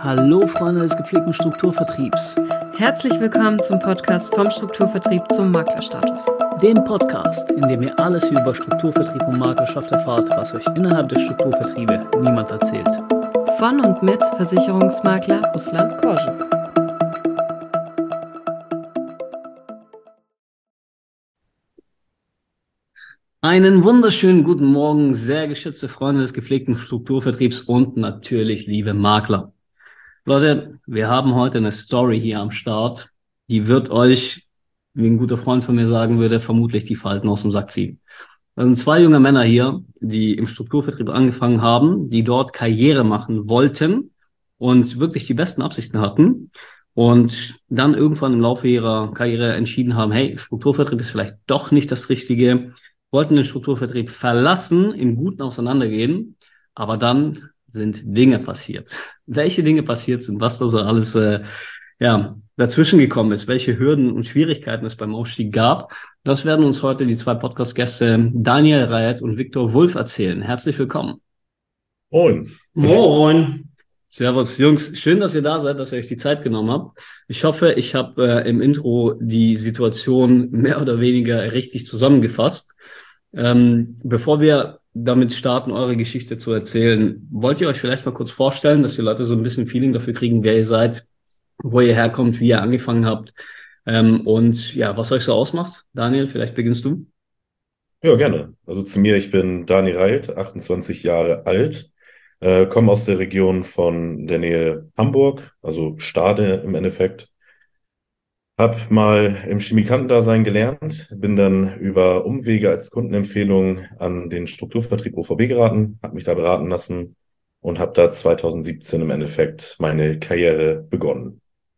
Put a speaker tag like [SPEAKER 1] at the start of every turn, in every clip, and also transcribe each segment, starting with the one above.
[SPEAKER 1] Hallo Freunde des gepflegten Strukturvertriebs.
[SPEAKER 2] Herzlich willkommen zum Podcast vom Strukturvertrieb zum Maklerstatus.
[SPEAKER 1] Dem Podcast, in dem ihr alles über Strukturvertrieb und Maklerschaft erfahrt, was euch innerhalb der Strukturvertriebe niemand erzählt.
[SPEAKER 2] Von und mit Versicherungsmakler Ruslan Korje.
[SPEAKER 1] Einen wunderschönen guten Morgen, sehr geschätzte Freunde des gepflegten Strukturvertriebs und natürlich liebe Makler. Leute, wir haben heute eine Story hier am Start, die wird euch, wie ein guter Freund von mir sagen würde, vermutlich die Falten aus dem Sack ziehen. Das sind zwei junge Männer hier, die im Strukturvertrieb angefangen haben, die dort Karriere machen wollten und wirklich die besten Absichten hatten und dann irgendwann im Laufe ihrer Karriere entschieden haben, hey, Strukturvertrieb ist vielleicht doch nicht das Richtige, wollten den Strukturvertrieb verlassen, im Guten auseinandergehen, aber dann sind Dinge passiert. Welche Dinge passiert sind, was da so alles dazwischen gekommen ist, welche Hürden und Schwierigkeiten es beim Aufstieg gab, das werden uns heute die zwei Podcast-Gäste Daniel Reit und Viktor Wulff erzählen. Herzlich willkommen.
[SPEAKER 3] Moin.
[SPEAKER 1] Moin. Servus, Jungs. Schön, dass ihr da seid, dass ihr euch die Zeit genommen habt. Ich hoffe, ich habe im Intro die Situation mehr oder weniger richtig zusammengefasst. Bevor wir damit starten, eure Geschichte zu erzählen, wollt ihr euch vielleicht mal kurz vorstellen, dass die Leute so ein bisschen Feeling dafür kriegen, wer ihr seid, wo ihr herkommt, wie ihr angefangen habt und ja, was euch so ausmacht? Daniel, vielleicht beginnst du.
[SPEAKER 3] Ja, gerne. Also zu mir, ich bin Daniel Reit, 28 Jahre alt, komme aus der Region von der Nähe Hamburg, also Stade im Endeffekt. Hab mal im Chemikantendasein gelernt, bin dann über Umwege als Kundenempfehlung an den Strukturvertrieb OVB geraten, habe mich da beraten lassen und habe da 2017 im Endeffekt meine Karriere begonnen.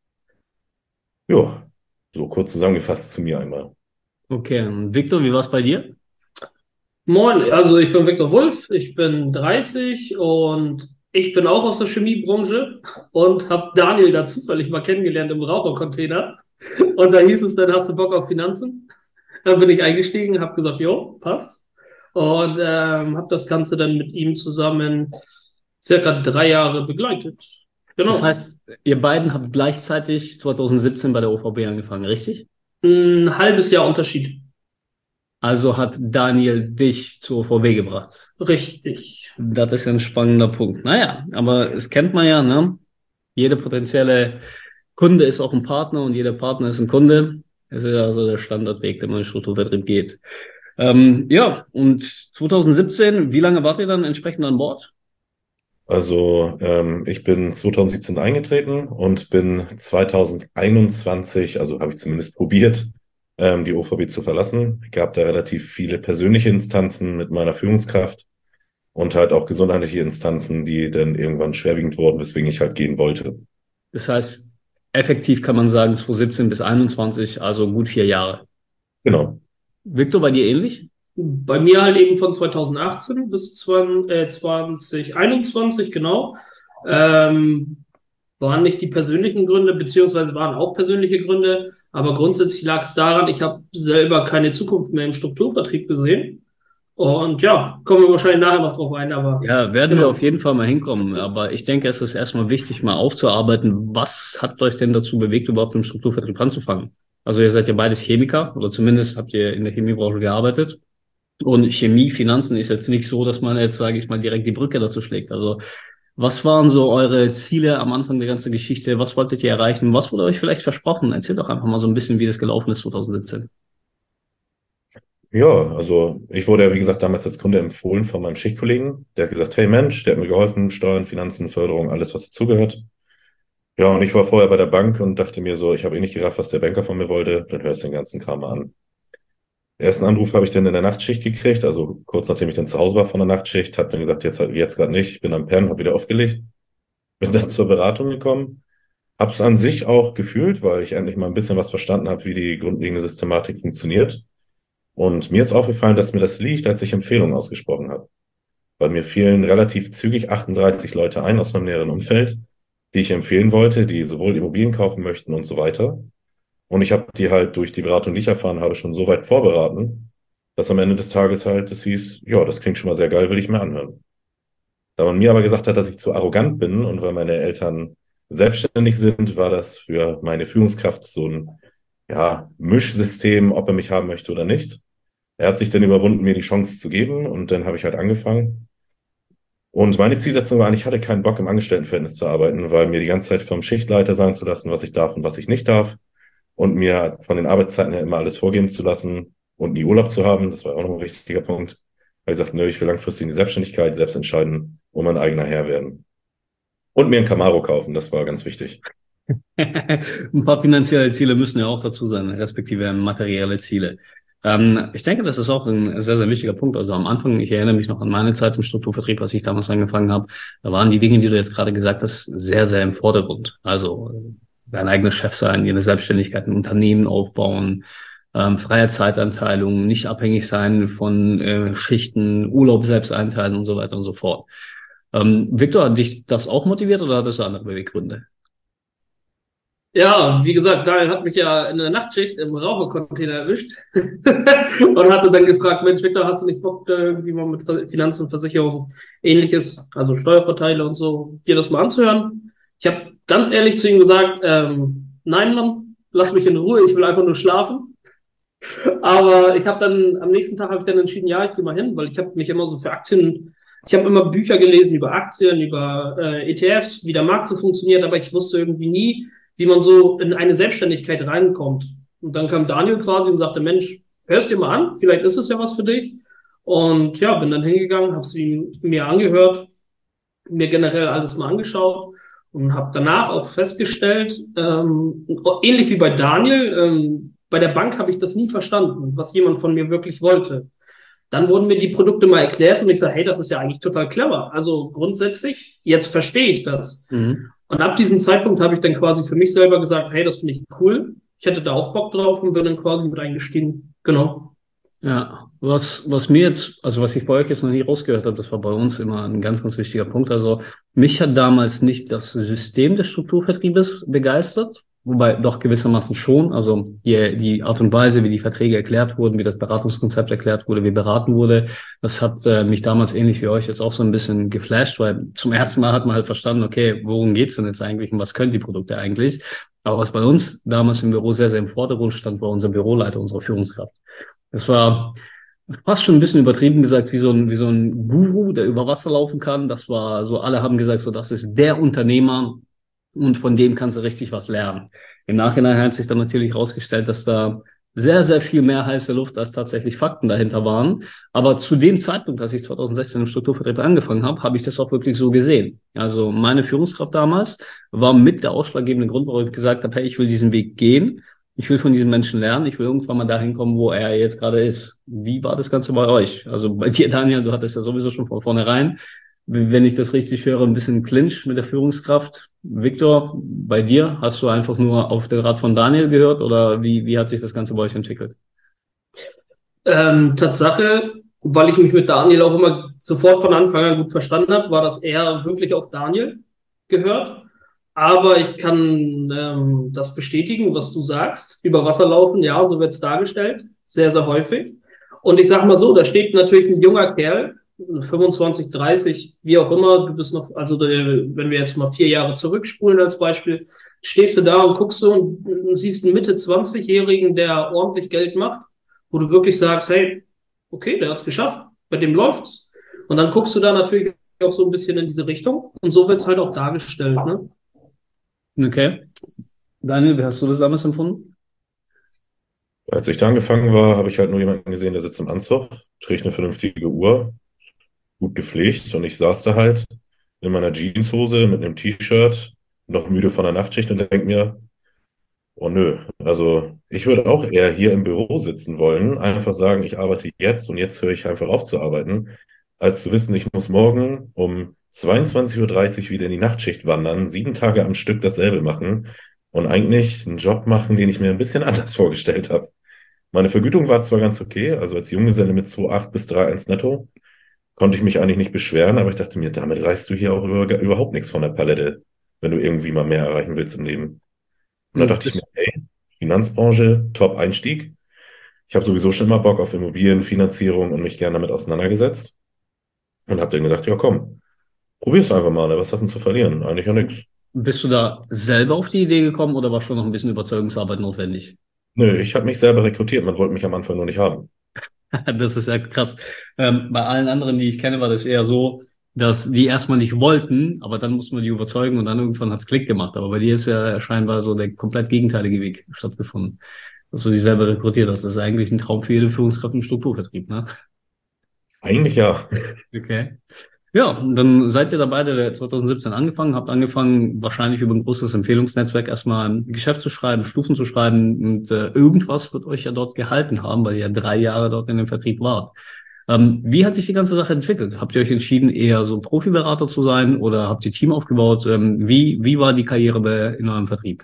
[SPEAKER 3] Ja, so kurz zusammengefasst zu mir einmal.
[SPEAKER 1] Okay, und Viktor, wie war es bei dir?
[SPEAKER 4] Moin, also ich bin Viktor Wulff, ich bin 30 und ich bin auch aus der Chemiebranche und habe Daniel da zufällig mal kennengelernt im Rauchercontainer. Und da hieß es dann, hast du Bock auf Finanzen? Dann bin ich eingestiegen, habe gesagt, jo, passt. Und habe das Ganze dann mit ihm zusammen circa 3 Jahre begleitet. Genau.
[SPEAKER 1] Das heißt, ihr beiden habt gleichzeitig 2017 bei der OVB angefangen, richtig?
[SPEAKER 4] Ein halbes Jahr Unterschied.
[SPEAKER 1] Also hat Daniel dich zur OVB gebracht.
[SPEAKER 4] Richtig.
[SPEAKER 1] Das ist ja ein spannender Punkt. Naja, aber es kennt man ja, ne? Jeder potenzielle Kunde ist auch ein Partner und jeder Partner ist ein Kunde. Das ist ja so der Standardweg, der man in den Strukturvertrieb geht. Ja, und 2017, wie lange wart ihr dann entsprechend an Bord?
[SPEAKER 3] Also ich bin 2017 eingetreten und bin 2021, also habe ich zumindest probiert, die OVB zu verlassen. Es gab da relativ viele persönliche Instanzen mit meiner Führungskraft und halt auch gesundheitliche Instanzen, die dann irgendwann schwerwiegend wurden, weswegen ich halt gehen wollte.
[SPEAKER 1] Das heißt, effektiv kann man sagen 2017 bis 2021, also gut 4 Jahre.
[SPEAKER 3] Genau.
[SPEAKER 1] Viktor, bei dir ähnlich?
[SPEAKER 4] Bei mir halt eben von 2018 bis 2021, genau. Waren nicht die persönlichen Gründe, beziehungsweise waren auch persönliche Gründe, aber grundsätzlich lag es daran, ich habe selber keine Zukunft mehr im Strukturvertrieb gesehen. Und ja, kommen wir wahrscheinlich nachher noch drauf ein, aber.
[SPEAKER 1] Ja, werden wir auf jeden Fall mal hinkommen. Aber ich denke, es ist erstmal wichtig, mal aufzuarbeiten. Was hat euch denn dazu bewegt, überhaupt im Strukturvertrieb anzufangen? Also ihr seid ja beides Chemiker oder zumindest habt ihr in der Chemiebranche gearbeitet. Und Chemie, Finanzen ist jetzt nicht so, dass man jetzt, sage ich mal, direkt die Brücke dazu schlägt. Also was waren so eure Ziele am Anfang der ganzen Geschichte? Was wolltet ihr erreichen? Was wurde euch vielleicht versprochen? Erzählt doch einfach mal so ein bisschen, wie das gelaufen ist 2017.
[SPEAKER 3] Ja, also ich wurde ja, wie gesagt, damals als Kunde empfohlen von meinem Schichtkollegen. Der hat gesagt, hey Mensch, der hat mir geholfen, Steuern, Finanzen, Förderung, alles, was dazugehört. Ja, und ich war vorher bei der Bank und dachte mir so, ich habe eh nicht gerafft, was der Banker von mir wollte, dann hörst du den ganzen Kram mal an. Den ersten Anruf habe ich dann in der Nachtschicht gekriegt, also kurz nachdem ich dann zu Hause war von der Nachtschicht, habe dann gesagt, jetzt gerade nicht, bin am Pennen, habe wieder aufgelegt, bin dann zur Beratung gekommen, habe es an sich auch gefühlt, weil ich endlich mal ein bisschen was verstanden habe, wie die grundlegende Systematik funktioniert. Und mir ist aufgefallen, dass mir das liegt, als ich Empfehlungen ausgesprochen habe. Weil mir fielen relativ zügig 38 Leute ein aus meinem näheren Umfeld, die ich empfehlen wollte, die sowohl Immobilien kaufen möchten und so weiter. Und ich habe die halt durch die Beratung, die ich erfahren habe, schon so weit vorberaten, dass am Ende des Tages halt es hieß, ja, das klingt schon mal sehr geil, will ich mir anhören. Da man mir aber gesagt hat, dass ich zu arrogant bin und weil meine Eltern selbstständig sind, war das für meine Führungskraft so ein Mischsystem, ob er mich haben möchte oder nicht. Er hat sich dann überwunden, mir die Chance zu geben und dann habe ich halt angefangen. Und meine Zielsetzung war eigentlich, ich hatte keinen Bock im Angestelltenverhältnis zu arbeiten, weil mir die ganze Zeit vom Schichtleiter sagen zu lassen, was ich darf und was ich nicht darf und mir von den Arbeitszeiten her immer alles vorgeben zu lassen und nie Urlaub zu haben, das war auch noch ein wichtiger Punkt. Da habe ich gesagt, nö, ich will langfristig in die Selbstständigkeit, selbst entscheiden und mein eigener Herr werden. Und mir ein Camaro kaufen, das war ganz wichtig.
[SPEAKER 1] Ein paar finanzielle Ziele müssen ja auch dazu sein, respektive materielle Ziele. Ich denke, das ist auch ein sehr, sehr wichtiger Punkt. Also am Anfang, ich erinnere mich noch an meine Zeit im Strukturvertrieb, als ich damals angefangen habe, da waren die Dinge, die du jetzt gerade gesagt hast, sehr, sehr im Vordergrund. Also dein eigener Chef sein, dir eine Selbstständigkeit, ein Unternehmen aufbauen, freie Zeiteinteilung, nicht abhängig sein von Schichten, Urlaub selbst einteilen und so weiter und so fort. Victor, hat dich das auch motiviert oder hattest du andere Beweggründe?
[SPEAKER 4] Ja, wie gesagt, Daniel hat mich ja in der Nachtschicht im Rauchercontainer erwischt und hatte dann gefragt, Mensch, Victor, hast du nicht Bock, wie man mit Finanzen, Versicherung, ähnliches, also Steuervorteile und so, dir das mal anzuhören? Ich habe ganz ehrlich zu ihm gesagt, nein, Mann, lass mich in Ruhe, ich will einfach nur schlafen. Aber ich habe dann, am nächsten Tag habe ich dann entschieden, ja, ich gehe mal hin, weil ich habe mich immer so für Aktien, ich habe immer Bücher gelesen über Aktien, über ETFs, wie der Markt so funktioniert, aber ich wusste irgendwie nie, wie man so in eine Selbstständigkeit reinkommt. Und dann kam Daniel quasi und sagte, Mensch, hörst dir mal an, vielleicht ist es ja was für dich. Und ja, bin dann hingegangen, habe es mir angehört, mir generell alles mal angeschaut und habe danach auch festgestellt, ähnlich wie bei Daniel, bei der Bank habe ich das nie verstanden, was jemand von mir wirklich wollte. Dann wurden mir die Produkte mal erklärt und ich sage, hey, das ist ja eigentlich total clever. Also grundsätzlich, jetzt verstehe ich das.
[SPEAKER 1] Mhm.
[SPEAKER 4] Und ab diesem Zeitpunkt habe ich dann quasi für mich selber gesagt, hey, das finde ich cool. Ich hätte da auch Bock drauf und bin dann quasi mit eingestiegen. Genau.
[SPEAKER 1] Ja, was mir jetzt, also was ich bei euch jetzt noch nie rausgehört habe, das war bei uns immer ein ganz, ganz wichtiger Punkt. Also mich hat damals nicht das System des Strukturvertriebes begeistert, wobei doch gewissermaßen schon. Also die Art und Weise, wie die Verträge erklärt wurden, wie das Beratungskonzept erklärt wurde, wie beraten wurde, das hat mich damals ähnlich wie euch jetzt auch so ein bisschen geflasht, weil zum ersten Mal hat man halt verstanden, okay, worum geht's denn jetzt eigentlich und was können die Produkte eigentlich? Aber was bei uns damals im Büro sehr, sehr im Vordergrund stand, war unser Büroleiter, unsere Führungskraft. Das war fast schon ein bisschen übertrieben gesagt, wie so ein Guru, der über Wasser laufen kann. Das war so, alle haben gesagt, so, das ist der Unternehmer und von dem kannst du richtig was lernen. Im Nachhinein hat sich dann natürlich herausgestellt, dass da sehr, sehr viel mehr heiße Luft als tatsächlich Fakten dahinter waren. Aber zu dem Zeitpunkt, als ich 2016 im Strukturvertrieb angefangen habe, habe ich das auch wirklich so gesehen. Also meine Führungskraft damals war mit der ausschlaggebende Grund, warum ich gesagt habe, hey, ich will diesen Weg gehen. Ich will von diesem Menschen lernen. Ich will irgendwann mal dahin kommen, wo er jetzt gerade ist. Wie war das Ganze bei euch? Also bei dir, Daniel, du hattest ja sowieso schon von vornherein, wenn ich das richtig höre, ein bisschen Clinch mit der Führungskraft. Victor, bei dir, hast du einfach nur auf den Rat von Daniel gehört oder wie hat sich das Ganze bei euch entwickelt?
[SPEAKER 4] Tatsache, weil ich mich mit Daniel auch immer sofort von Anfang an gut verstanden habe, war das eher wirklich auf Daniel gehört. Aber ich kann das bestätigen, was du sagst. Über Wasser laufen, ja, so wird es dargestellt. Sehr, sehr häufig. Und ich sag mal so, da steht natürlich ein junger Kerl, 25, 30, wie auch immer, du bist noch, also wenn wir jetzt mal 4 Jahre zurückspulen als Beispiel, stehst du da und guckst so und siehst einen Mitte-20-Jährigen, der ordentlich Geld macht, wo du wirklich sagst, hey, okay, der hat's geschafft, bei dem läuft's. Und dann guckst du da natürlich auch so ein bisschen in diese Richtung und so wird's halt auch dargestellt, ne?
[SPEAKER 1] Okay. Daniel, wie hast du das damals empfunden?
[SPEAKER 3] Als ich da angefangen war, habe ich halt nur jemanden gesehen, der sitzt im Anzug, trägt eine vernünftige Uhr, gut gepflegt und ich saß da halt in meiner Jeanshose mit einem T-Shirt, noch müde von der Nachtschicht und denke mir, oh nö, also ich würde auch eher hier im Büro sitzen wollen, einfach sagen, ich arbeite jetzt und jetzt höre ich einfach auf zu arbeiten, als zu wissen, ich muss morgen um 22:30 Uhr wieder in die Nachtschicht wandern, 7 Tage am Stück dasselbe machen und eigentlich einen Job machen, den ich mir ein bisschen anders vorgestellt habe. Meine Vergütung war zwar ganz okay, also als Junggeselle mit 2,8 bis 3,1 netto, konnte ich mich eigentlich nicht beschweren, aber ich dachte mir, damit reißt du hier auch überhaupt nichts von der Palette, wenn du irgendwie mal mehr erreichen willst im Leben. Und da dachte ich mir, hey, Finanzbranche, Top-Einstieg. Ich habe sowieso schon immer Bock auf Immobilienfinanzierung und mich gerne damit auseinandergesetzt. Und habe dann gedacht, ja komm, probier's einfach mal, ne? Was hast du denn zu verlieren? Eigentlich ja nichts.
[SPEAKER 1] Bist du da selber auf die Idee gekommen oder war schon noch ein bisschen Überzeugungsarbeit notwendig?
[SPEAKER 3] Nö, ich habe mich selber rekrutiert, man wollte mich am Anfang nur nicht haben.
[SPEAKER 1] Das ist ja krass. Bei allen anderen, die ich kenne, war das eher so, dass die erstmal nicht wollten, aber dann musste man die überzeugen und dann irgendwann hat's Klick gemacht. Aber bei dir ist ja scheinbar so der komplett gegenteilige Weg stattgefunden, dass du dich selber rekrutiert hast. Das ist eigentlich ein Traum für jede Führungskraft im Strukturvertrieb, ne?
[SPEAKER 3] Eigentlich ja.
[SPEAKER 1] Okay. Ja, und dann seid ihr da beide 2017 angefangen, habt angefangen, wahrscheinlich über ein großes Empfehlungsnetzwerk erstmal ein Geschäft zu schreiben, Stufen zu schreiben und irgendwas wird euch ja dort gehalten haben, weil ihr ja 3 Jahre dort in dem Vertrieb wart. Wie hat sich die ganze Sache entwickelt? Habt ihr euch entschieden, eher so Profiberater zu sein oder habt ihr Team aufgebaut? Wie war die Karriere in eurem Vertrieb?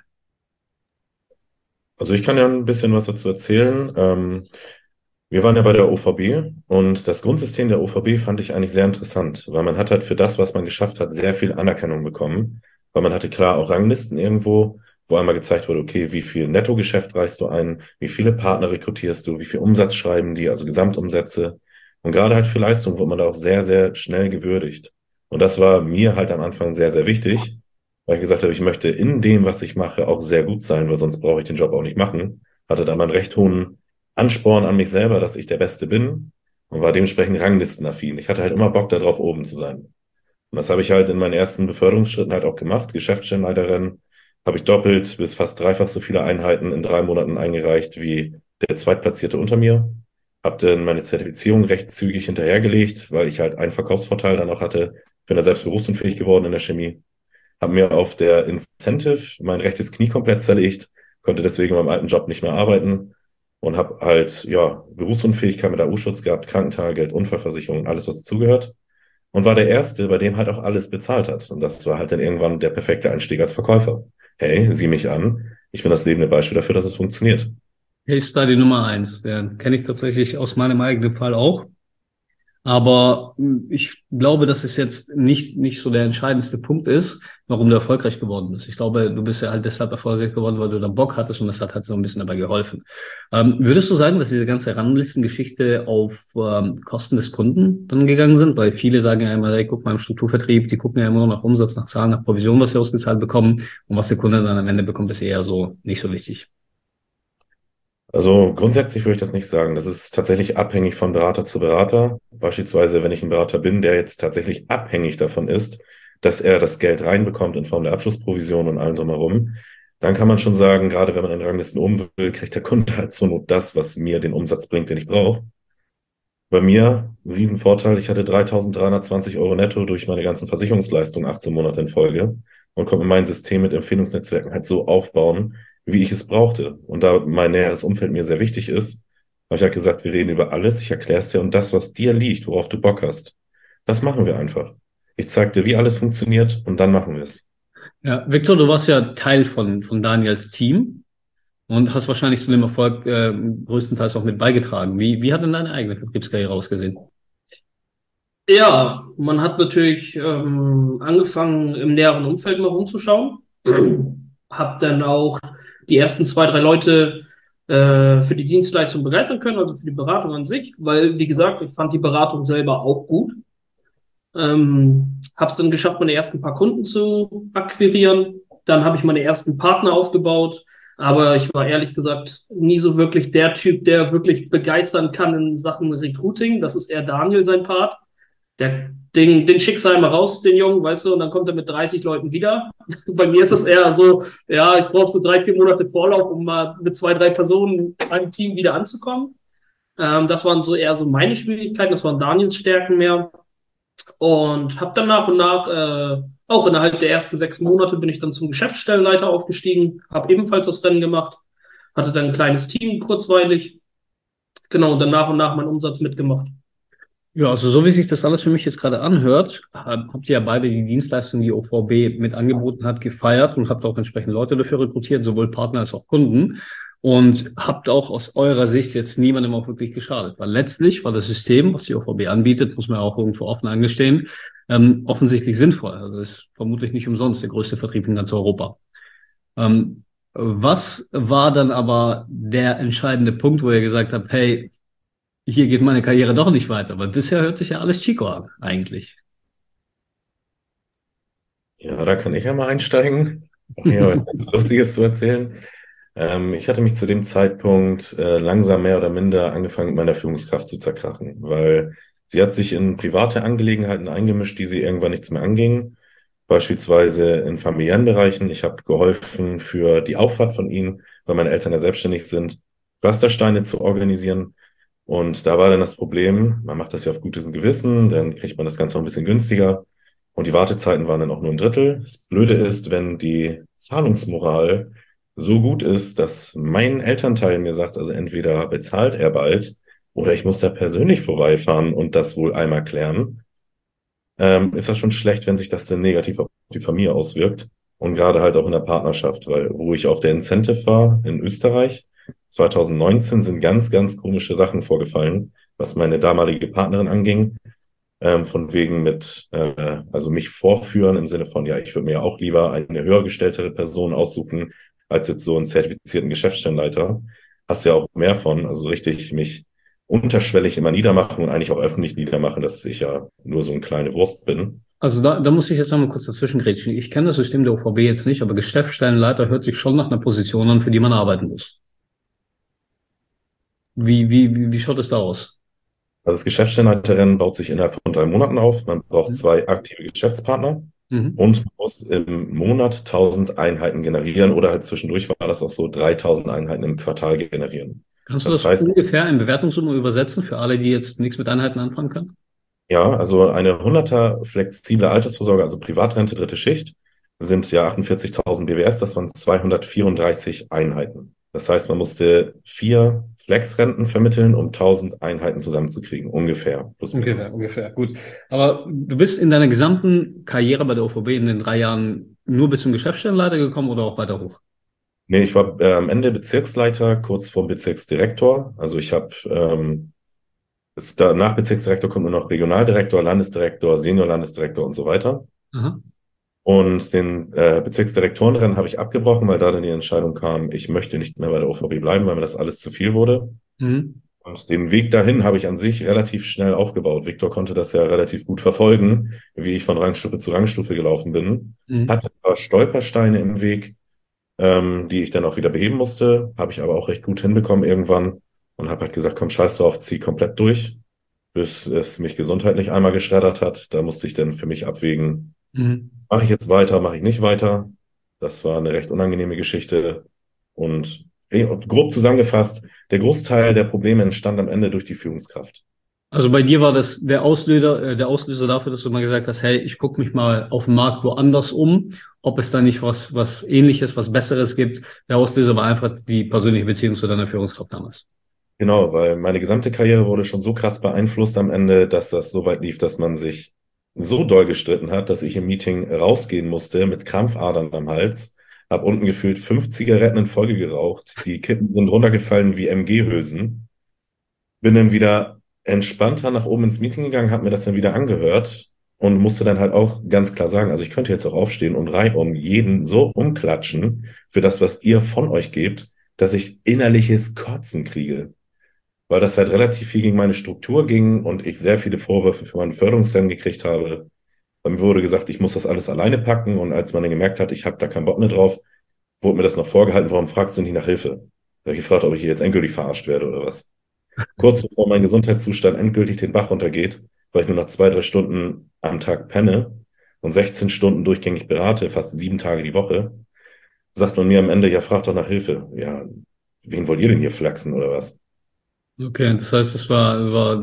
[SPEAKER 3] Also ich kann ja ein bisschen was dazu erzählen. Wir waren ja bei der OVB und das Grundsystem der OVB fand ich eigentlich sehr interessant, weil man hat halt für das, was man geschafft hat, sehr viel Anerkennung bekommen, weil man hatte klar auch Ranglisten irgendwo, wo einmal gezeigt wurde, okay, wie viel Nettogeschäft reichst du ein, wie viele Partner rekrutierst du, wie viel Umsatz schreiben die, also Gesamtumsätze. Und gerade halt für Leistung wurde man da auch sehr, sehr schnell gewürdigt. Und das war mir halt am Anfang sehr, sehr wichtig, weil ich gesagt habe, ich möchte in dem, was ich mache, auch sehr gut sein, weil sonst brauche ich den Job auch nicht machen. Hatte da mal einen recht hohen Ansporn an mich selber, dass ich der Beste bin und war dementsprechend ranglistenaffin. Ich hatte halt immer Bock darauf, oben zu sein. Und das habe ich halt in meinen ersten Beförderungsschritten halt auch gemacht. Geschäftsstellenleiterin habe ich doppelt bis fast dreifach so viele Einheiten in 3 Monaten eingereicht wie der Zweitplatzierte unter mir. Habe dann meine Zertifizierung recht zügig hinterhergelegt, weil ich halt einen Verkaufsvorteil dann auch hatte. Bin da selbst berufsunfähig geworden in der Chemie. Habe mir auf der Incentive mein rechtes Knie komplett zerlegt, konnte deswegen in meinem alten Job nicht mehr arbeiten und habe halt, ja, Berufsunfähigkeit mit AU-Schutz gehabt, Krankentagegeld, Unfallversicherung, alles, was dazugehört. Und war der Erste, bei dem halt auch alles bezahlt hat. Und das war halt dann irgendwann der perfekte Einstieg als Verkäufer. Hey, sieh mich an. Ich bin das lebende Beispiel dafür, dass es funktioniert.
[SPEAKER 1] Case Study Nummer 1. Ja, kenne ich tatsächlich aus meinem eigenen Fall auch. Aber ich glaube, dass es jetzt nicht so der entscheidendste Punkt ist, warum du erfolgreich geworden bist. Ich glaube, du bist ja halt deshalb erfolgreich geworden, weil du da Bock hattest und das hat halt so ein bisschen dabei geholfen. Würdest du sagen, dass diese ganze Ranglistengeschichte auf Kosten des Kunden dann gegangen sind? Weil viele sagen ja immer, hey, guck mal im Strukturvertrieb, die gucken ja immer nur nach Umsatz, nach Zahlen, nach Provision, was sie ausgezahlt bekommen. Und was der Kunde dann am Ende bekommt, ist eher so nicht so wichtig.
[SPEAKER 3] Also grundsätzlich würde ich das nicht sagen. Das ist tatsächlich abhängig von Berater zu Berater. Beispielsweise, wenn ich ein Berater bin, der jetzt tatsächlich abhängig davon ist, dass er das Geld reinbekommt in Form der Abschlussprovision und allem drumherum, dann kann man schon sagen, gerade wenn man in Ranglisten oben will, kriegt der Kunde halt zur Not das, was mir den Umsatz bringt, den ich brauche. Bei mir, ein Riesenvorteil, ich hatte 3.320 € netto durch meine ganzen Versicherungsleistungen 18 Monate in Folge und konnte mein System mit Empfehlungsnetzwerken halt so aufbauen, wie ich es brauchte. Und da mein näheres Umfeld mir sehr wichtig ist, habe ich halt gesagt, wir reden über alles, ich erkläre es dir und das, was dir liegt, worauf du Bock hast, das machen wir einfach. Ich zeige dir, wie alles funktioniert und dann machen wir es.
[SPEAKER 1] Ja, Victor, du warst ja Teil von Daniels Team und hast wahrscheinlich zu dem Erfolg größtenteils auch mit beigetragen. Wie hat denn deine eigene Vertriebskarriere ausgesehen?
[SPEAKER 4] Ja, man hat natürlich angefangen, im näheren Umfeld mal rumzuschauen. Hab dann auch die ersten 2, 3 Leute für die Dienstleistung begeistern können, also für die Beratung an sich, weil, wie gesagt, ich fand die Beratung selber auch gut. Habe es dann geschafft, meine ersten paar Kunden zu akquirieren. Dann habe ich meine ersten Partner aufgebaut. Aber ich war ehrlich gesagt nie so wirklich der Typ, der wirklich begeistern kann in Sachen Recruiting. Das ist eher Daniel sein Part. Den schickst du einmal raus, den Jungen, weißt du, und dann kommt er mit 30 Leuten wieder. Bei mir ist es eher so, ja, ich brauche so 3, 4 Monate Vorlauf, um mal mit 2, 3 Personen in einem Team wieder anzukommen. Das waren so eher so meine Schwierigkeiten, das waren Daniels Stärken mehr. Und habe dann nach und nach, auch innerhalb der ersten 6 Monate bin ich dann zum Geschäftsstellenleiter aufgestiegen, habe ebenfalls das Rennen gemacht, hatte dann ein kleines Team kurzweilig, genau, und dann nach und nach meinen Umsatz mitgemacht.
[SPEAKER 1] Ja, also so wie sich das alles für mich jetzt gerade anhört, habt ihr ja beide die Dienstleistung, die OVB mit angeboten hat, gefeiert und habt auch entsprechend Leute dafür rekrutiert, sowohl Partner als auch Kunden. Und habt auch aus eurer Sicht jetzt niemandem auch wirklich geschadet. Weil letztlich war das System, was die OVB anbietet, muss man auch irgendwo offen eingestehen, offensichtlich sinnvoll. Also das ist vermutlich nicht umsonst der größte Vertrieb in ganz Europa. Was war dann aber der entscheidende Punkt, wo ihr gesagt habt, hey, hier geht meine Karriere doch nicht weiter? Weil bisher hört sich ja alles Chico an, eigentlich.
[SPEAKER 3] Ja, da kann ich ja mal einsteigen. Hier was ganz Lustiges zu erzählen. Ich hatte mich zu dem Zeitpunkt langsam mehr oder minder angefangen, mit meiner Führungskraft zu zerkrachen, weil sie hat sich in private Angelegenheiten eingemischt, die sie irgendwann nichts mehr angingen. Beispielsweise in familiären Bereichen. Ich habe geholfen für die Auffahrt von ihnen, weil meine Eltern ja selbstständig sind, Pflastersteine zu organisieren. Und da war dann das Problem, man macht das ja auf gutes Gewissen, dann kriegt man das Ganze auch ein bisschen günstiger. Und die Wartezeiten waren dann auch nur ein Drittel. Das Blöde ist, wenn die Zahlungsmoral so gut ist, dass mein Elternteil mir sagt, also entweder bezahlt er bald oder ich muss da persönlich vorbeifahren und das wohl einmal klären, ist das schon schlecht, wenn sich das dann negativ auf die Familie auswirkt. Und gerade halt auch in der Partnerschaft, weil wo ich auf der Incentive war in Österreich, 2019 sind ganz, ganz komische Sachen vorgefallen, was meine damalige Partnerin anging. Von wegen mit, also mich vorführen im Sinne von, ja, ich würde mir auch lieber eine höher gestelltere Person aussuchen, als jetzt so einen zertifizierten Geschäftsstellenleiter. Hast ja auch mehr von, also richtig mich unterschwellig immer niedermachen und eigentlich auch öffentlich niedermachen, dass ich ja nur so eine kleine Wurst bin.
[SPEAKER 1] Also da muss ich jetzt noch mal kurz dazwischen grätschen. Ich kenne das System der OVB jetzt nicht, aber Geschäftsstellenleiter hört sich schon nach einer Position an, für die man arbeiten muss. Wie schaut es da aus?
[SPEAKER 3] Also das Geschäftsstellenleiterrennen baut sich innerhalb von 3 Monaten auf. Man braucht
[SPEAKER 1] Mhm.
[SPEAKER 3] 2 aktive Geschäftspartner
[SPEAKER 1] Mhm.
[SPEAKER 3] und muss im Monat 1.000 Einheiten generieren oder halt zwischendurch war das auch so 3.000 Einheiten im Quartal generieren.
[SPEAKER 1] Kannst du
[SPEAKER 3] Das
[SPEAKER 1] das
[SPEAKER 3] heißt,
[SPEAKER 1] ungefähr in Bewertungssumme übersetzen für alle, die jetzt nichts mit Einheiten anfangen können?
[SPEAKER 3] ja, also eine 100er flexible Altersvorsorge, also Privatrente dritte Schicht, sind ja 48.000 BWS, das waren 234 Einheiten. Das heißt, man musste 4 Flexrenten vermitteln, um 1.000 Einheiten zusammenzukriegen, ungefähr, plus minus.
[SPEAKER 1] Ungefähr, gut. Aber du bist in deiner gesamten Karriere bei der OVB in den 3 Jahren nur bis zum Geschäftsstellenleiter gekommen oder auch weiter hoch?
[SPEAKER 3] Nee, ich war am Ende Bezirksleiter, kurz vorm Bezirksdirektor. Also ich habe, nach Bezirksdirektor kommt nur noch Regionaldirektor, Landesdirektor, Senior-Landesdirektor und so weiter.
[SPEAKER 1] Aha.
[SPEAKER 3] Und den Bezirksdirektorenrennen habe ich abgebrochen, weil da dann die Entscheidung kam, ich möchte nicht mehr bei der OVB bleiben, weil mir das alles zu viel wurde.
[SPEAKER 1] Mhm.
[SPEAKER 3] Und den Weg dahin habe ich an sich relativ schnell aufgebaut. Viktor konnte das ja relativ gut verfolgen, wie ich von Rangstufe zu Rangstufe gelaufen bin.
[SPEAKER 1] Mhm.
[SPEAKER 3] Hatte ein paar Stolpersteine im Weg, die ich dann auch wieder beheben musste. Habe ich aber auch recht gut hinbekommen irgendwann und habe halt gesagt, komm, scheiß drauf, zieh komplett durch, bis es mich gesundheitlich einmal geschreddert hat. Da musste ich dann für mich abwägen,
[SPEAKER 1] Mhm.
[SPEAKER 3] mache ich jetzt weiter, mache ich nicht weiter. Das war eine recht unangenehme Geschichte. Und grob zusammengefasst, der Großteil der Probleme entstand am Ende durch die Führungskraft.
[SPEAKER 1] Also bei dir war das der Auslöser dafür, dass du mal gesagt hast, hey, ich gucke mich mal auf dem Markt woanders um, ob es da nicht was Ähnliches, was Besseres gibt. Der Auslöser war einfach die persönliche Beziehung zu deiner Führungskraft damals.
[SPEAKER 3] Genau, weil meine gesamte Karriere wurde schon so krass beeinflusst am Ende, dass das so weit lief, dass man sich so doll gestritten hat, dass ich im Meeting rausgehen musste mit Krampfadern am Hals, habe unten gefühlt 5 Zigaretten in Folge geraucht, die Kippen sind runtergefallen wie MG-Hülsen, bin dann wieder entspannter nach oben ins Meeting gegangen, habe mir das dann wieder angehört und musste dann halt auch ganz klar sagen, also ich könnte jetzt auch aufstehen und reihum jeden so umklatschen für das, was ihr von euch gebt, dass ich innerliches Kotzen kriege, weil das halt relativ viel gegen meine Struktur ging und ich sehr viele Vorwürfe für mein Förderungsrennen gekriegt habe. Bei mir wurde gesagt, ich muss das alles alleine packen und als man dann gemerkt hat, ich habe da keinen Bock mehr drauf, wurde mir das noch vorgehalten, warum fragst du nicht nach Hilfe? Da habe ich gefragt, ob ich hier jetzt endgültig verarscht werde oder was. Kurz bevor mein Gesundheitszustand endgültig den Bach runtergeht, weil ich nur noch 2, 3 Stunden am Tag penne und 16 Stunden durchgängig berate, fast 7 Tage die Woche, sagt man mir am Ende, ja, frag doch nach Hilfe. Ja, wen wollt ihr denn hier flachsen oder was?
[SPEAKER 1] Okay, das heißt, war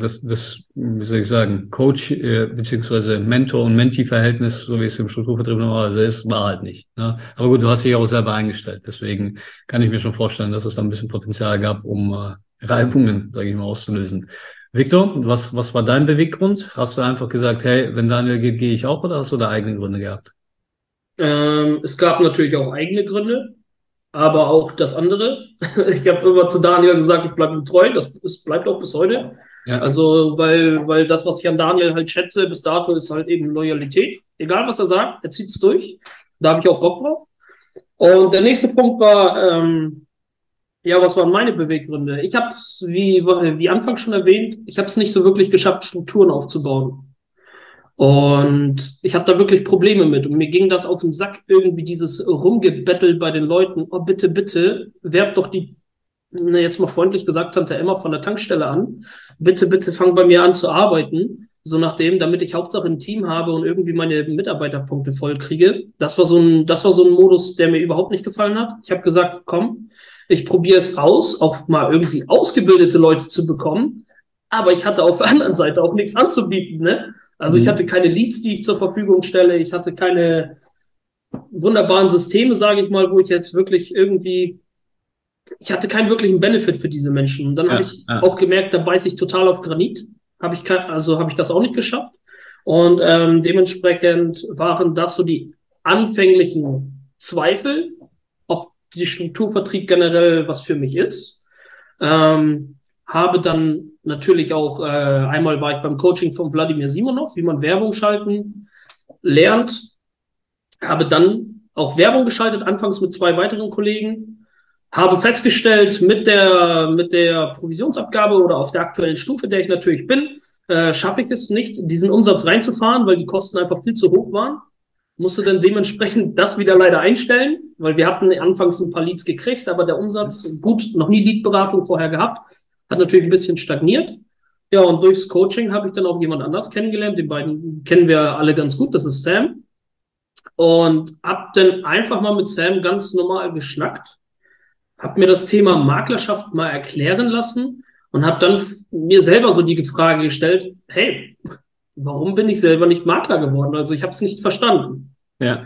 [SPEAKER 1] wie soll ich sagen, Coach, beziehungsweise Mentor- und Mentee-Verhältnis, so wie es im Strukturvertrieb normalerweise ist, war halt nicht. Ne? Aber gut, du hast dich auch selber eingestellt. Deswegen kann ich mir schon vorstellen, dass es da ein bisschen Potenzial gab, um Reibungen, sage ich mal, auszulösen. Victor, was war dein Beweggrund? Hast du einfach gesagt, hey, wenn Daniel geht, gehe ich auch, oder hast du da eigene Gründe gehabt?
[SPEAKER 4] Es gab natürlich auch eigene Gründe, aber auch das andere. Ich habe immer zu Daniel gesagt, ich bleibe ihm treu, das bleibt auch bis heute.
[SPEAKER 1] Ja.
[SPEAKER 4] Also, weil das, was ich an Daniel halt schätze, bis dato ist halt eben Loyalität. Egal, was er sagt, er zieht es durch. Da habe ich auch Bock drauf. Und der nächste Punkt war, ja, was waren meine Beweggründe? Ich habe es, wie anfangs schon erwähnt, ich habe es nicht so wirklich geschafft, Strukturen aufzubauen. Und ich habe da wirklich Probleme mit. Und mir ging das auf den Sack, irgendwie dieses Rumgebettel bei den Leuten. Oh, bitte, bitte, werbt doch die, jetzt mal freundlich gesagt, Tante Emma von der Tankstelle an. Bitte, bitte, fang bei mir an zu arbeiten. So nachdem, damit ich Hauptsache ein Team habe und irgendwie meine Mitarbeiterpunkte voll kriege. Das war so ein Modus, der mir überhaupt nicht gefallen hat. Ich habe gesagt, komm, ich probiere es aus, auch mal irgendwie ausgebildete Leute zu bekommen. Aber ich hatte auf der anderen Seite auch nichts anzubieten, ne? Also ich hatte keine Leads, die ich zur Verfügung stelle. Ich hatte keine wunderbaren Systeme, sage ich mal, wo ich jetzt wirklich irgendwie, ich hatte keinen wirklichen Benefit für diese Menschen. Und dann habe ich auch gemerkt, da beiße ich total auf Granit. Also habe ich das auch nicht geschafft. Und dementsprechend waren das so die anfänglichen Zweifel, ob die Strukturvertrieb generell was für mich ist. Habe dann natürlich auch, einmal war ich beim Coaching von Wladimir Simonov, wie man Werbung schalten lernt. Habe dann auch Werbung geschaltet, anfangs mit 2 weiteren Kollegen. Habe festgestellt, mit der Provisionsabgabe oder auf der aktuellen Stufe, der ich natürlich bin, schaffe ich es nicht, diesen Umsatz reinzufahren, weil die Kosten einfach viel zu hoch waren. Musste dann dementsprechend das wieder leider einstellen, weil wir hatten anfangs ein paar Leads gekriegt, aber der Umsatz, gut, noch nie Leadberatung vorher gehabt, hat natürlich ein bisschen stagniert. Ja, und durchs Coaching habe ich dann auch jemand anders kennengelernt. Den beiden kennen wir alle ganz gut, das ist Sam. Und hab dann einfach mal mit Sam ganz normal geschnackt, hab mir das Thema Maklerschaft mal erklären lassen und hab dann mir selber so die Frage gestellt, hey, warum bin ich selber nicht Makler geworden? Also ich habe es nicht verstanden.
[SPEAKER 1] Ja.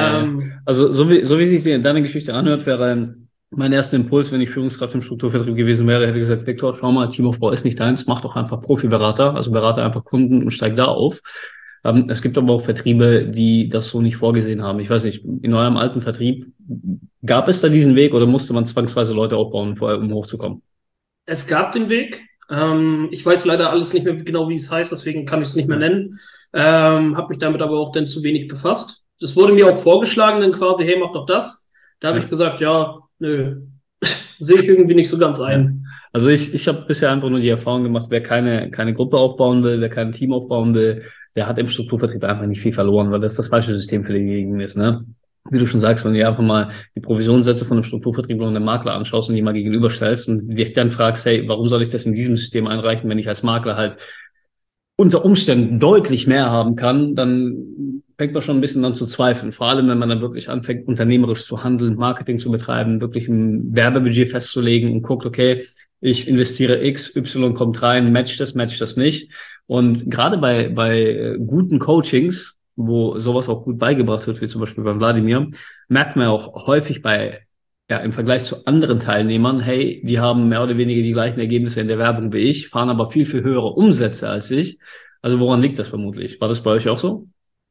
[SPEAKER 1] Also so wie sich deine Geschichte anhört, wäre mein erster Impuls, wenn ich Führungskraft im Strukturvertrieb gewesen wäre, hätte ich gesagt, Viktor, schau mal, Teamaufbau ist nicht deins, mach doch einfach Profiberater, also berate einfach Kunden und steig da auf. Es gibt aber auch Vertriebe, die das so nicht vorgesehen haben. Ich weiß nicht, in eurem alten Vertrieb, gab es da diesen Weg oder musste man zwangsweise Leute aufbauen, um hochzukommen?
[SPEAKER 4] Es gab den Weg. Ich weiß leider alles nicht mehr genau, wie es heißt, deswegen kann ich es nicht mehr nennen. Habe mich damit aber auch dann zu wenig befasst. Das wurde mir auch vorgeschlagen, dann quasi, hey, mach doch das. Da habe ich gesagt, ja, nö, sehe ich irgendwie nicht so ganz ein.
[SPEAKER 1] Also ich habe bisher einfach nur die Erfahrung gemacht, wer keine Gruppe aufbauen will, wer kein Team aufbauen will, der hat im Strukturvertrieb einfach nicht viel verloren, weil das das falsche System für denjenigen ist, ne? Wie du schon sagst, wenn du dir einfach mal die Provisionssätze von einem Strukturvertrieb und einem Makler anschaust und die mal gegenüberstellst und dich dann fragst, hey, warum soll ich das in diesem System einreichen, wenn ich als Makler halt unter Umständen deutlich mehr haben kann, dann fängt man schon ein bisschen an zu zweifeln. Vor allem, wenn man dann wirklich anfängt, unternehmerisch zu handeln, Marketing zu betreiben, wirklich ein Werbebudget festzulegen und guckt, okay, ich investiere X, Y kommt rein, matcht das nicht. Und gerade bei guten Coachings, wo sowas auch gut beigebracht wird, wie zum Beispiel beim Wladimir, merkt man auch häufig im Vergleich zu anderen Teilnehmern, hey, die haben mehr oder weniger die gleichen Ergebnisse in der Werbung wie ich, fahren aber viel, viel höhere Umsätze als ich. Also woran liegt das vermutlich? War das bei euch auch so?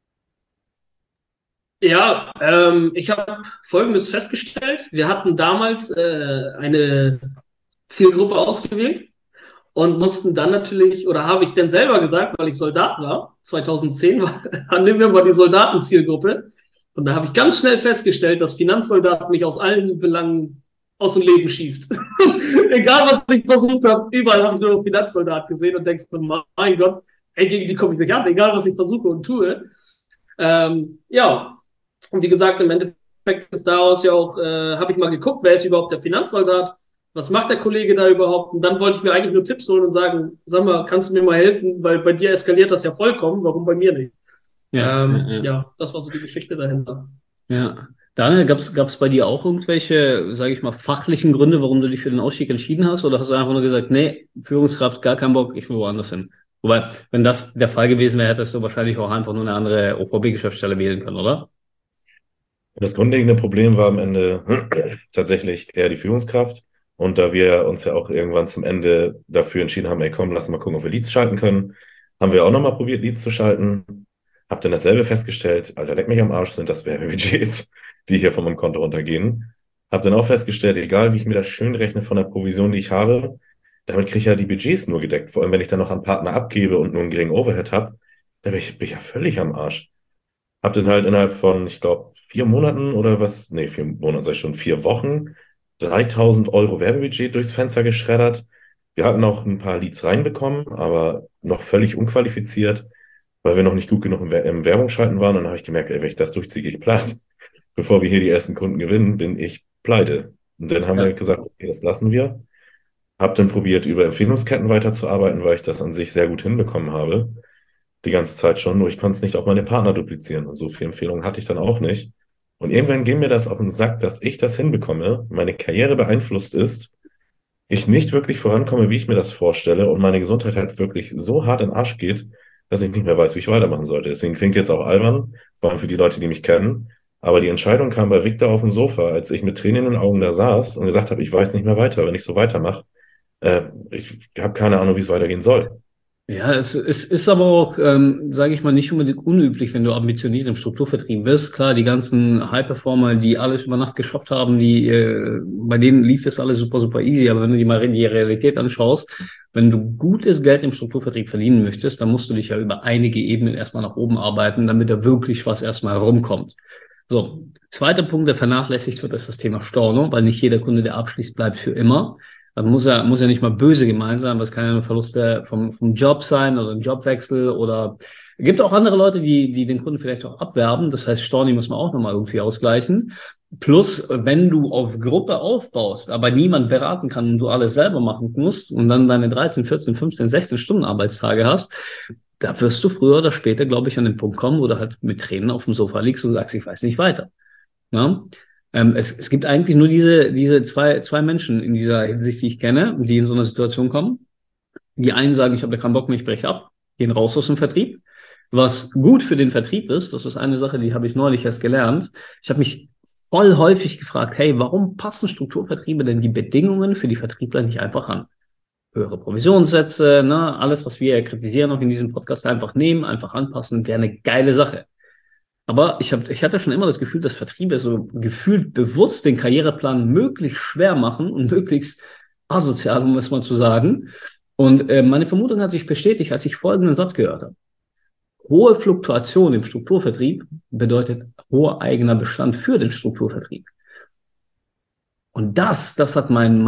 [SPEAKER 4] Ja, ich habe Folgendes festgestellt. Wir hatten damals eine Zielgruppe ausgewählt und mussten dann natürlich, oder habe ich dann selber gesagt, weil ich Soldat war, 2010, nehmen wir mal die Soldatenzielgruppe. Und da habe ich ganz schnell festgestellt, dass Finanzsoldat mich aus allen Belangen aus dem Leben schießt. Egal, was ich versucht habe, überall habe ich nur Finanzsoldat gesehen und denkst, mein Gott, ey, gegen die komme ich nicht an, egal, was ich versuche und tue. Ja, und wie gesagt, im Endeffekt ist daraus ja auch, habe ich mal geguckt, wer ist überhaupt der Finanzsoldat? Was macht der Kollege da überhaupt? Und dann wollte ich mir eigentlich nur Tipps holen und sagen, sag mal, kannst du mir mal helfen? Weil bei dir eskaliert das ja vollkommen, warum bei mir nicht? Ja, das war so die Geschichte dahinter.
[SPEAKER 1] Ja. Daniel, gab's bei dir auch irgendwelche, sage ich mal, fachlichen Gründe, warum du dich für den Ausstieg entschieden hast? Oder hast du einfach nur gesagt, nee, Führungskraft, gar keinen Bock, ich will woanders hin? Wobei, wenn das der Fall gewesen wäre, hättest du wahrscheinlich auch einfach nur eine andere OVB-Geschäftsstelle wählen können, oder?
[SPEAKER 3] Das grundlegende Problem war am Ende tatsächlich eher die Führungskraft. Und da wir uns ja auch irgendwann zum Ende dafür entschieden haben, ey komm, lass mal gucken, ob wir Leads schalten können, haben wir auch nochmal probiert, Leads zu schalten. Hab dann dasselbe festgestellt, Alter, leck mich am Arsch, sind das Werbebudgets, die hier von meinem Konto runtergehen. Hab dann auch festgestellt, egal wie ich mir das schön rechne von der Provision, die ich habe, damit kriege ich ja die Budgets nur gedeckt. Vor allem, wenn ich dann noch an Partner abgebe und nur einen geringen Overhead habe, dann bin ich ja völlig am Arsch. Hab dann halt innerhalb von, ich glaube, 4 Monaten oder was, nee, 4 Monate, sag ich schon, 4 Wochen, 3.000 Euro Werbebudget durchs Fenster geschreddert. Wir hatten auch ein paar Leads reinbekommen, aber noch völlig unqualifiziert. weil wir noch nicht gut genug im Werbung schalten waren. Und dann habe ich gemerkt, ey, wenn ich das durchziehe, gehe ich pleite. Bevor wir hier die ersten Kunden gewinnen, bin ich pleite. Und dann haben wir
[SPEAKER 1] Ja.
[SPEAKER 3] gesagt, okay, das lassen wir. Hab dann probiert, über Empfehlungsketten weiterzuarbeiten, weil ich das an sich sehr gut hinbekommen habe. Die ganze Zeit schon, nur ich konnte es nicht auf meine Partner duplizieren. Und so viele Empfehlungen hatte ich dann auch nicht. Und irgendwann ging mir das auf den Sack, dass ich das hinbekomme, meine Karriere beeinflusst ist, ich nicht wirklich vorankomme, wie ich mir das vorstelle und meine Gesundheit halt wirklich so hart in den Arsch geht, dass ich nicht mehr weiß, wie ich weitermachen sollte. Deswegen klingt jetzt auch albern, vor allem für die Leute, die mich kennen. Aber die Entscheidung kam bei Victor auf dem Sofa, als ich mit Tränen in den Augen da saß und gesagt habe, ich weiß nicht mehr weiter. Wenn ich so weitermache, ich habe keine Ahnung, wie es weitergehen soll.
[SPEAKER 1] Ja, es ist aber auch, sage ich mal, nicht unbedingt unüblich, wenn du ambitioniert im Strukturvertrieb bist. Klar, die ganzen High-Performer, die alles über Nacht geschafft haben, bei denen lief das alles super, super easy. Aber wenn du dir mal die Realität anschaust, wenn du gutes Geld im Strukturvertrieb verdienen möchtest, dann musst du dich ja über einige Ebenen erstmal nach oben arbeiten, damit da wirklich was erstmal rumkommt. So, zweiter Punkt, der vernachlässigt wird, ist das Thema Storno, weil nicht jeder Kunde, der abschließt, bleibt für immer. Das muss ja nicht mal böse gemeint sein, aber es kann ja ein Verlust vom Job sein oder ein Jobwechsel oder es gibt auch andere Leute, die den Kunden vielleicht auch abwerben. Das heißt, Storni muss man auch nochmal irgendwie ausgleichen. Plus, wenn du auf Gruppe aufbaust, aber niemand beraten kann und du alles selber machen musst und dann deine 13, 14, 15, 16 Stunden Arbeitstage hast, da wirst du früher oder später, glaube ich, an den Punkt kommen, wo du halt mit Tränen auf dem Sofa liegst und sagst, ich weiß nicht weiter. Ja? Es gibt eigentlich nur diese zwei Menschen in dieser Hinsicht, die ich kenne, die in so einer Situation kommen. Die einen sagen, ich habe da keinen Bock mehr, ich breche ab, gehen raus aus dem Vertrieb. Was gut für den Vertrieb ist, das ist eine Sache, die habe ich neulich erst gelernt. Ich habe mich voll häufig gefragt, hey, warum passen Strukturvertriebe denn die Bedingungen für die Vertriebler nicht einfach an? Höhere Provisionssätze, ne, alles, was wir kritisieren auch in diesem Podcast, einfach nehmen, einfach anpassen, wäre eine geile Sache. Aber ich hatte schon immer das Gefühl, dass Vertriebe so gefühlt bewusst den Karriereplan möglichst schwer machen und möglichst asozial, um es mal zu sagen. Und meine Vermutung hat sich bestätigt, als ich folgenden Satz gehört habe. Hohe Fluktuation im Strukturvertrieb bedeutet hoher eigener Bestand für den Strukturvertrieb. Und das hat mein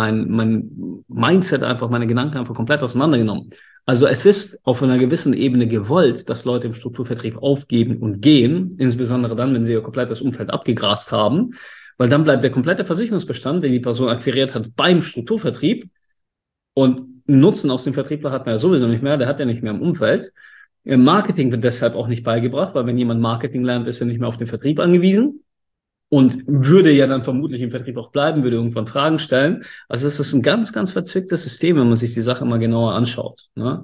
[SPEAKER 1] Mindset einfach, meine Gedanken einfach komplett auseinandergenommen. Also es ist auf einer gewissen Ebene gewollt, dass Leute im Strukturvertrieb aufgeben und gehen, insbesondere dann, wenn sie ihr komplettes Umfeld abgegrast haben, weil dann bleibt der komplette Versicherungsbestand, den die Person akquiriert hat, beim Strukturvertrieb und Nutzen aus dem Vertriebler hat man ja sowieso nicht mehr, der hat ja nicht mehr im Umfeld. Im Marketing wird deshalb auch nicht beigebracht, weil wenn jemand Marketing lernt, ist er nicht mehr auf den Vertrieb angewiesen. Und würde ja dann vermutlich im Vertrieb auch bleiben, würde irgendwann Fragen stellen. Also es ist ein ganz, ganz verzwicktes System, wenn man sich die Sache mal genauer anschaut. Ne?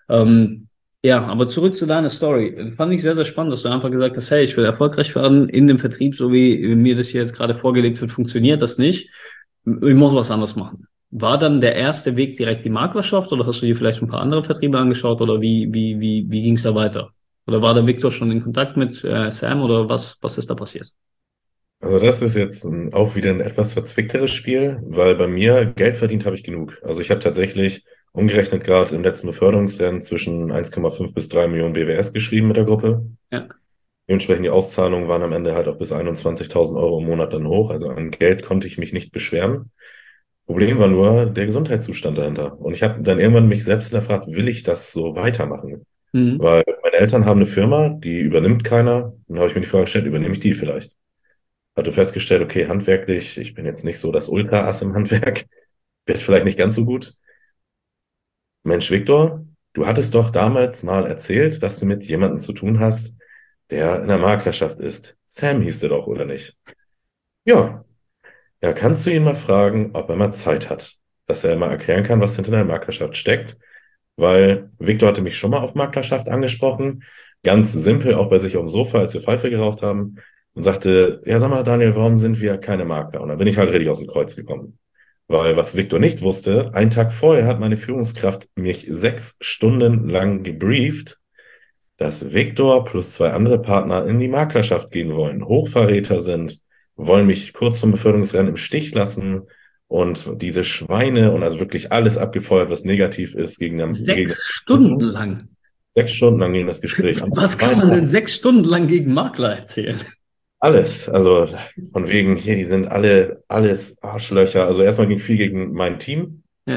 [SPEAKER 1] Ja, aber zurück zu deiner Story. Fand ich sehr, sehr spannend, dass du einfach gesagt hast, hey, ich will erfolgreich werden in dem Vertrieb, so wie mir das hier jetzt gerade vorgelebt wird, funktioniert das nicht. Ich muss was anderes machen. War dann der erste Weg direkt die Maklerschaft oder hast du dir vielleicht ein paar andere Vertriebe angeschaut oder wie ging es da weiter? Oder war der Victor schon in Kontakt mit Sam oder was ist da passiert?
[SPEAKER 3] Also das ist jetzt auch wieder ein etwas verzwickteres Spiel, weil bei mir Geld verdient habe ich genug. Also ich habe tatsächlich umgerechnet gerade im letzten Beförderungsrennen zwischen 1,5 bis 3 Millionen BWS geschrieben mit der Gruppe.
[SPEAKER 1] Ja.
[SPEAKER 3] Dementsprechend die Auszahlungen waren am Ende halt auch bis 21.000 Euro im Monat dann hoch. Also an Geld konnte ich mich nicht beschweren. Problem war nur der Gesundheitszustand dahinter. Und ich habe dann irgendwann mich selbst hinterfragt, will ich das so weitermachen?
[SPEAKER 1] Mhm.
[SPEAKER 3] Weil meine Eltern haben eine Firma, die übernimmt keiner. Dann habe ich mir die Frage gestellt, übernehme ich die vielleicht? Hatte festgestellt, okay, handwerklich, ich bin jetzt nicht so das Ultra-Ass im Handwerk, wird vielleicht nicht ganz so gut. Mensch, Viktor, du hattest doch damals mal erzählt, dass du mit jemandem zu tun hast, der in der Maklerschaft ist. Sam hieß der doch, oder nicht? Ja. Ja, kannst du ihn mal fragen, ob er mal Zeit hat, dass er mal erklären kann, was hinter der Maklerschaft steckt? Weil Viktor hatte mich schon mal auf Maklerschaft angesprochen, ganz simpel, auch bei sich auf dem Sofa, als wir Pfeife geraucht haben, und sagte, ja, sag mal, Daniel, warum sind wir keine Makler? Und dann bin ich halt richtig aus dem Kreuz gekommen. Weil was Viktor nicht wusste, einen Tag vorher hat meine Führungskraft mich 6 Stunden lang gebrieft, dass Viktor plus 2 andere Partner in die Maklerschaft gehen wollen, Hochverräter sind, wollen mich kurz zum Beförderungsrennen im Stich lassen und diese Schweine und also wirklich alles abgefeuert, was negativ ist gegen
[SPEAKER 1] 6 Stunden lang.
[SPEAKER 3] 6 Stunden lang ging das Gespräch.
[SPEAKER 1] Was kann man denn 6 Stunden lang gegen Makler erzählen?
[SPEAKER 3] Alles, also von wegen hier, die sind alles Arschlöcher. Also erstmal ging viel gegen mein Team.
[SPEAKER 1] Ja.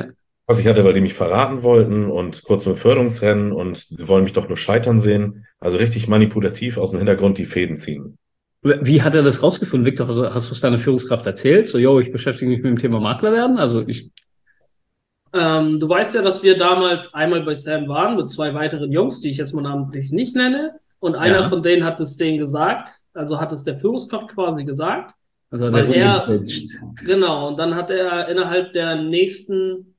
[SPEAKER 3] was ich hatte, weil die mich verraten wollten und kurz mit Beförderungsrennen und wollen mich doch nur scheitern sehen. Also richtig manipulativ aus dem Hintergrund die Fäden ziehen.
[SPEAKER 1] Wie hat er das rausgefunden, Victor? Also hast du es deiner Führungskraft erzählt? So, yo, ich beschäftige mich mit dem Thema Makler werden.
[SPEAKER 4] Du weißt ja, dass wir damals einmal bei Sam waren mit 2 weiteren Jungs, die ich jetzt mal namentlich nicht nenne. Und einer von denen hat es denen gesagt, also hat es der Führungskraft quasi gesagt.
[SPEAKER 1] Also
[SPEAKER 4] weil genau, und dann hat er innerhalb der nächsten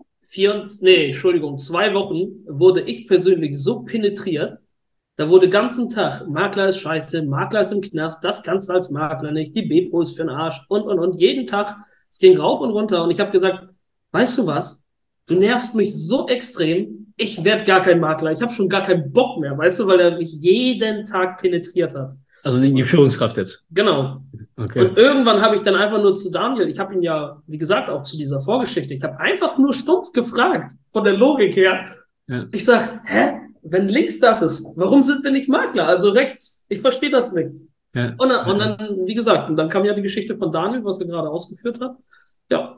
[SPEAKER 4] 2 Wochen wurde ich persönlich so penetriert. Da wurde ganzen Tag, Makler ist scheiße, Makler ist im Knast, das kannst du als Makler nicht, die B-Pro ist für den Arsch und. Jeden Tag, es ging rauf und runter und ich habe gesagt, weißt du was, du nervst mich so extrem, ich werde gar kein Makler, ich habe schon gar keinen Bock mehr, weißt du, weil er mich jeden Tag penetriert hat.
[SPEAKER 1] Also die Führungskraft jetzt?
[SPEAKER 4] Genau.
[SPEAKER 1] Okay.
[SPEAKER 4] Und irgendwann habe ich dann einfach nur zu Daniel, ich habe ihn ja, wie gesagt, auch zu dieser Vorgeschichte, ich habe einfach nur stumpf gefragt, von der Logik her. Ja. Ich sag, wenn links das ist, warum sind wir nicht Makler? Also rechts, ich verstehe das nicht. Ja. Und dann, wie gesagt, und dann kam ja die Geschichte von Daniel, was er gerade ausgeführt hat. Ja.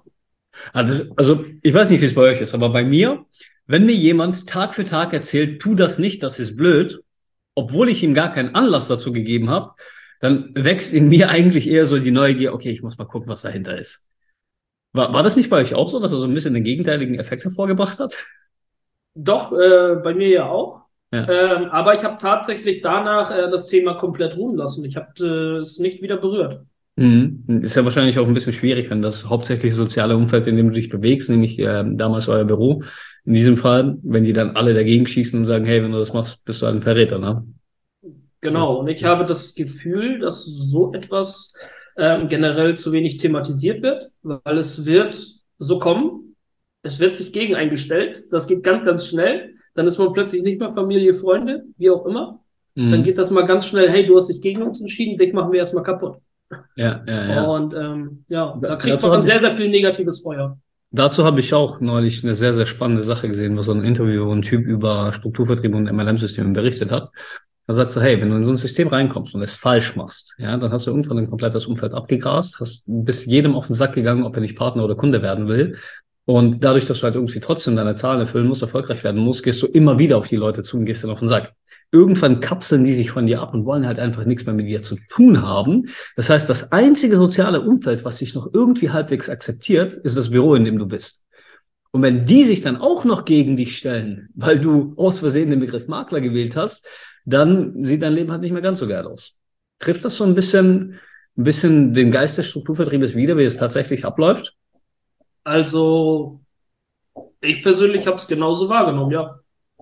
[SPEAKER 1] Also ich weiß nicht, wie es bei euch ist, aber bei mir, wenn mir jemand Tag für Tag erzählt, tu das nicht, das ist blöd, obwohl ich ihm gar keinen Anlass dazu gegeben habe, dann wächst in mir eigentlich eher so die Neugier, okay, ich muss mal gucken, was dahinter ist. War das nicht bei euch auch so, dass er so ein bisschen den gegenteiligen Effekt hervorgebracht hat?
[SPEAKER 4] Doch, bei mir ja auch. Ja. Aber ich habe tatsächlich danach das Thema komplett ruhen lassen. Ich habe es nicht wieder berührt.
[SPEAKER 1] Ist ja wahrscheinlich auch ein bisschen schwierig, wenn das hauptsächlich soziale Umfeld, in dem du dich bewegst, nämlich damals euer Büro, in diesem Fall, wenn die dann alle dagegen schießen und sagen, hey, wenn du das machst, bist du ein Verräter, ne?
[SPEAKER 4] Genau, und ich habe das Gefühl, dass so etwas generell zu wenig thematisiert wird, weil es wird so kommen, es wird sich gegen eingestellt, das geht ganz, ganz schnell, dann ist man plötzlich nicht mehr Familie, Freunde, wie auch immer, dann geht das mal ganz schnell, hey, du hast dich gegen uns entschieden, dich machen wir erstmal kaputt.
[SPEAKER 1] Ja.
[SPEAKER 4] Und da kriegt man sehr, sehr viel negatives Feuer.
[SPEAKER 1] Dazu habe ich auch neulich eine sehr, sehr spannende Sache gesehen, wo so ein Interview, wo ein Typ über Strukturvertrieb und MLM-Systeme berichtet hat. Da sagst du, hey, wenn du in so ein System reinkommst und es falsch machst, ja, dann hast du irgendwann ein komplettes Umfeld abgegrast, bist jedem auf den Sack gegangen, ob er nicht Partner oder Kunde werden will. Und dadurch, dass du halt irgendwie trotzdem deine Zahlen erfüllen musst, erfolgreich werden musst, gehst du immer wieder auf die Leute zu und gehst dann auf den Sack. Irgendwann kapseln die sich von dir ab und wollen halt einfach nichts mehr mit dir zu tun haben. Das heißt, das einzige soziale Umfeld, was dich noch irgendwie halbwegs akzeptiert, ist das Büro, in dem du bist. Und wenn die sich dann auch noch gegen dich stellen, weil du aus Versehen den Begriff Makler gewählt hast, dann sieht dein Leben halt nicht mehr ganz so geil aus. Trifft das so ein bisschen den Geist des Strukturvertriebes wieder, wie es tatsächlich abläuft?
[SPEAKER 4] Also, ich persönlich habe es genauso wahrgenommen, ja.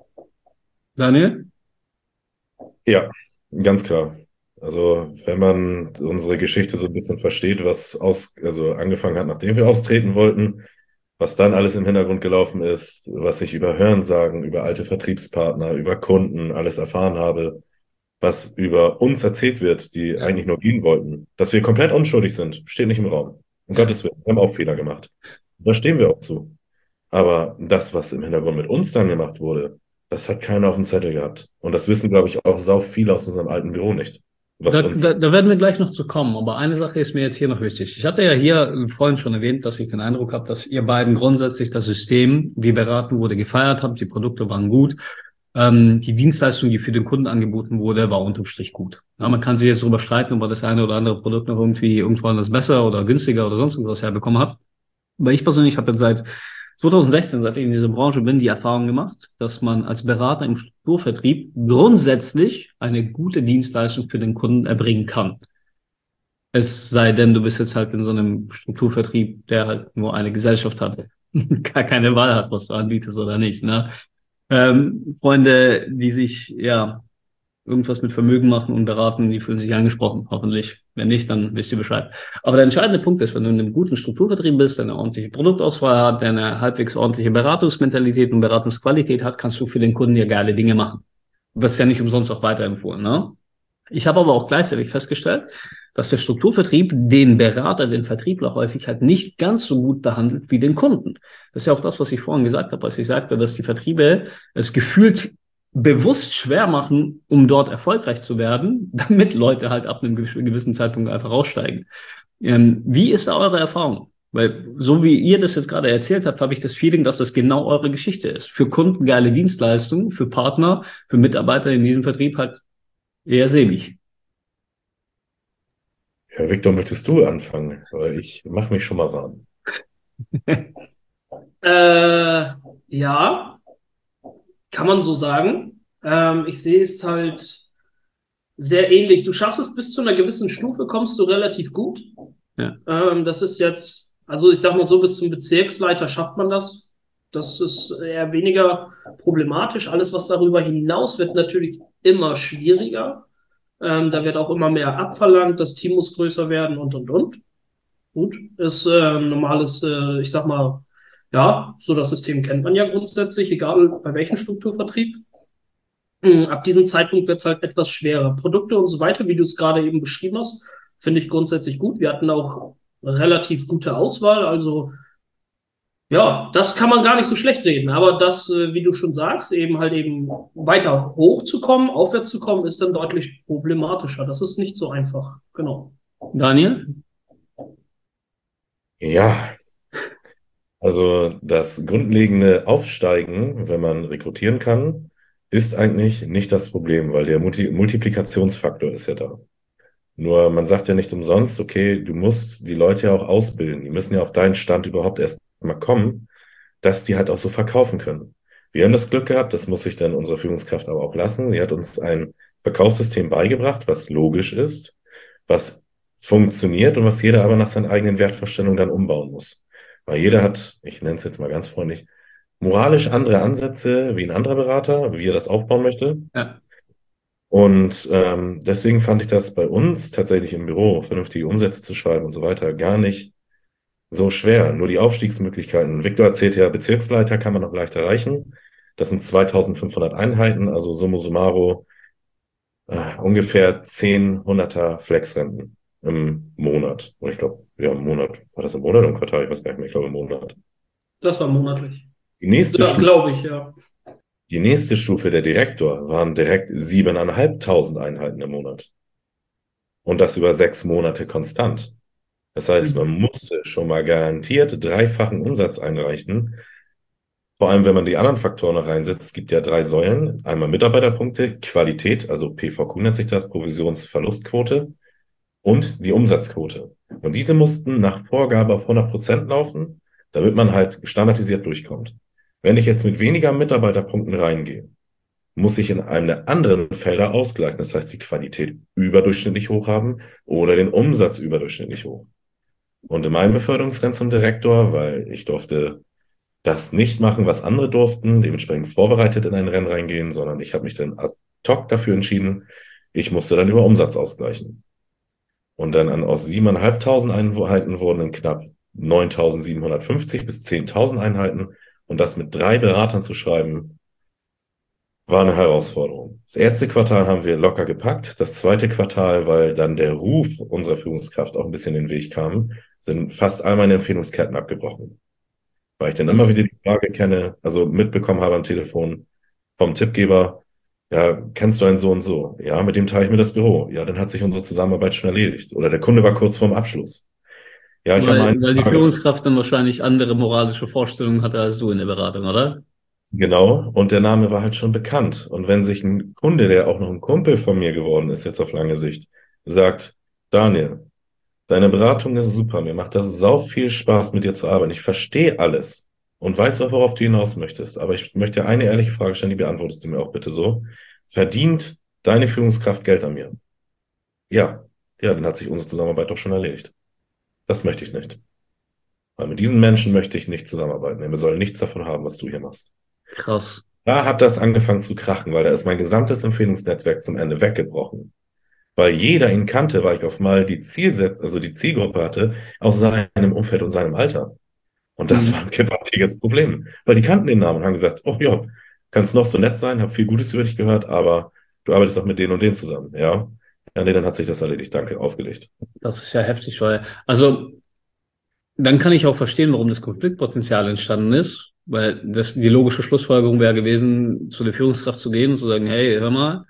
[SPEAKER 1] Daniel?
[SPEAKER 3] Ja, ganz klar. Also, wenn man unsere Geschichte so ein bisschen versteht, was angefangen hat, nachdem wir austreten wollten, was dann alles im Hintergrund gelaufen ist, was ich über Hörensagen, über alte Vertriebspartner, über Kunden alles erfahren habe, was über uns erzählt wird, die eigentlich nur gehen wollten, dass wir komplett unschuldig sind, steht nicht im Raum. Um Gottes Willen, wir haben auch Fehler gemacht. Da stehen wir auch zu. Aber das, was im Hintergrund mit uns dann gemacht wurde, das hat keiner auf dem Zettel gehabt. Und das wissen, glaube ich, auch sau viele aus unserem alten Büro nicht.
[SPEAKER 1] Da werden wir gleich noch zu kommen, aber eine Sache ist mir jetzt hier noch wichtig. Ich hatte ja hier vorhin schon erwähnt, dass ich den Eindruck habe, dass ihr beiden grundsätzlich das System, wie beraten wurde, gefeiert habt. Die Produkte waren gut. Die Dienstleistung, die für den Kunden angeboten wurde, war unterm Strich gut. Ja, man kann sich jetzt darüber streiten, ob man das eine oder andere Produkt noch irgendwo anders besser oder günstiger oder sonst irgendwas herbekommen hat. Aber ich persönlich habe jetzt seit 2016, seit ich in dieser Branche bin, die Erfahrung gemacht, dass man als Berater im Strukturvertrieb grundsätzlich eine gute Dienstleistung für den Kunden erbringen kann. Es sei denn, du bist jetzt halt in so einem Strukturvertrieb, der halt nur eine Gesellschaft hat, gar keine Wahl hast, was du anbietest oder nicht, ne? Freunde, die sich, irgendwas mit Vermögen machen und beraten, die fühlen sich angesprochen, hoffentlich. Wenn nicht, dann wisst ihr Bescheid. Aber der entscheidende Punkt ist, wenn du in einem guten Strukturvertrieb bist, der eine ordentliche Produktauswahl hat, der eine halbwegs ordentliche Beratungsmentalität und Beratungsqualität hat, kannst du für den Kunden ja geile Dinge machen. Du wirst ja nicht umsonst auch weiterempfohlen, ne? Ich habe aber auch gleichzeitig festgestellt, dass der Strukturvertrieb den Berater, den Vertriebler häufig halt nicht ganz so gut behandelt wie den Kunden. Das ist ja auch das, was ich vorhin gesagt habe, als ich sagte, dass die Vertriebe es gefühlt bewusst schwer machen, um dort erfolgreich zu werden, damit Leute halt ab einem gewissen Zeitpunkt einfach aussteigen. Wie ist da eure Erfahrung? Weil so wie ihr das jetzt gerade erzählt habt, habe ich das Feeling, dass das genau eure Geschichte ist. Für Kunden geile Dienstleistungen, für Partner, für Mitarbeiter in diesem Vertrieb halt eher semi.
[SPEAKER 3] Ja, Victor, möchtest du anfangen? Weil ich mache mich schon mal warm.
[SPEAKER 4] Ja, kann man so sagen. Ich sehe es halt sehr ähnlich. Du schaffst es bis zu einer gewissen Stufe, kommst du relativ gut.
[SPEAKER 1] Ja.
[SPEAKER 4] Das ist jetzt, also ich sag mal so, bis zum Bezirksleiter schafft man das. Das ist eher weniger problematisch. Alles, was darüber hinaus wird, natürlich immer schwieriger. Da wird auch immer mehr abverlangt, das Team muss größer werden und. Gut, ist ein normales, ich sag mal, ja, so das System kennt man ja grundsätzlich, egal bei welchem Strukturvertrieb. Ab diesem Zeitpunkt wird es halt etwas schwerer. Produkte und so weiter, wie du es gerade eben beschrieben hast, finde ich grundsätzlich gut. Wir hatten auch relativ gute Auswahl, also ja, das kann man gar nicht so schlecht reden. Aber das, wie du schon sagst, eben halt eben weiter hochzukommen, aufwärts zu kommen, ist dann deutlich problematischer. Das ist nicht so einfach. Genau.
[SPEAKER 1] Daniel?
[SPEAKER 3] Ja, also das grundlegende Aufsteigen, wenn man rekrutieren kann, ist eigentlich nicht das Problem, weil der Multiplikationsfaktor ist ja da. Nur man sagt ja nicht umsonst, okay, du musst die Leute ja auch ausbilden. Die müssen ja auf deinen Stand überhaupt erst mal kommen, dass die halt auch so verkaufen können. Wir haben das Glück gehabt, das muss sich dann unsere Führungskraft aber auch lassen. Sie hat uns ein Verkaufssystem beigebracht, was logisch ist, was funktioniert und was jeder aber nach seinen eigenen Wertvorstellungen dann umbauen muss. Weil jeder hat, ich nenne es jetzt mal ganz freundlich, moralisch andere Ansätze wie ein anderer Berater, wie er das aufbauen möchte.
[SPEAKER 1] Ja.
[SPEAKER 3] Und deswegen fand ich das bei uns tatsächlich im Büro, vernünftige Umsätze zu schreiben und so weiter, gar nicht so schwer. Nur die Aufstiegsmöglichkeiten. Victor erzählt ja, Bezirksleiter kann man noch leicht erreichen. Das sind 2500 Einheiten, also summa summarum ungefähr 10 Hunderter Flexrenten im Monat. Und ich glaube, ja, im Monat. War das im Monat oder im Quartal? Ich weiß gar nicht mehr. Ich glaube, im Monat.
[SPEAKER 4] Das war monatlich.
[SPEAKER 3] Die nächste
[SPEAKER 4] Ja,
[SPEAKER 3] Stufe,
[SPEAKER 4] glaube ich, ja.
[SPEAKER 3] die nächste Stufe der Direktor waren direkt 7.500 Einheiten im Monat. Und das über 6 Monate konstant. Das heißt, man musste schon mal garantiert dreifachen Umsatz einreichen. Vor allem, wenn man die anderen Faktoren noch reinsetzt. Es gibt ja 3 Säulen. Einmal Mitarbeiterpunkte, Qualität, also PVQ nennt sich das, Provisionsverlustquote und die Umsatzquote. Und diese mussten nach Vorgabe auf 100% laufen, damit man halt standardisiert durchkommt. Wenn ich jetzt mit weniger Mitarbeiterpunkten reingehe, muss ich in einem der anderen Felder ausgleichen. Das heißt, die Qualität überdurchschnittlich hoch haben oder den Umsatz überdurchschnittlich hoch. Und in meinem Beförderungsrennen zum Direktor, weil ich durfte das nicht machen, was andere durften, dementsprechend vorbereitet in ein Rennen reingehen, sondern ich habe mich dann ad hoc dafür entschieden, ich musste dann über Umsatz ausgleichen. Und dann aus 7.500 Einheiten wurden in knapp 9.750 bis 10.000 Einheiten. Und das mit 3 Beratern zu schreiben, war eine Herausforderung. Das erste Quartal haben wir locker gepackt. Das zweite Quartal, weil dann der Ruf unserer Führungskraft auch ein bisschen in den Weg kam, sind fast all meine Empfehlungsketten abgebrochen. Weil ich dann immer wieder die Frage mitbekommen habe am Telefon vom Tippgeber, ja, kennst du einen so und so? Ja, mit dem teile ich mir das Büro. Ja, dann hat sich unsere Zusammenarbeit schon erledigt. Oder der Kunde war kurz vorm Abschluss. Ja, ich habe mal
[SPEAKER 1] Weil die
[SPEAKER 3] Frage.
[SPEAKER 1] Führungskraft dann wahrscheinlich andere moralische Vorstellungen hatte als du in der Beratung, oder?
[SPEAKER 3] Genau, und der Name war halt schon bekannt. Und wenn sich ein Kunde, der auch noch ein Kumpel von mir geworden ist, jetzt auf lange Sicht, sagt, Daniel, deine Beratung ist super, mir macht das sau viel Spaß, mit dir zu arbeiten. Ich verstehe alles und weiß auch, worauf du hinaus möchtest. Aber ich möchte dir eine ehrliche Frage stellen, die beantwortest du mir auch bitte so. Verdient deine Führungskraft Geld an mir? Ja, dann hat sich unsere Zusammenarbeit doch schon erledigt. Das möchte ich nicht. Weil mit diesen Menschen möchte ich nicht zusammenarbeiten. Wir sollen nichts davon haben, was du hier machst.
[SPEAKER 1] Krass.
[SPEAKER 3] Da hat das angefangen zu krachen, weil da ist mein gesamtes Empfehlungsnetzwerk zum Ende weggebrochen. Weil jeder ihn kannte, weil ich auf mal die Zielgruppe hatte, aus seinem Umfeld und seinem Alter. Und das war ein gewaltiges Problem. Weil die kannten den Namen und haben gesagt, oh ja, kannst noch so nett sein, hab viel Gutes über dich gehört, aber du arbeitest doch mit denen und denen zusammen, ja? Ja, nee, dann hat sich das erledigt. Danke, aufgelegt.
[SPEAKER 1] Das ist ja heftig, also dann kann ich auch verstehen, warum das Konfliktpotenzial entstanden ist, weil die logische Schlussfolgerung wäre gewesen, zu der Führungskraft zu gehen und zu sagen, hey, hör mal,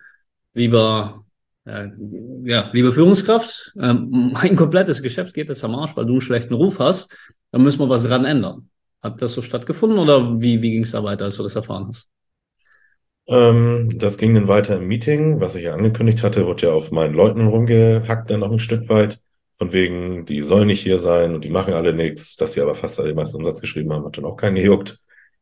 [SPEAKER 1] liebe Führungskraft, mein komplettes Geschäft geht jetzt am Arsch, weil du einen schlechten Ruf hast. da müssen wir was dran ändern. Hat das so stattgefunden oder wie ging es da weiter, als du das erfahren hast?
[SPEAKER 3] Das ging dann weiter im Meeting, was ich ja angekündigt hatte, wurde ja auf meinen Leuten rumgehackt dann noch ein Stück weit. Von wegen, die sollen nicht hier sein und die machen alle nichts. Dass sie aber fast alle den meisten Umsatz geschrieben haben, hat dann auch keinen gejuckt.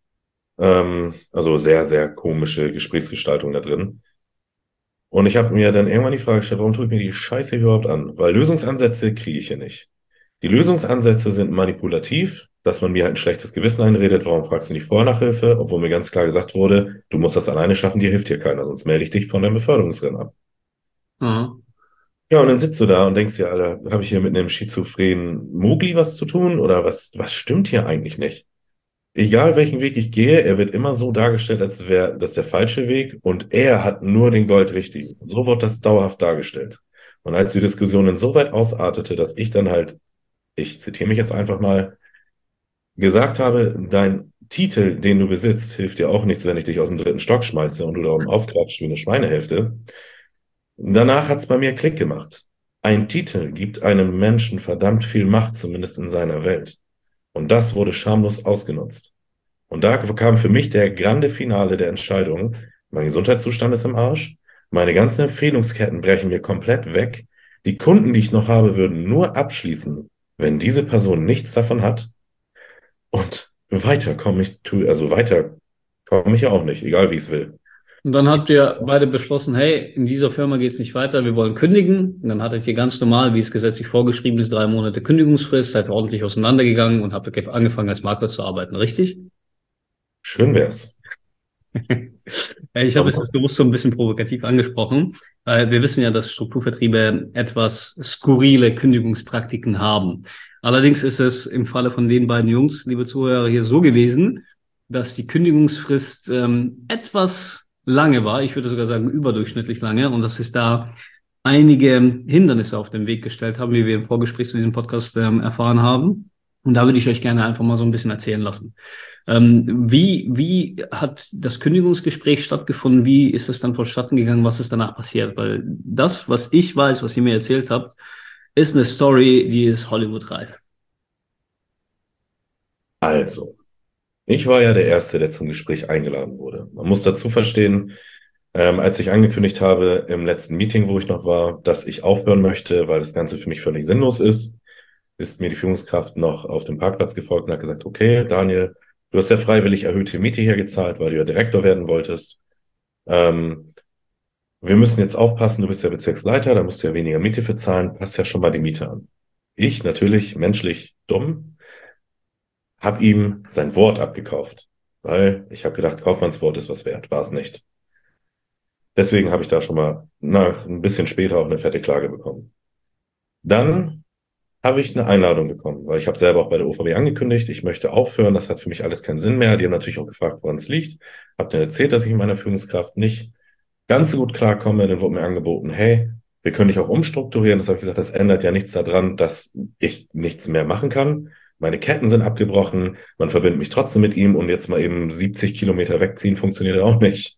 [SPEAKER 3] Also sehr, sehr komische Gesprächsgestaltung da drin. Und ich habe mir dann irgendwann die Frage gestellt, warum tue ich mir die Scheiße überhaupt an? Weil Lösungsansätze kriege ich hier nicht. Die Lösungsansätze sind manipulativ, dass man mir halt ein schlechtes Gewissen einredet. Warum fragst du nicht vorher nach Hilfe? Obwohl mir ganz klar gesagt wurde, du musst das alleine schaffen, dir hilft hier keiner, sonst melde ich dich von deinem Beförderungsrennen ab.
[SPEAKER 1] Mhm.
[SPEAKER 3] Ja, und dann sitzt du da und denkst dir, Alter, habe ich hier mit einem schizophrenen Mogli was zu tun oder was stimmt hier eigentlich nicht? Egal welchen Weg ich gehe, er wird immer so dargestellt, als wäre das der falsche Weg und er hat nur den Goldrichtigen. So wird das dauerhaft dargestellt. Und als die Diskussion dann so weit ausartete, dass ich dann halt, ich zitiere mich jetzt einfach mal, gesagt habe, dein Titel, den du besitzt, hilft dir auch nichts, wenn ich dich aus dem 3. Stock schmeiße und du da oben aufklatscht wie eine Schweinehälfte. Danach hat's bei mir Klick gemacht. Ein Titel gibt einem Menschen verdammt viel Macht, zumindest in seiner Welt. Und das wurde schamlos ausgenutzt. Und da kam für mich der grande Finale der Entscheidung. Mein Gesundheitszustand ist im Arsch. Meine ganzen Empfehlungsketten brechen mir komplett weg. Die Kunden, die ich noch habe, würden nur abschließen, wenn diese Person nichts davon hat. Und weiter komme ich ja auch nicht, egal wie ich es will.
[SPEAKER 1] Und dann habt ihr beide beschlossen, hey, in dieser Firma geht es nicht weiter, wir wollen kündigen. Und dann hattet ihr ganz normal, wie es gesetzlich vorgeschrieben ist, 3 Monate Kündigungsfrist, seid ordentlich auseinandergegangen und habt angefangen, als Makler zu arbeiten, richtig?
[SPEAKER 3] Schön wär's.
[SPEAKER 1] Ich habe es jetzt bewusst so ein bisschen provokativ angesprochen. Wir wissen ja, dass Strukturvertriebe etwas skurrile Kündigungspraktiken haben. Allerdings ist es im Falle von den beiden Jungs, liebe Zuhörer, hier so gewesen, dass die Kündigungsfrist etwas lange war. Ich würde sogar sagen überdurchschnittlich lange. Und dass es da einige Hindernisse auf den Weg gestellt haben, wie wir im Vorgespräch zu diesem Podcast erfahren haben. Und da würde ich euch gerne einfach mal so ein bisschen erzählen lassen. Wie hat das Kündigungsgespräch stattgefunden? Wie ist es dann vonstatten gegangen? Was ist danach passiert? Weil das, was ich weiß, was ihr mir erzählt habt, ist eine Story, die ist Hollywood-reif.
[SPEAKER 3] Also, ich war ja der Erste, der zum Gespräch eingeladen wurde. Man muss dazu verstehen, als ich angekündigt habe im letzten Meeting, wo ich noch war, dass ich aufhören möchte, weil das Ganze für mich völlig sinnlos ist mir die Führungskraft noch auf dem Parkplatz gefolgt und hat gesagt, okay, Daniel, du hast ja freiwillig erhöhte Miete hier gezahlt, weil du ja Direktor werden wolltest. Wir müssen jetzt aufpassen, du bist ja Bezirksleiter, da musst du ja weniger Miete für zahlen, passt ja schon mal die Miete an. Ich, natürlich menschlich dumm, habe ihm sein Wort abgekauft, weil ich habe gedacht, Kaufmannswort ist was wert, war es nicht. Deswegen habe ich da schon mal ein bisschen später auch eine fette Klage bekommen. Dann habe ich eine Einladung bekommen, weil ich habe selber auch bei der OVB angekündigt, ich möchte aufhören, das hat für mich alles keinen Sinn mehr. Die haben natürlich auch gefragt, woran es liegt. Habe dann erzählt, dass ich mit meiner Führungskraft nicht ganz so gut klarkomme. Dann wurde mir angeboten, hey, wir können dich auch umstrukturieren. Das habe ich gesagt, das ändert ja nichts daran, dass ich nichts mehr machen kann. Meine Ketten sind abgebrochen, man verbindet mich trotzdem mit ihm und jetzt mal eben 70 Kilometer wegziehen funktioniert auch nicht.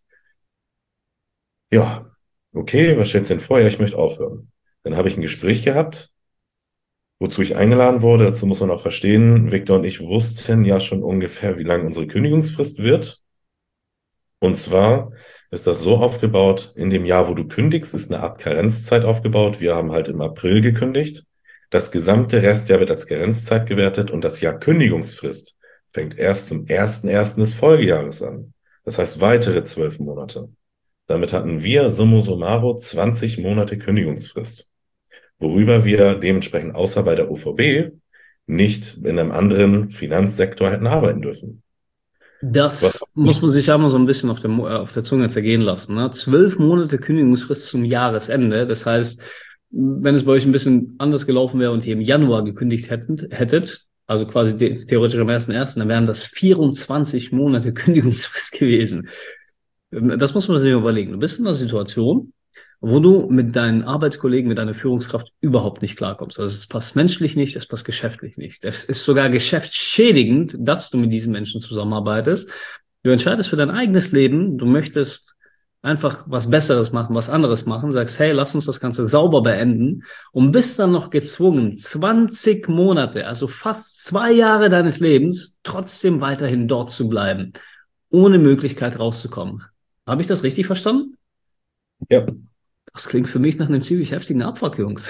[SPEAKER 3] Ja, okay, was stellst du denn vor? Ja, ich möchte aufhören. Dann habe ich ein Gespräch gehabt, wozu ich eingeladen wurde. Dazu muss man auch verstehen, Victor und ich wussten ja schon ungefähr, wie lang unsere Kündigungsfrist wird. Und zwar ist das so aufgebaut, in dem Jahr, wo du kündigst, ist eine Art Karenzzeit aufgebaut. Wir haben halt im April gekündigt. Das gesamte Restjahr wird als Karenzzeit gewertet und das Jahr Kündigungsfrist fängt erst zum 1.1. des Folgejahres an. Das heißt weitere 12 Monate. Damit hatten wir summa summarum 20 Monate Kündigungsfrist, worüber wir dementsprechend außer bei der OVB nicht in einem anderen Finanzsektor hätten arbeiten dürfen.
[SPEAKER 1] Das muss man sich ja mal so ein bisschen auf der Zunge zergehen lassen. Ne? 12 Monate Kündigungsfrist zum Jahresende. Das heißt, wenn es bei euch ein bisschen anders gelaufen wäre und ihr im Januar gekündigt hättet, also quasi theoretisch am 1.1., dann wären das 24 Monate Kündigungsfrist gewesen. Das muss man sich überlegen. Du bist in einer Situation, wo du mit deinen Arbeitskollegen, mit deiner Führungskraft überhaupt nicht klarkommst. Also es passt menschlich nicht, es passt geschäftlich nicht. Es ist sogar geschäftsschädigend, dass du mit diesen Menschen zusammenarbeitest. Du entscheidest für dein eigenes Leben, du möchtest einfach was Besseres machen, was anderes machen, sagst, hey, lass uns das Ganze sauber beenden und bist dann noch gezwungen, 20 Monate, also fast 2 Jahre deines Lebens, trotzdem weiterhin dort zu bleiben, ohne Möglichkeit rauszukommen. Habe ich das richtig verstanden?
[SPEAKER 3] Ja,
[SPEAKER 1] Das klingt für mich nach einem ziemlich heftigen Abfuck, Jungs.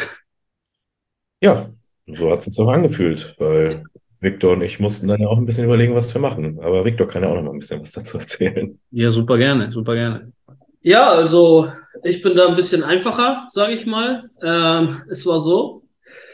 [SPEAKER 3] ja, so hat es sich auch angefühlt, weil Victor und ich mussten dann ja auch ein bisschen überlegen, was wir machen. Aber Victor kann ja auch noch mal ein bisschen was dazu erzählen.
[SPEAKER 1] Ja, super gerne, super gerne.
[SPEAKER 4] Ja, also ich bin da ein bisschen einfacher, sage ich mal. Es war so,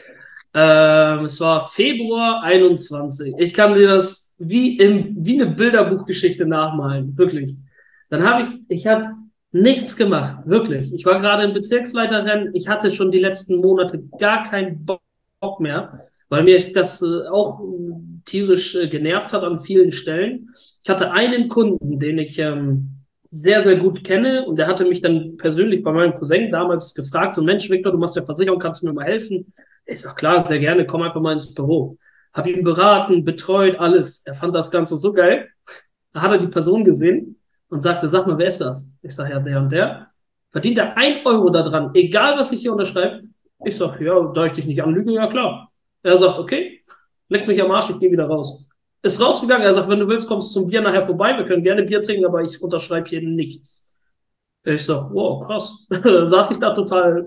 [SPEAKER 4] es war Februar 21. Ich kann dir das wie eine Bilderbuchgeschichte nachmalen, wirklich. Dann ich habe nichts gemacht, wirklich. Ich war gerade im Bezirksleiterrennen. Ich hatte schon die letzten Monate gar keinen Bock mehr, weil mir das auch tierisch genervt hat an vielen Stellen. Ich hatte einen Kunden, den ich sehr, sehr gut kenne, und der hatte mich dann persönlich bei meinem Cousin damals gefragt, so Mensch, Victor, du machst ja Versicherung, kannst du mir mal helfen? Ich sag, klar, sehr gerne, komm einfach mal ins Büro. Hab ihn beraten, betreut, alles. Er fand das Ganze so geil. Da hat er die Person gesehen und sagte, sag mal, wer ist das? Ich sag, ja, der und der. Verdient er 1 Euro da dran, egal was ich hier unterschreibe? Ich sag, ja, da ich dich nicht anlüge, ja klar. Er sagt, okay, leck mich am Arsch, ich gehe wieder raus. Ist rausgegangen, er sagt, wenn du willst, kommst du zum Bier nachher vorbei, wir können gerne Bier trinken, aber ich unterschreibe hier nichts. Ich sag, wow, krass. Saß ich da total,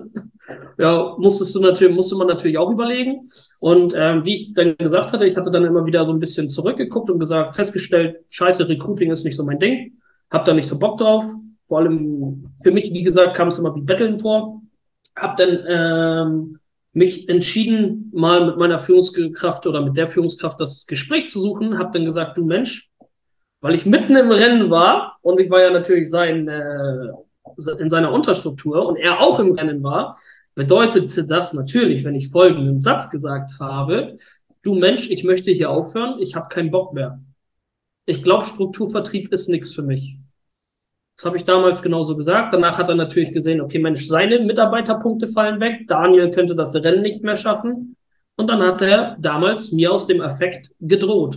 [SPEAKER 4] ja, musste man natürlich auch überlegen. Und wie ich dann gesagt hatte, ich hatte dann immer wieder so ein bisschen zurückgeguckt und festgestellt, scheiße, Recruiting ist nicht so mein Ding. Hab da nicht so Bock drauf. Vor allem für mich, wie gesagt, kam es immer wie Betteln vor. Hab dann mich entschieden, mal mit meiner Führungskraft oder mit der Führungskraft das Gespräch zu suchen. Hab dann gesagt, du Mensch, weil ich mitten im Rennen war und ich war ja natürlich in seiner Unterstruktur und er auch im Rennen war, bedeutete das natürlich, wenn ich folgenden Satz gesagt habe, du Mensch, ich möchte hier aufhören, ich habe keinen Bock mehr. Ich glaube, Strukturvertrieb ist nichts für mich. Das habe ich damals genauso gesagt. Danach hat er natürlich gesehen, okay, Mensch, seine Mitarbeiterpunkte fallen weg. Daniel könnte das Rennen nicht mehr schaffen. Und dann hat er damals mir aus dem Affekt gedroht.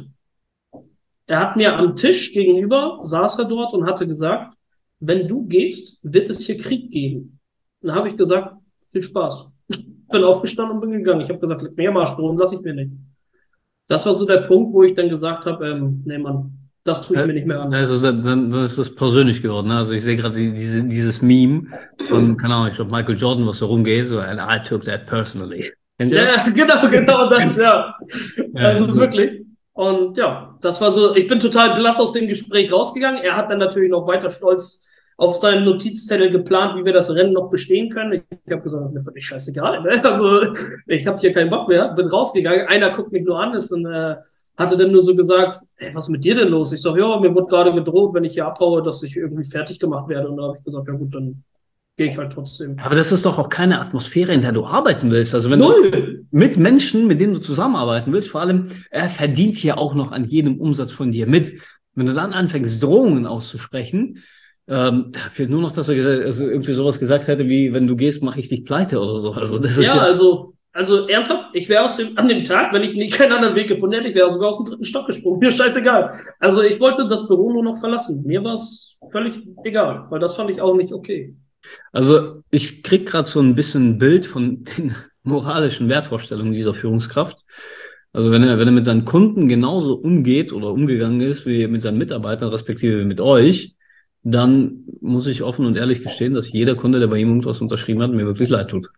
[SPEAKER 4] Er hat mir am Tisch gegenüber, saß er dort und hatte gesagt, wenn du gehst, wird es hier Krieg geben. Dann habe ich gesagt, viel Spaß. Bin aufgestanden und bin gegangen. Ich habe gesagt, leck mir am Arsch, Drohen lasse ich mir nicht. Das war so der Punkt, wo ich dann gesagt habe, nee Mann, das tue ich mir nicht mehr an.
[SPEAKER 1] Also dann ist das persönlich geworden. Ne? Also ich sehe gerade dieses Meme von, keine Ahnung, ich glaube Michael Jordan, was so rumgeht, so, and I took that personally. Kennt ihr das?
[SPEAKER 4] Ja, genau das, ja. Also
[SPEAKER 1] Ja,
[SPEAKER 4] wirklich. Und ja, das war so, ich bin total blass aus dem Gespräch rausgegangen. Er hat dann natürlich noch weiter stolz auf seinen Notizzettel geplant, wie wir das Rennen noch bestehen können. Ich habe gesagt, mir völlig scheißegal. Ne? Also ich habe hier keinen Bock mehr, bin rausgegangen. Einer guckt mich nur an, hatte dann nur so gesagt, ey, was ist mit dir denn los? Ich sag, ja, mir wurde gerade gedroht, wenn ich hier abhaue, dass ich irgendwie fertig gemacht werde. Und da habe ich gesagt, ja gut, dann gehe ich halt trotzdem.
[SPEAKER 1] aber das ist doch auch keine Atmosphäre, in der du arbeiten willst. Also wenn
[SPEAKER 4] Null.
[SPEAKER 1] du mit Menschen, mit denen du zusammenarbeiten willst, vor allem, er verdient hier auch noch an jedem Umsatz von dir mit. Wenn du dann anfängst, Drohungen auszusprechen, fehlt nur noch, dass er irgendwie sowas gesagt hätte, wie, wenn du gehst, mache ich dich pleite oder so. Also das ist
[SPEAKER 4] Ja, also ernsthaft, ich wäre an dem Tag, wenn ich keinen anderen Weg gefunden hätte, ich wäre sogar aus dem 3. Stock gesprungen. Mir scheißegal. Also ich wollte das Büro nur noch verlassen. Mir war es völlig egal, weil das fand ich auch nicht okay.
[SPEAKER 1] Also ich krieg gerade so ein bisschen ein Bild von den moralischen Wertvorstellungen dieser Führungskraft. Also wenn er mit seinen Kunden genauso umgeht oder umgegangen ist wie mit seinen Mitarbeitern, respektive mit euch, dann muss ich offen und ehrlich gestehen, dass jeder Kunde, der bei ihm irgendwas unterschrieben hat, mir wirklich leid tut.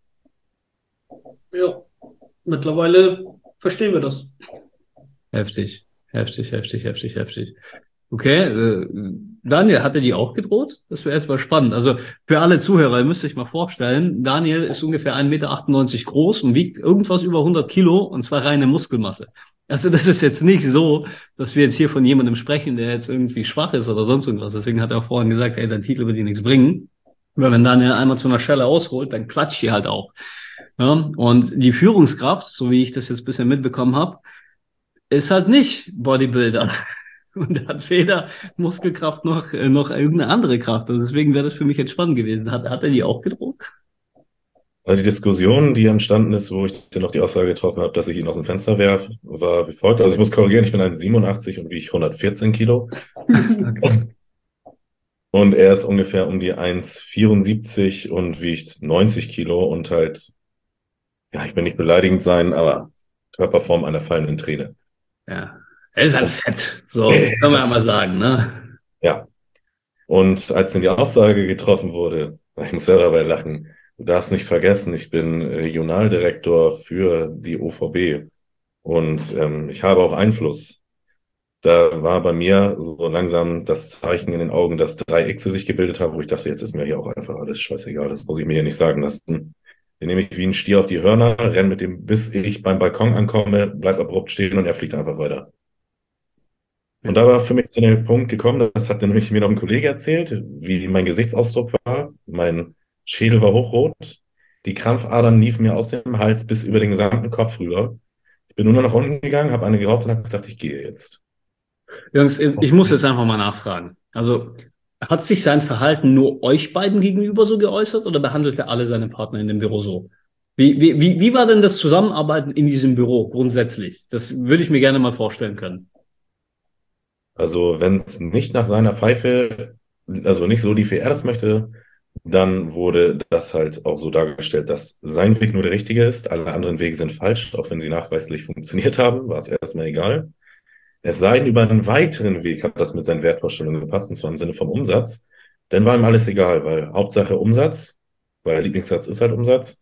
[SPEAKER 4] Ja, mittlerweile verstehen wir das.
[SPEAKER 1] Heftig. Okay, Daniel, hat er die auch gedroht? Das wäre jetzt mal spannend. Also für alle Zuhörer, ihr müsst euch mal vorstellen, Daniel ist ungefähr 1,98 Meter groß und wiegt irgendwas über 100 Kilo, und zwar reine Muskelmasse. Also das ist jetzt nicht so, dass wir jetzt hier von jemandem sprechen, der jetzt irgendwie schwach ist oder sonst irgendwas. Deswegen hat er auch vorhin gesagt, ey, dein Titel wird dir nichts bringen. Weil wenn Daniel einmal zu einer Schelle ausholt, dann klatscht die halt auch. Ja? Und die Führungskraft, so wie ich das jetzt bisher mitbekommen habe, ist halt nicht Bodybuilder. Und hat weder Muskelkraft noch irgendeine andere Kraft. Und deswegen wäre das für mich entspannend gewesen. Hat er die auch gedroht?
[SPEAKER 3] Also die Diskussion, die entstanden ist, wo ich dann noch die Aussage getroffen habe, dass ich ihn aus dem Fenster werfe, war wie folgt. Also ich muss korrigieren, ich bin 1,87 und wiege 114 Kilo.
[SPEAKER 1] Okay.
[SPEAKER 3] Und er ist ungefähr um die 1,74 und wiegt 90 Kilo und halt, ja, ich will nicht beleidigend sein, aber Körperform einer fallenden Träne.
[SPEAKER 1] Ja. Er ist halt fett. So, kann man ja mal sagen, ne?
[SPEAKER 3] Ja. Und als dann die Aussage getroffen wurde, ich muss selber dabei lachen, du darfst nicht vergessen, ich bin Regionaldirektor für die OVB und ich habe auch Einfluss. Da war bei mir so langsam das Zeichen in den Augen, dass 3 Xe sich gebildet haben, wo ich dachte, jetzt ist mir hier auch einfach alles scheißegal, das muss ich mir hier nicht sagen lassen. Den nehme ich wie ein Stier auf die Hörner, renne mit dem, bis ich beim Balkon ankomme, bleib abrupt stehen und er fliegt einfach weiter. Und da war für mich dann der Punkt gekommen, das hat nämlich mir noch ein Kollege erzählt, wie mein Gesichtsausdruck war. Mein Schädel war hochrot, die Krampfadern liefen mir aus dem Hals bis über den gesamten Kopf rüber. Ich bin nur noch nach unten gegangen, habe eine geraucht und habe gesagt, ich gehe jetzt.
[SPEAKER 1] Jungs, ich muss jetzt einfach mal nachfragen. Also, hat sich sein Verhalten nur euch beiden gegenüber so geäußert oder behandelt er alle seine Partner in dem Büro so? Wie war denn das Zusammenarbeiten in diesem Büro grundsätzlich? Das würde ich mir gerne mal vorstellen können.
[SPEAKER 3] Also wenn es nicht nach seiner Pfeife, also nicht so lief, wie er das möchte, dann wurde das halt auch so dargestellt, dass sein Weg nur der richtige ist. Alle anderen Wege sind falsch, auch wenn sie nachweislich funktioniert haben, war es erstmal egal. Es sei denn, über einen weiteren Weg hat das mit seinen Wertvorstellungen gepasst, und zwar im Sinne vom Umsatz. Dann war ihm alles egal, weil Hauptsache Umsatz, weil der Lieblingssatz ist halt Umsatz.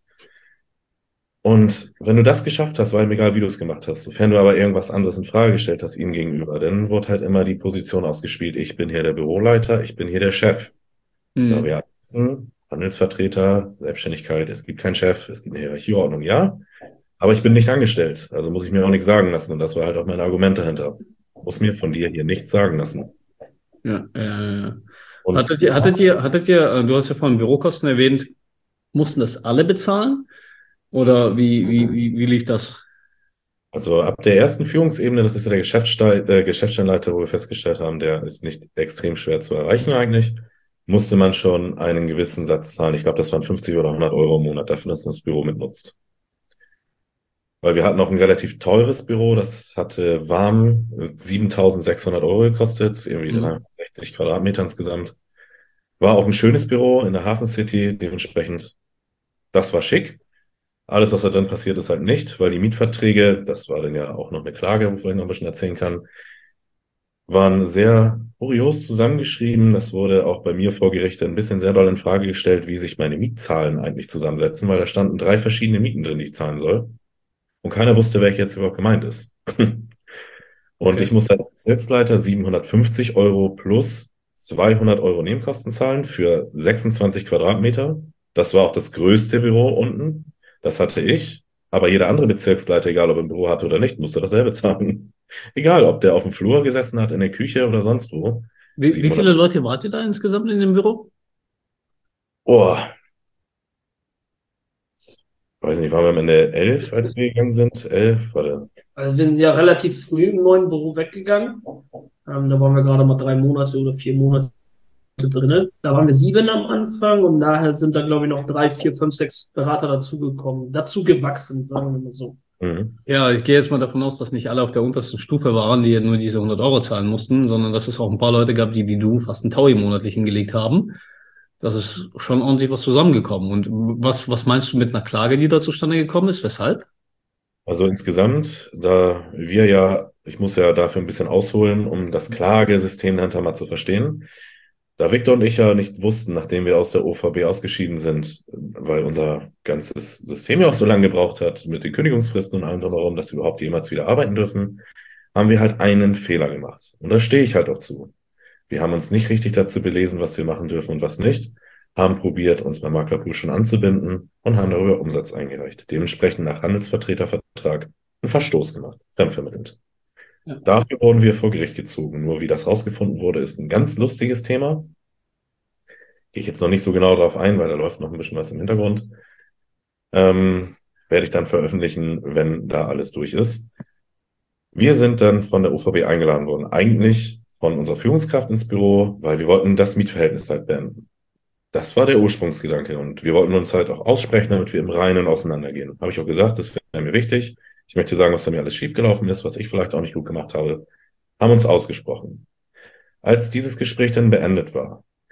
[SPEAKER 3] Und wenn du das geschafft hast, war ihm egal, wie du es gemacht hast. Sofern du aber irgendwas anderes in Frage gestellt hast ihm gegenüber, dann wurde halt immer die Position ausgespielt. Ich bin hier der Büroleiter, ich bin hier der Chef. Da
[SPEAKER 1] Hm.
[SPEAKER 3] wir wissen, Handelsvertreter, Selbstständigkeit, es gibt keinen Chef, es gibt eine Hierarchieordnung, ja. Aber ich bin nicht angestellt, also muss ich mir auch nichts sagen lassen. Und das war halt auch mein Argument dahinter. Muss mir von dir hier nichts sagen lassen.
[SPEAKER 1] Ja,
[SPEAKER 3] Und
[SPEAKER 1] du hast ja vorhin Bürokosten erwähnt, mussten das alle bezahlen? Oder wie lief das?
[SPEAKER 3] also ab der ersten Führungsebene, das ist ja der Geschäftsstellenleiter, wo wir festgestellt haben, der ist nicht extrem schwer zu erreichen eigentlich, musste man schon einen gewissen Satz zahlen. Ich glaube, das waren 50 oder 100 Euro im Monat dafür, dass man das Büro mitnutzt. Weil wir hatten auch ein relativ teures Büro, das hatte warm 7.600 Euro gekostet, irgendwie
[SPEAKER 1] Mhm.
[SPEAKER 3] 360 Quadratmeter insgesamt. War auch ein schönes Büro in der Hafen City, dementsprechend, das war schick. Alles, was da drin passiert, ist halt nicht, weil die Mietverträge, das war dann ja auch noch eine Klage, wovon ich noch ein bisschen erzählen kann, waren sehr kurios zusammengeschrieben. Das wurde auch bei mir vor Gericht ein bisschen sehr doll in Frage gestellt, wie sich meine Mietzahlen eigentlich zusammensetzen, weil da standen 3 verschiedene Mieten drin, die ich zahlen soll. Und keiner wusste, welche jetzt überhaupt gemeint ist. Und
[SPEAKER 1] Okay.
[SPEAKER 3] ich musste als Bezirksleiter 750 Euro plus 200 Euro Nebenkosten zahlen für 26 Quadratmeter. Das war auch das größte Büro unten. Das hatte ich. Aber jeder andere Bezirksleiter, egal ob er ein Büro hatte oder nicht, musste dasselbe zahlen. Egal, ob der auf dem Flur gesessen hat, in der Küche oder sonst wo.
[SPEAKER 1] Wie viele
[SPEAKER 3] 700.
[SPEAKER 1] Leute wart ihr da insgesamt in dem Büro?
[SPEAKER 3] Oh, weiß nicht, waren wir am Ende 11, als wir gegangen sind? 11, warte.
[SPEAKER 4] Also wir sind ja relativ früh im neuen Büro weggegangen. Da waren wir gerade mal 3 Monate oder 4 Monate drin. Da waren wir 7 am Anfang und nachher sind da, glaube ich, noch 3, 4, 5, 6 Berater dazugekommen. Dazu gewachsen, sagen wir mal so.
[SPEAKER 3] Mhm.
[SPEAKER 1] Ja, ich gehe jetzt mal davon aus, dass nicht alle auf der untersten Stufe waren, die nur diese 100 Euro zahlen mussten, sondern dass es auch ein paar Leute gab, die wie du fast einen Taui monatlich hingelegt haben. Das ist schon ordentlich was zusammengekommen. Und was meinst du mit einer Klage, die da zustande gekommen ist? Weshalb?
[SPEAKER 3] Also insgesamt, da wir ja, ich muss ja dafür ein bisschen ausholen, um das Klagesystem dahinter mal zu verstehen. Da Victor und ich ja nicht wussten, nachdem wir aus der OVB ausgeschieden sind, weil unser ganzes System ja auch so lange gebraucht hat, mit den Kündigungsfristen und allem drumherum, dass wir überhaupt jemals wieder arbeiten dürfen, haben wir halt einen Fehler gemacht. Und da stehe ich halt auch zu. Wir haben uns nicht richtig dazu belesen, was wir machen dürfen und was nicht, haben probiert, uns beim Maklerpool schon anzubinden und haben darüber Umsatz eingereicht. Dementsprechend nach Handelsvertretervertrag einen Verstoß gemacht, fremdvermittelt.
[SPEAKER 1] Ja.
[SPEAKER 3] Dafür wurden wir vor Gericht gezogen. Nur wie das rausgefunden wurde, ist ein ganz lustiges Thema. Gehe ich jetzt noch nicht so genau drauf ein, weil da läuft noch ein bisschen was im Hintergrund. Werde ich dann veröffentlichen, wenn da alles durch ist. Wir sind dann von der OVB eingeladen worden, eigentlich von unserer Führungskraft ins Büro, weil wir wollten das Mietverhältnis halt beenden. Das war der Ursprungsgedanke und wir wollten uns halt auch aussprechen, damit wir im Reinen auseinandergehen. Habe ich auch gesagt, das wäre mir wichtig. Ich möchte sagen, was bei mir alles schiefgelaufen ist, was ich vielleicht auch nicht gut gemacht habe. Haben uns ausgesprochen. Als dieses Gespräch dann beendet war,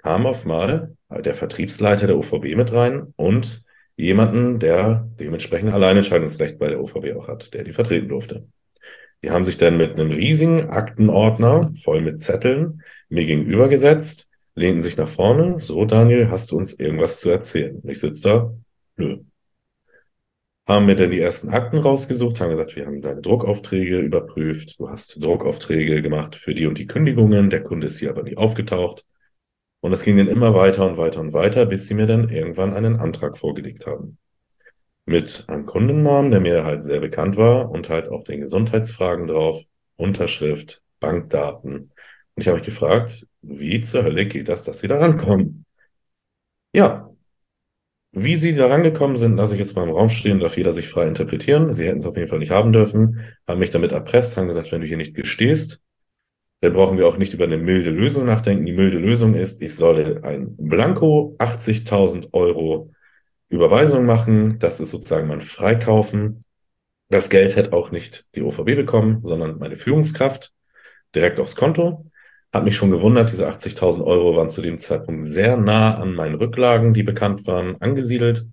[SPEAKER 3] kam auf mal der Vertriebsleiter der OVB mit rein und jemanden, der dementsprechend Alleinentscheidungsrecht bei der OVB auch hat, der die vertreten durfte. Die haben sich dann mit einem riesigen Aktenordner voll mit Zetteln mir gegenübergesetzt, lehnten sich nach vorne. So, Daniel, hast du uns irgendwas zu erzählen? Ich sitze da, nö. Haben mir dann die ersten Akten rausgesucht, haben gesagt, wir haben deine Druckaufträge überprüft, du hast Druckaufträge gemacht für die und die Kündigungen, der Kunde ist hier aber nie aufgetaucht. Und es ging dann immer weiter und weiter und weiter, bis sie mir dann irgendwann einen Antrag vorgelegt haben. Mit einem Kundennamen, der mir halt sehr bekannt war und halt auch den Gesundheitsfragen drauf, Unterschrift, Bankdaten. Und ich habe mich gefragt, wie zur Hölle geht das, dass sie da rankommen? Ja, wie sie da rangekommen sind, lasse ich jetzt mal im Raum stehen, darf jeder sich frei interpretieren. Sie hätten es auf jeden Fall nicht haben dürfen, haben mich damit erpresst, haben gesagt, wenn du hier nicht gestehst, dann brauchen wir auch nicht über eine milde Lösung nachdenken. Die milde Lösung ist, ich solle ein Blanko 80.000 Euro Überweisung machen. Das ist sozusagen mein Freikaufen. Das Geld hätte auch nicht die OVB bekommen, sondern meine Führungskraft direkt aufs Konto. Hat mich schon gewundert, diese 80.000 Euro waren zu dem Zeitpunkt sehr nah an meinen Rücklagen, die bekannt waren, angesiedelt.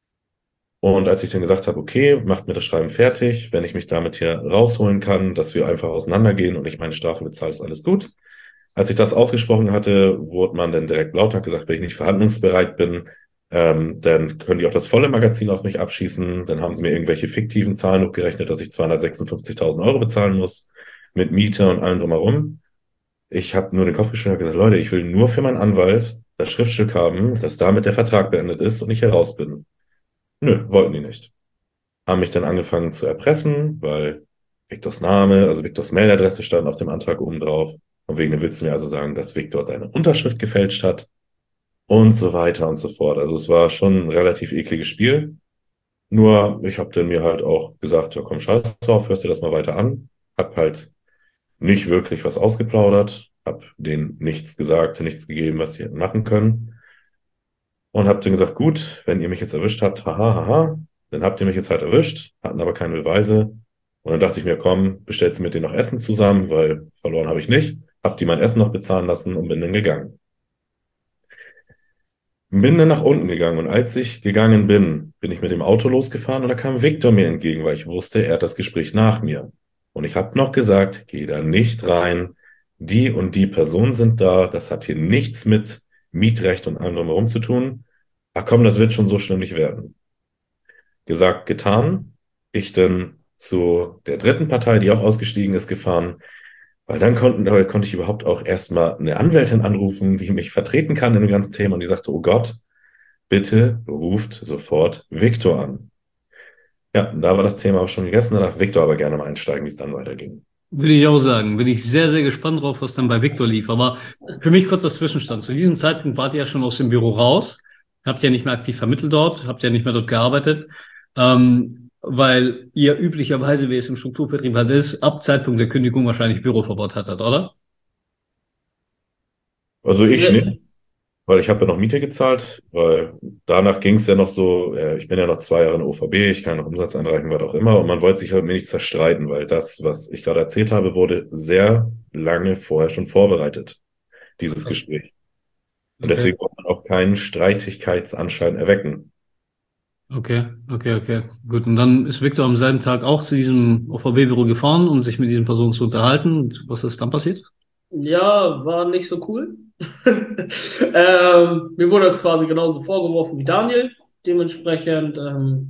[SPEAKER 3] Und als ich dann gesagt habe, okay, macht mir das Schreiben fertig, wenn ich mich damit hier rausholen kann, dass wir einfach auseinandergehen und ich meine Strafe bezahle, ist alles gut. Als ich das ausgesprochen hatte, wurde man dann direkt lauter gesagt, wenn ich nicht verhandlungsbereit bin, dann können die auch das volle Magazin auf mich abschießen. Dann haben sie mir irgendwelche fiktiven Zahlen hochgerechnet, dass ich 256.000 Euro bezahlen muss mit Miete und allem drumherum. Ich habe nur den Kopf geschüttelt und gesagt, Leute, ich will nur für meinen Anwalt das Schriftstück haben, dass damit der Vertrag beendet ist und ich hier raus bin. Nö, wollten die nicht. Haben mich dann angefangen zu erpressen, weil Viktors Name, also Viktors Mailadresse stand auf dem Antrag oben drauf. Und wegen dem willst du mir also sagen, dass Viktor deine Unterschrift gefälscht hat und so weiter und so fort. Also es war schon ein relativ ekliges Spiel. Nur ich habe dann mir halt auch gesagt, ja komm, scheiß drauf, hörst dir das mal weiter an. Hab halt nicht wirklich was ausgeplaudert, hab denen nichts gesagt, nichts gegeben, was sie hätten machen können. Und hab dann gesagt, gut, wenn ihr mich jetzt erwischt habt, haha, haha, dann habt ihr mich jetzt halt erwischt, hatten aber keine Beweise. Und dann dachte ich mir, komm, bestellst du mit denen noch Essen zusammen, weil verloren habe ich nicht. Hab die mein Essen noch bezahlen lassen und bin dann gegangen. Bin dann nach unten gegangen und als ich gegangen bin, bin ich mit dem Auto losgefahren und da kam Viktor mir entgegen, weil ich wusste, er hat das Gespräch nach mir. Und ich habe noch gesagt, geh da nicht rein, die und die Personen sind da, das hat hier nichts mit Mietrecht und allem drumherum zu tun. Ach komm, das wird schon so schlimm nicht werden. Gesagt, getan. Ich dann zu der dritten Partei, die auch ausgestiegen ist, gefahren, weil dann konnte ich überhaupt auch erstmal eine Anwältin anrufen, die mich vertreten kann in dem ganzen Thema und die sagte, oh Gott, bitte ruft sofort Viktor an. Ja, da war das Thema auch schon gegessen, da darf Viktor aber gerne mal einsteigen, wie es dann weiterging.
[SPEAKER 1] Würde ich auch sagen. Bin ich sehr, sehr gespannt drauf, was dann bei Viktor lief. Aber für mich kurz das Zwischenstand. Zu diesem Zeitpunkt wart ihr ja schon aus dem Büro raus. Habt ja nicht mehr aktiv vermittelt dort. Habt ja nicht mehr dort gearbeitet. Weil ihr üblicherweise, wie es im Strukturvertrieb halt ist, ab Zeitpunkt der Kündigung wahrscheinlich Büroverbot hattet, oder?
[SPEAKER 3] Also ich nicht, weil ich habe ja noch Miete gezahlt, weil danach ging es ja noch so, ich bin ja noch 2 Jahre in der OVB, ich kann noch Umsatz einreichen, was auch immer, und man wollte sich halt mir nicht zerstreiten, weil das, was ich gerade erzählt habe, wurde sehr lange vorher schon vorbereitet, dieses Gespräch. Und deswegen wollte man auch keinen Streitigkeitsanschein erwecken.
[SPEAKER 1] Okay. Gut, und dann ist Viktor am selben Tag auch zu diesem OVB-Büro gefahren, um sich mit diesen Personen zu unterhalten. Und was ist dann passiert?
[SPEAKER 4] Ja, war nicht so cool. Mir wurde das quasi genauso vorgeworfen wie Daniel. Dementsprechend,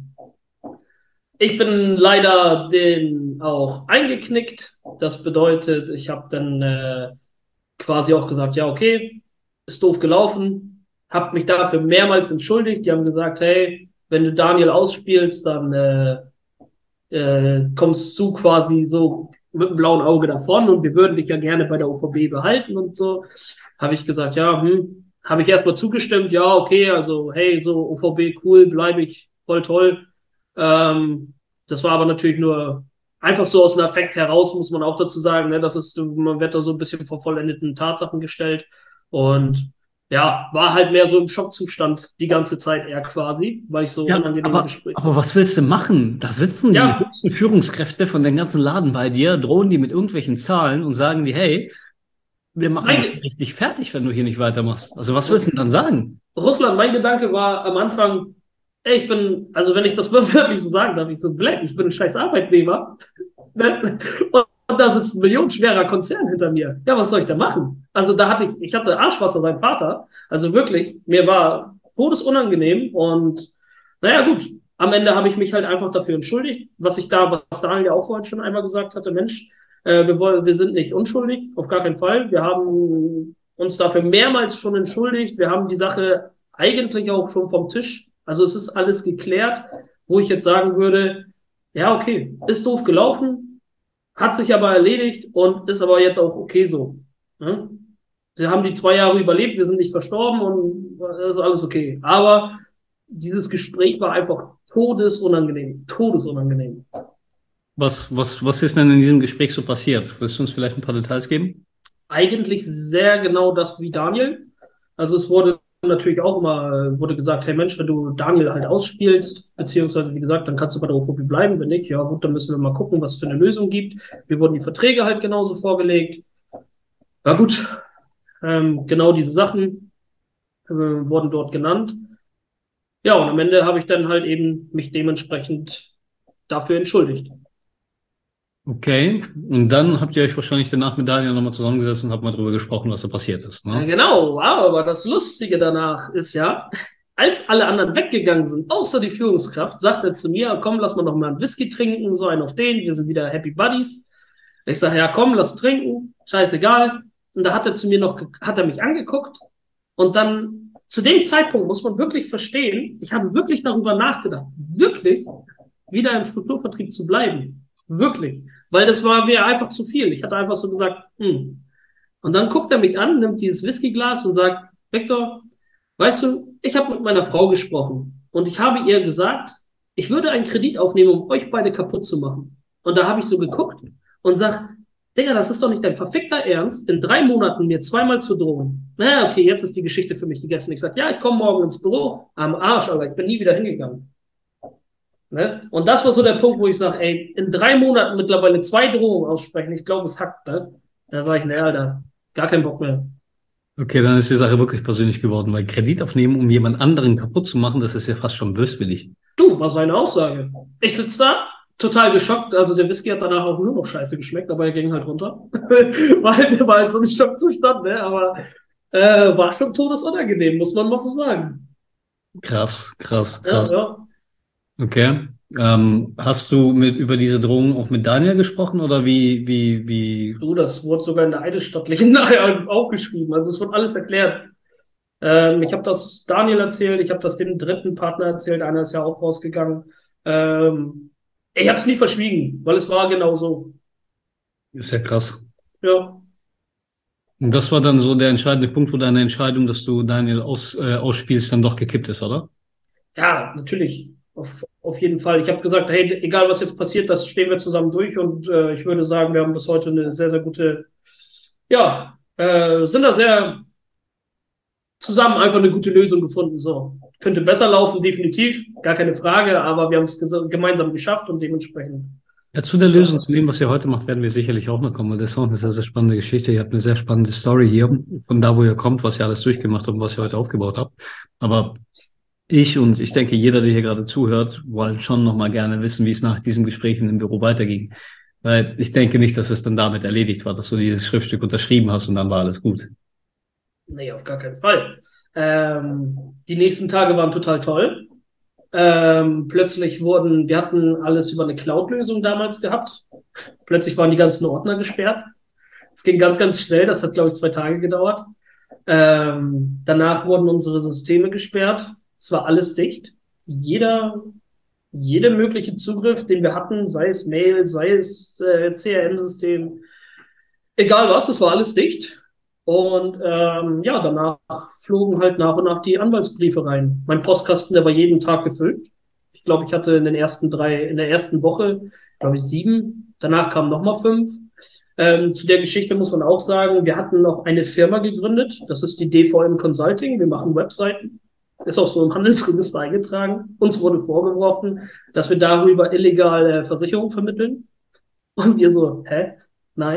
[SPEAKER 4] ich bin leider den auch eingeknickt. Das bedeutet, ich habe dann quasi auch gesagt, ja, okay, ist doof gelaufen. Habe mich dafür mehrmals entschuldigt. Die haben gesagt, hey, wenn du Daniel ausspielst, dann kommst du quasi so mit dem blauen Auge davon und wir würden dich ja gerne bei der OVB behalten und so. Habe ich gesagt, ja, habe ich erstmal zugestimmt, ja, okay, also hey, so OVB, cool, bleibe ich, voll toll. Das war aber natürlich nur einfach so aus einem Affekt heraus, muss man auch dazu sagen, ne, man wird da so ein bisschen vor vollendeten Tatsachen gestellt und ja, war halt mehr so im Schockzustand die ganze Zeit eher quasi, weil ich so unangenehme Gespräche.
[SPEAKER 1] Aber was willst du machen? Da sitzen die höchsten Führungskräfte von den ganzen Laden bei dir, drohen die mit irgendwelchen Zahlen und sagen die, hey, wir machen dich richtig fertig, wenn du hier nicht weitermachst. Also was willst du denn dann sagen?
[SPEAKER 4] Russland, mein Gedanke war am Anfang, ey, also wenn ich das wirklich so sagen darf, ich so blöd, ich bin ein scheiß Arbeitnehmer. Und da sitzt ein millionenschwerer Konzern hinter mir. Ja, was soll ich da machen? Also ich hatte Arschwasser beim Vater. Also wirklich, mir war todesunangenehm und naja, gut. Am Ende habe ich mich halt einfach dafür entschuldigt, was Daniel ja auch vorhin schon einmal gesagt hatte, Mensch, wir sind nicht unschuldig, auf gar keinen Fall. Wir haben uns dafür mehrmals schon entschuldigt. Wir haben die Sache eigentlich auch schon vom Tisch. Also es ist alles geklärt, wo ich jetzt sagen würde, ja, okay, ist doof gelaufen, hat sich aber erledigt und ist aber jetzt auch okay so. Ne? Wir haben die 2 Jahre überlebt, wir sind nicht verstorben und das ist alles okay. Aber dieses Gespräch war einfach todesunangenehm.
[SPEAKER 1] Was ist denn in diesem Gespräch so passiert? Willst du uns vielleicht ein paar Details geben?
[SPEAKER 4] Eigentlich sehr genau das wie Daniel. Also es wurde natürlich auch immer gesagt, hey Mensch, wenn du Daniel halt ausspielst, beziehungsweise wie gesagt, dann kannst du bei der Hochphobie bleiben, wenn nicht, ja gut, dann müssen wir mal gucken, was es für eine Lösung gibt. Mir wurden die Verträge halt genauso vorgelegt. Ja gut, genau diese Sachen wurden dort genannt. Ja, und am Ende habe ich dann halt eben mich dementsprechend dafür entschuldigt.
[SPEAKER 1] Okay, und dann habt ihr euch wahrscheinlich danach mit Daniel nochmal zusammengesetzt und habt mal drüber gesprochen, was da passiert ist, ne?
[SPEAKER 4] Ja, genau, wow, aber das Lustige danach ist ja, als alle anderen weggegangen sind, außer die Führungskraft, sagt er zu mir, komm, lass mal noch mal einen Whisky trinken, so einen auf den, wir sind wieder Happy Buddies. Ich sage, ja komm, lass trinken, scheißegal. Und da hat er mich angeguckt und dann, zu dem Zeitpunkt muss man wirklich verstehen, ich habe wirklich darüber nachgedacht, wirklich wieder im Strukturvertrieb zu bleiben. Wirklich. Weil das war mir einfach zu viel. Ich hatte einfach so gesagt, Und dann guckt er mich an, nimmt dieses Whiskyglas und sagt, Viktor, weißt du, ich habe mit meiner Frau gesprochen und ich habe ihr gesagt, ich würde einen Kredit aufnehmen, um euch beide kaputt zu machen. Und da habe ich so geguckt und sag, Digga, das ist doch nicht dein verfickter Ernst, in 3 Monaten mir 2-mal zu drohen. Naja, okay, jetzt ist die Geschichte für mich gegessen. Ich sag, ja, ich komme morgen ins Büro, am Arsch, aber ich bin nie wieder hingegangen. Ne? Und das war so der Punkt, wo ich sage, ey, in 3 Monaten mittlerweile 2 Drohungen aussprechen, ich glaube, es hackt, ne? Da sage ich, ne, Alter, gar keinen Bock mehr.
[SPEAKER 1] Okay, dann ist die Sache wirklich persönlich geworden, weil Kredit aufnehmen, um jemand anderen kaputt zu machen, das ist ja fast schon böswillig.
[SPEAKER 4] Du, war seine Aussage. Ich sitze da, total geschockt, also der Whisky hat danach auch nur noch scheiße geschmeckt, aber er ging halt runter. war halt so ein Schockzustand, ne, aber war schon todesunangenehm, muss man mal so sagen.
[SPEAKER 1] Krass.
[SPEAKER 4] Ja.
[SPEAKER 1] Okay. Hast du über diese Drohung auch mit Daniel gesprochen oder wie?
[SPEAKER 4] Du, das wurde sogar in der eidesstattlichen aufgeschrieben. Also es wird alles erklärt. Ich habe das Daniel erzählt, ich habe das dem dritten Partner erzählt, einer ist ja auch rausgegangen. Ich habe es nie verschwiegen, weil es war genau so.
[SPEAKER 1] Ist ja krass.
[SPEAKER 4] Ja.
[SPEAKER 1] Und das war dann so der entscheidende Punkt, wo deine Entscheidung, dass du Daniel ausspielst, dann doch gekippt ist, oder?
[SPEAKER 4] Ja, natürlich. Auf jeden Fall. Ich habe gesagt, hey, egal was jetzt passiert, das stehen wir zusammen durch und ich würde sagen, wir haben bis heute eine sehr, sehr gute, sind da sehr zusammen einfach eine gute Lösung gefunden. So, könnte besser laufen, definitiv, gar keine Frage, aber wir haben es gemeinsam geschafft und dementsprechend.
[SPEAKER 1] Ja, zu der Lösung, zu dem, was ihr heute macht, werden wir sicherlich auch noch kommen, weil das ist auch eine sehr, sehr spannende Geschichte. Ihr habt eine sehr spannende Story hier, von da, wo ihr kommt, was ihr alles durchgemacht habt und was ihr heute aufgebaut habt. Aber ich denke, jeder, der hier gerade zuhört, wollen schon noch mal gerne wissen, wie es nach diesem Gespräch in dem Büro weiterging. Weil ich denke nicht, dass es dann damit erledigt war, dass du dieses Schriftstück unterschrieben hast und dann war alles gut.
[SPEAKER 4] Nee, auf gar keinen Fall. Die nächsten Tage waren total toll. Plötzlich wir hatten alles über eine Cloud-Lösung damals gehabt. Plötzlich waren die ganzen Ordner gesperrt. Es ging ganz, ganz schnell. Das hat, glaube ich, 2 Tage gedauert. Danach wurden unsere Systeme gesperrt. Es war alles dicht. Jeder mögliche Zugriff, den wir hatten, sei es Mail, sei es CRM-System, egal was, es war alles dicht. Und danach flogen halt nach und nach die Anwaltsbriefe rein. Mein Postkasten, der war jeden Tag gefüllt. Ich glaube, ich hatte in der ersten Woche, glaube ich, 7. Danach kamen nochmal 5. Zu der Geschichte muss man auch sagen, wir hatten noch eine Firma gegründet. Das ist die DVM Consulting. Wir machen Webseiten. Ist auch so im Handelsregister eingetragen. Uns wurde vorgeworfen, dass wir darüber illegal Versicherungen vermitteln. Und wir so, hä? Nein.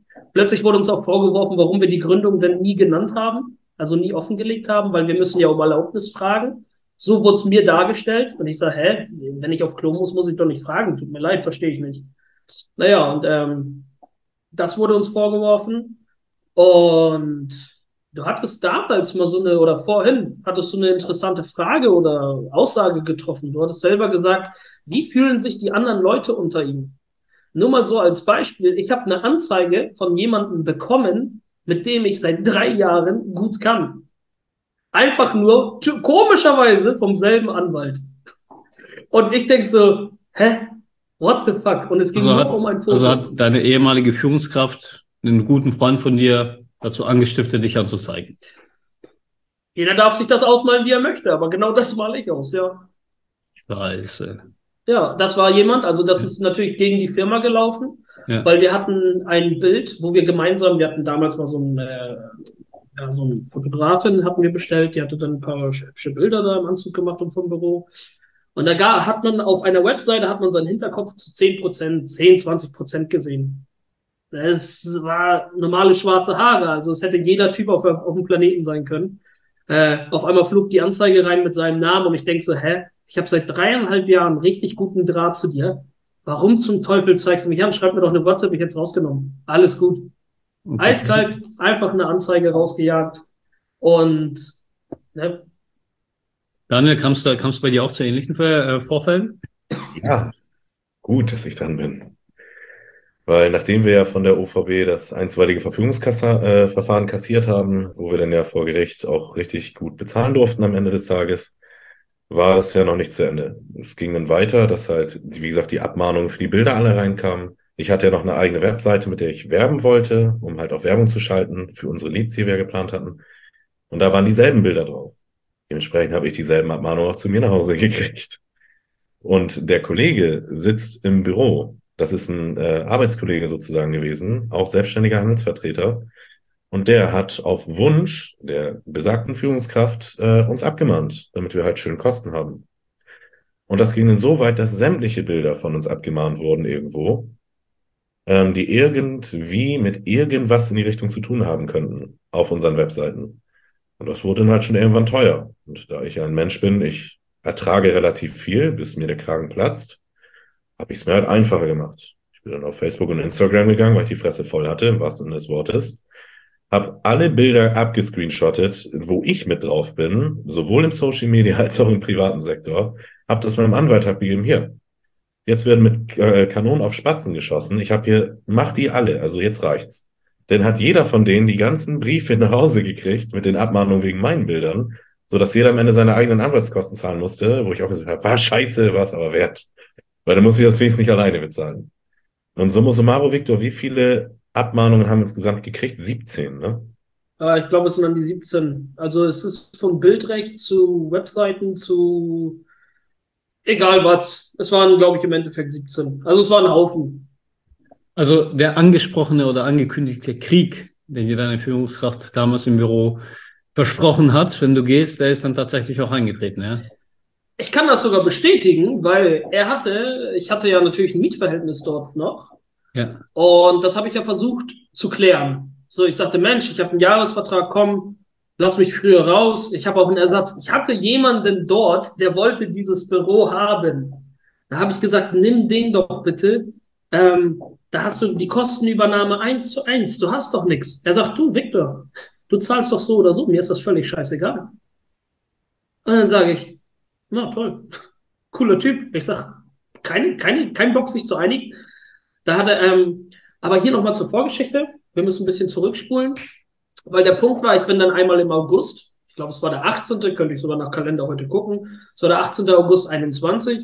[SPEAKER 4] Plötzlich wurde uns auch vorgeworfen, warum wir die Gründung denn nie genannt haben, also nie offengelegt haben, weil wir müssen ja um Erlaubnis fragen. So wurde es mir dargestellt und ich sage, wenn ich auf Klo muss ich doch nicht fragen. Tut mir leid, verstehe ich nicht. Naja, und das wurde uns vorgeworfen. Und du hattest damals mal oder vorhin hattest du eine interessante Frage oder Aussage getroffen. Du hattest selber gesagt, wie fühlen sich die anderen Leute unter ihm? Nur mal so als Beispiel, ich habe eine Anzeige von jemandem bekommen, mit dem ich seit 3 Jahren gut kann. Einfach nur, komischerweise, vom selben Anwalt. Und ich denk so, what the fuck? Und es ging nur um ein Foto.
[SPEAKER 1] Also hat deine ehemalige Führungskraft einen guten Freund von dir dazu angestiftet, dich anzuzeigen?
[SPEAKER 4] Jeder darf sich das ausmalen, wie er möchte, aber genau das male ich aus, ja.
[SPEAKER 1] Scheiße.
[SPEAKER 4] Ja, das war jemand, also das ist natürlich gegen die Firma gelaufen,
[SPEAKER 1] Ja.
[SPEAKER 4] weil wir hatten ein Bild, wo wir hatten damals mal so eine Fotografin hatten wir bestellt, die hatte dann ein paar hübsche Bilder da im Anzug gemacht und vom Büro. Und da hat man auf einer Webseite seinen Hinterkopf zu 10%, 20% gesehen. Das war normale schwarze Haare, also es hätte jeder Typ auf dem Planeten sein können. Auf einmal flog die Anzeige rein mit seinem Namen und ich denk so, ich habe seit 3,5 Jahren richtig guten Draht zu dir. Warum zum Teufel zeigst du mich an? Schreib mir doch eine WhatsApp, ich hätte es rausgenommen. Alles gut.
[SPEAKER 1] Okay.
[SPEAKER 4] Eiskalt, einfach eine Anzeige rausgejagt und ne.
[SPEAKER 1] Daniel, kam es bei dir auch zu ähnlichen Vorfällen?
[SPEAKER 3] Ja, gut, dass ich dran bin. Weil nachdem wir ja von der OVB das einstweilige Verfügungsverfahren kassiert haben, wo wir dann ja vor Gericht auch richtig gut bezahlen durften am Ende des Tages, war es ja noch nicht zu Ende. Es ging dann weiter, dass halt, wie gesagt, die Abmahnungen für die Bilder alle reinkamen. Ich hatte ja noch eine eigene Webseite, mit der ich werben wollte, um halt auch Werbung zu schalten für unsere Leads, die wir geplant hatten. Und da waren dieselben Bilder drauf. Dementsprechend habe ich dieselben Abmahnungen auch zu mir nach Hause gekriegt. Und der Kollege sitzt im Büro. Das ist ein Arbeitskollege sozusagen gewesen, auch selbstständiger Handelsvertreter. Und der hat auf Wunsch der besagten Führungskraft uns abgemahnt, damit wir halt schön Kosten haben. Und das ging dann so weit, dass sämtliche Bilder von uns abgemahnt wurden irgendwo, die irgendwie mit irgendwas in die Richtung zu tun haben könnten auf unseren Webseiten. Und das wurde dann halt schon irgendwann teuer. Und da ich ein Mensch bin, ich ertrage relativ viel, bis mir der Kragen platzt, habe ich es mir halt einfacher gemacht. Ich bin dann auf Facebook und Instagram gegangen, weil ich die Fresse voll hatte, im wahrsten Sinne des Wortes. Habe alle Bilder abgescreenshottet, wo ich mit drauf bin, sowohl im Social Media als auch im privaten Sektor. Habe das meinem Anwalt abgegeben, hier. Jetzt werden mit Kanonen auf Spatzen geschossen. Ich habe hier, mach die alle, also jetzt reicht's. Denn hat jeder von denen die ganzen Briefe nach Hause gekriegt mit den Abmahnungen wegen meinen Bildern, sodass jeder am Ende seine eigenen Anwaltskosten zahlen musste, wo ich auch gesagt habe, war scheiße, war es aber wert. Weil dann muss ich das wenigstens nicht alleine bezahlen. Und summa summarum, Victor, wie viele Abmahnungen haben wir insgesamt gekriegt? 17, ne?
[SPEAKER 4] Ich glaube, es sind dann die 17. Also es ist vom Bildrecht zu Webseiten zu egal was. Es waren, glaube ich, im Endeffekt 17. Also es war ein Haufen.
[SPEAKER 1] Also der angesprochene oder angekündigte Krieg, den dir deine Führungskraft damals im Büro versprochen hat, wenn du gehst, der ist dann tatsächlich auch eingetreten, ja?
[SPEAKER 4] Ich kann das sogar bestätigen, weil ich hatte ja natürlich ein Mietverhältnis dort noch.
[SPEAKER 1] Ja.
[SPEAKER 4] Und das habe ich ja versucht zu klären. So, ich sagte, Mensch, ich habe einen Jahresvertrag, komm, lass mich früher raus. Ich habe auch einen Ersatz. Ich hatte jemanden dort, der wollte dieses Büro haben. Da habe ich gesagt, nimm den doch bitte. Da hast du die Kostenübernahme 1:1. Du hast doch nichts. Er sagt, du, Victor, du zahlst doch so oder so. Mir ist das völlig scheißegal. Und dann sage ich, na toll, cooler Typ. Ich sag, kein Bock, sich zu einigen. Da hat er, aber hier nochmal zur Vorgeschichte. Wir müssen ein bisschen zurückspulen, weil der Punkt war, ich bin dann einmal im August, ich glaube, es war der 18., könnte ich sogar nach Kalender heute gucken, es war der 18. August 21,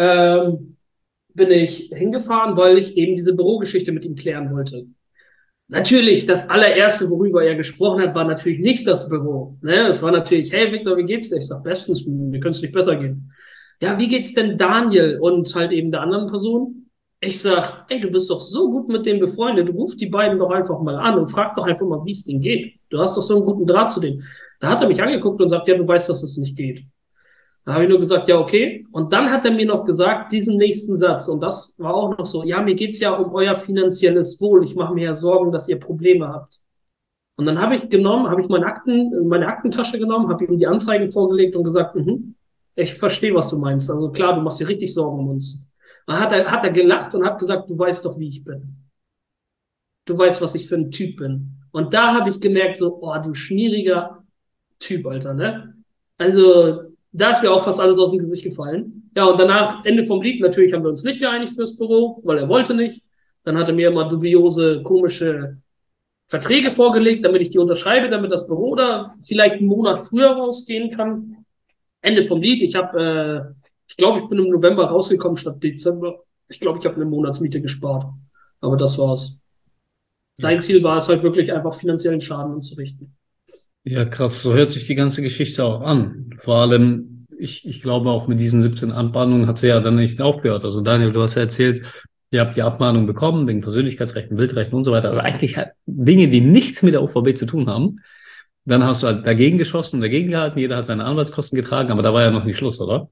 [SPEAKER 4] bin ich hingefahren, weil ich eben diese Bürogeschichte mit ihm klären wollte. Natürlich, das allererste, worüber er gesprochen hat, war natürlich nicht das Büro. Ne? Es war natürlich, hey Victor, wie geht's dir? Ich sag, bestens, mir könnte es nicht besser gehen. Ja, wie geht's denn Daniel und halt eben der anderen Person? Ich sag, ey, du bist doch so gut mit denen befreundet, ruf die beiden doch einfach mal an und frag doch einfach mal, wie es denen geht. Du hast doch so einen guten Draht zu denen. Da hat er mich angeguckt und sagt, ja, du weißt, dass es nicht geht. Da habe ich nur gesagt, ja, okay. Und dann hat er mir noch gesagt, diesen nächsten Satz. Und das war auch noch so, ja, mir geht's ja um euer finanzielles Wohl. Ich mache mir ja Sorgen, dass ihr Probleme habt. Und dann habe ich meine Aktentasche genommen, habe ihm die Anzeigen vorgelegt und gesagt, ich verstehe, was du meinst. Also klar, du machst dir richtig Sorgen um uns. Dann hat er gelacht und hat gesagt, du weißt doch, wie ich bin. Du weißt, was ich für ein Typ bin. Und da habe ich gemerkt, so, oh, du schmieriger Typ, Alter, ne? Also, da ist mir auch fast alles aus dem Gesicht gefallen. Ja, und danach, Ende vom Lied, natürlich haben wir uns nicht geeinigt fürs Büro, weil er wollte nicht. Dann hat er mir immer dubiose, komische Verträge vorgelegt, damit ich die unterschreibe, damit das Büro da vielleicht einen Monat früher rausgehen kann. Ende vom Lied. Ich glaube, ich bin im November rausgekommen statt Dezember. Ich glaube, ich habe eine Monatsmiete gespart. Aber das war's. Sein Ziel war es halt wirklich einfach finanziellen Schaden anzurichten.
[SPEAKER 1] Ja, krass, so hört sich die ganze Geschichte auch an. Vor allem, ich glaube auch mit diesen 17 Abmahnungen hat sie ja dann nicht aufgehört. Also Daniel, du hast ja erzählt, ihr habt die Abmahnung bekommen wegen Persönlichkeitsrechten, Bildrechten und so weiter. Also eigentlich halt Dinge, die nichts mit der OVB zu tun haben. Dann hast du halt dagegen geschossen, dagegen gehalten, jeder hat seine Anwaltskosten getragen, aber da war ja noch nicht Schluss, oder?